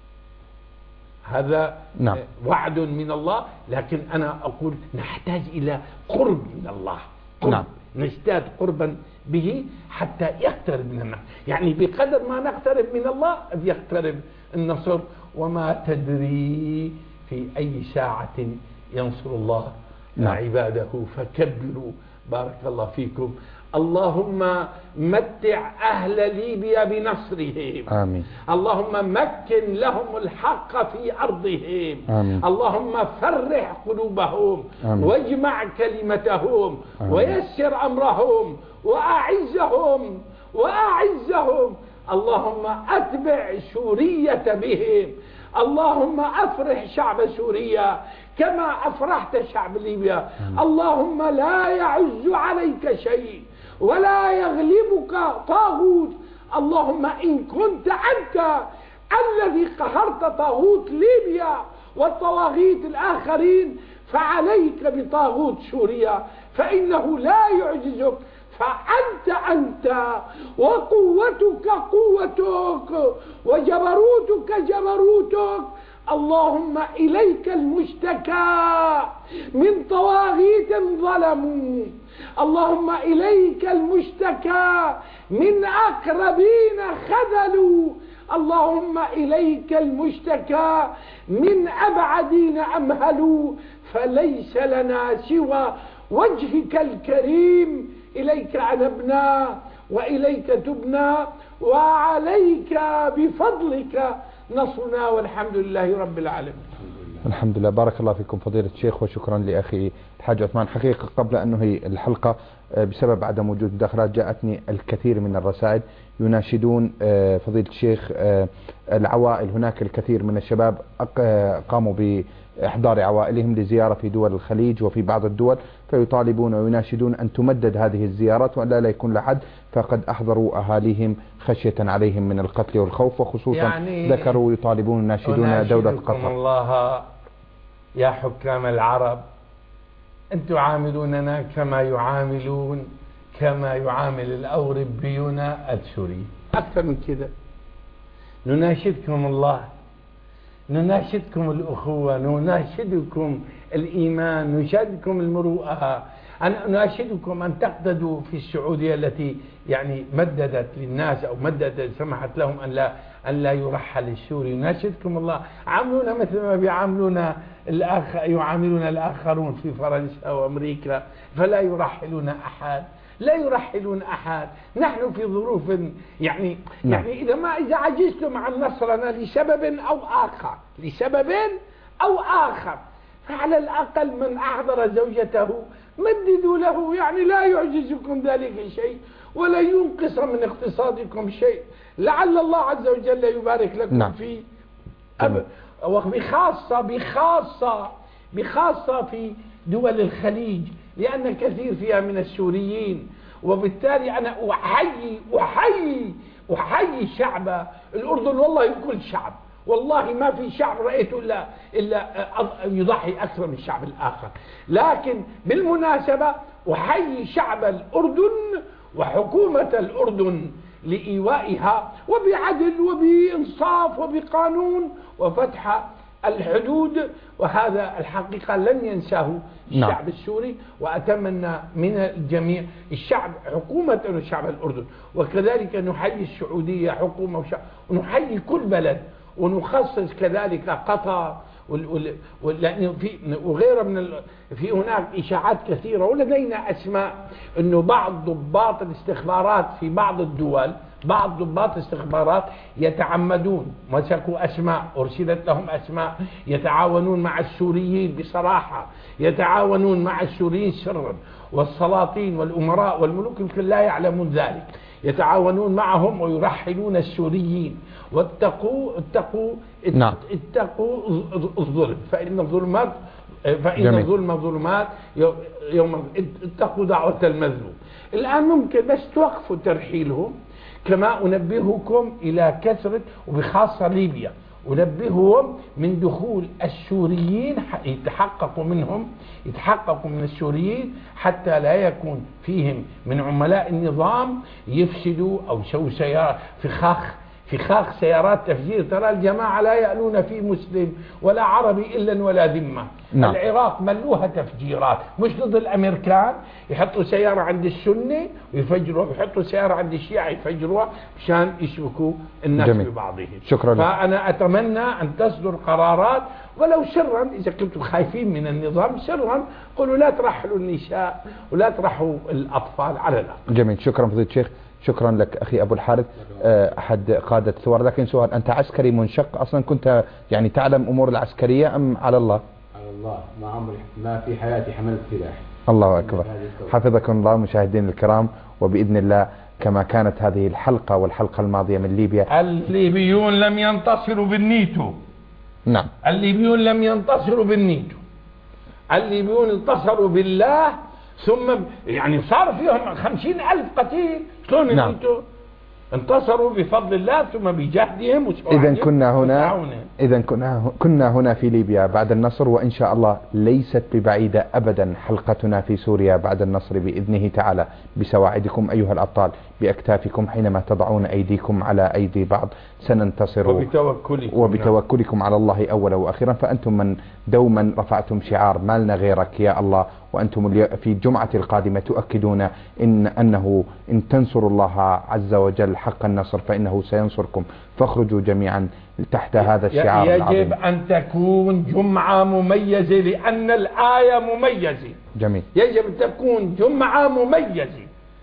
هذا نعم. وعد من الله. لكن أنا أقول نحتاج إلى قرب من الله، قرب. نعم. نزداد قربا به حتى يقترب من النصر. يعني بقدر ما نقترب من الله يقترب النصر. وما تدري في أي ساعة ينصر الله نعم. عباده فكبروا. بارك الله فيكم. اللهم متع أهل ليبيا بنصرهم. آمين. اللهم مكن لهم الحق في أرضهم. آمين. اللهم فرح قلوبهم. آمين. واجمع كلمتهم. آمين. ويسر أمرهم وأعزهم وأعزهم. اللهم أتبع سورية بهم. اللهم أفرح شعب سوريا كما أفرحت شعب ليبيا. آمين. اللهم لا يعز عليك شيء ولا يغلبك طاغوت. اللهم إن كنت أنت الذي قهرت طاغوت ليبيا والطواغيت الآخرين فعليك بطاغوت سوريا، فإنه لا يعجزك. فأنت أنت وقوتك قوتك وجبروتك جبروتك. اللهم إليك المشتكى من طواغيت ظلموا. اللهم إليك المشتكى من أقربين خذلوا. اللهم إليك المشتكى من أبعدين أمهلوا. فليس لنا سوى وجهك الكريم. إليك أنبنا وإليك تبنا وعليك بفضلك نصرنا، والحمد لله رب العالمين. الحمد لله. بارك الله فيكم فضيلة الشيخ، وشكرا لأخي الحاج عثمان. حقيقة قبل أن ننهي الحلقة بسبب عدم وجود مداخلات جاءتني الكثير من الرسائل يناشدون فضيلة الشيخ العوائل. هناك الكثير من الشباب قاموا بإحضار عوائلهم لزيارة في دول الخليج وفي بعض الدول، فيطالبون ويناشدون أن تمدد هذه الزيارات وأن لا يكون لحد، فقد أحضروا أهاليهم خشية عليهم من القتل والخوف. وخصوصا يعني ذكروا يطالبون يناشدون دولة قطر. الله يا حكام العرب، أن تعاملوننا كما يعاملون كما يعامل الأوروبيون السوري. أكثر من كده نناشدكم الله، نناشدكم الأخوة، نناشدكم الإيمان، نناشدكم المروءة، أنا نناشدكم أن تقتدوا في السعودية التي يعني مددت للناس أو مددت سمحت لهم أن لا أن لا يرحل السوري. نناشدكم الله عاملونا مثل ما بيعاملونا الآخ يعاملون الآخرون في فرنسا وأمريكا، فلا يرحلون أحد، لا يرحلون أحد. نحن في ظروف يعني نعم. يعني إذا ما إذا عجزتم عن نصرنا لسبب أو آخر لسبب أو آخر فعلى الأقل من أحضر زوجته مددوا له، يعني لا يعجزكم ذلك شيء ولا ينقص من اقتصادكم شيء، لعل الله عز وجل يبارك لكم نعم. فيه. وبخاصة بخاصة بخاصة في دول الخليج، لأن كثير فيها من السوريين، وبالتالي أنا أحيي أحيي أحيي شعب الأردن، والله كل شعب، والله ما في شعب رأيته إلا إلا يضحي أكثر من الشعب الآخر. لكن بالمناسبة أحيي شعب الأردن وحكومة الأردن لإيوائها وبعدل وبإنصاف وبقانون وفتح الحدود، وهذا الحقيقة لن ينساه الشعب نعم. السوري. وأتمنى من الجميع الشعب حكومة الشعب الأردن، وكذلك نحيي السعودية حكومة وشعب، ونحيي كل بلد، ونخصص كذلك قطر ولأنه في وغيره من ال... في هناك إشاعات كثيرة، ولدينا أسماء أنه بعض ضباط الاستخبارات في بعض الدول، بعض ضباط الاستخبارات يتعمدون، مسكوا أسماء، أرسلت لهم أسماء، يتعاونون مع السوريين بصراحة، يتعاونون مع السوريين سرا، والسلاطين والأمراء والملوك يمكن لا يعلمون ذلك، يتعاونون معهم ويرحلون السوريين. واتقوا اتقوا نعم. اتقوا الظلم، فإن الظلمات فإن جميل. الظلم ظلمات يوم. اتقوا دعوة المظلوم. الآن ممكن بس توقفوا ترحيلهم، كما أنبهكم إلى كثرة وبخاصة ليبيا، أنبههم من دخول السوريين، يتحققوا منهم يتحققوا من السوريين حتى لا يكون فيهم من عملاء النظام يفسدوا أو يسووا سيارة فخاخ فخاخ سيارات تفجير. ترى الجماعة لا يألون في مسلم ولا عربي إلا ولا ذمة. نعم. العراق ملوها تفجيرات، مش ضد الأمريكان، يحطوا سيارة عند السنة ويفجروها، ويحطوا سيارة عند الشيعة يفجروها مشان يشبكوا الناس جميل. ببعضهم. شكرا. فأنا أتمنى أن تصدر قرارات ولو سرا، إذا كنتم خايفين من النظام سرا قولوا لا ترحلوا النساء ولا ترحلوا الأطفال على الأقل. جميل. شكرا فضيلة الشيخ. شكرا لك أخي أبو الحارث، أحد قادة الثوار. لكن سؤال، أنت عسكري منشق أصلا، كنت يعني تعلم أمور العسكرية أم على الله؟ على الله، ما عمري ما في حياتي حملت سلاح. الله أكبر. حفظكم الله مشاهدين الكرام، وبإذن الله كما كانت هذه الحلقة والحلقة الماضية من ليبيا. الليبيون لم ينتصروا بالنيتو. نعم. الليبيون لم ينتصروا بالنيتو، الليبيون انتصروا بالله، ثم يعني صار فيهم خمسين ألف قتيل. شلون نعم. انتوا انتصروا بفضل الله ثم بجهدهم. إذا كنا هنا إذا كنا كنا هنا في ليبيا بعد النصر، وإن شاء الله ليست ببعيدة أبدا حلقتنا في سوريا بعد النصر بإذنه تعالى، بسواعدكم أيها الأبطال، بأكتافكم حينما تضعون أيديكم على أيدي بعض سننتصر، وبتوكلكم, وبتوكلكم على الله أولا وأخيرا. فأنتم من دوما رفعتم شعار ما لنا غيرك يا الله، وأنتم في الجمعة القادمة تؤكدون إن أنه إن تنصروا الله عز وجل حق النصر فإنه سينصركم، فاخرجوا جميعا تحت هذا الشعار يجب العظيم. يجب أن تكون جمعة مميزة لأن الآية مميزة. جميل. يجب أن تكون جمعة مميزة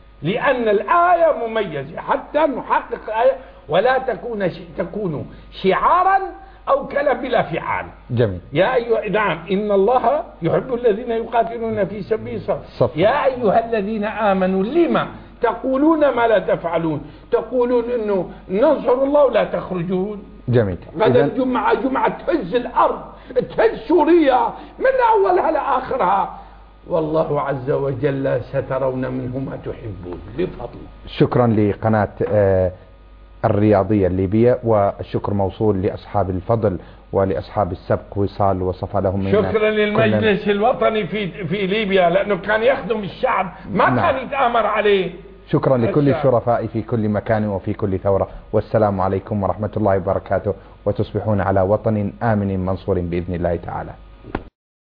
لأن الآية مميزة حتى نحقق الآية، ولا تكون تكون شعارا أو كلام بلا فعال. جميل. يا أيها نعم إن الله يحب الذين يقاتلون في سبيل صف. يا أيها الذين آمنوا لما تقولون ما لا تفعلون، تقولون إنه ننصر الله ولا تخرجون. جميل. غدا الجمعة جمعة تهز الأرض، تهز سوريا من أولها لآخرها، والله عز وجل سترون منه ما تحبون بفضل. شكرا لقناة الرياضية الليبية، والشكر موصول لأصحاب الفضل ولأصحاب السبق وصال وصفى لهم منا. شكرا للمجلس الوطني في في ليبيا لأنه كان يخدم الشعب، ما نعم. كان يتآمر عليه. شكرا لكل الشرفاء في كل مكان وفي كل ثورة، والسلام عليكم ورحمة الله وبركاته، وتصبحون على وطن آمن منصور بإذن الله تعالى.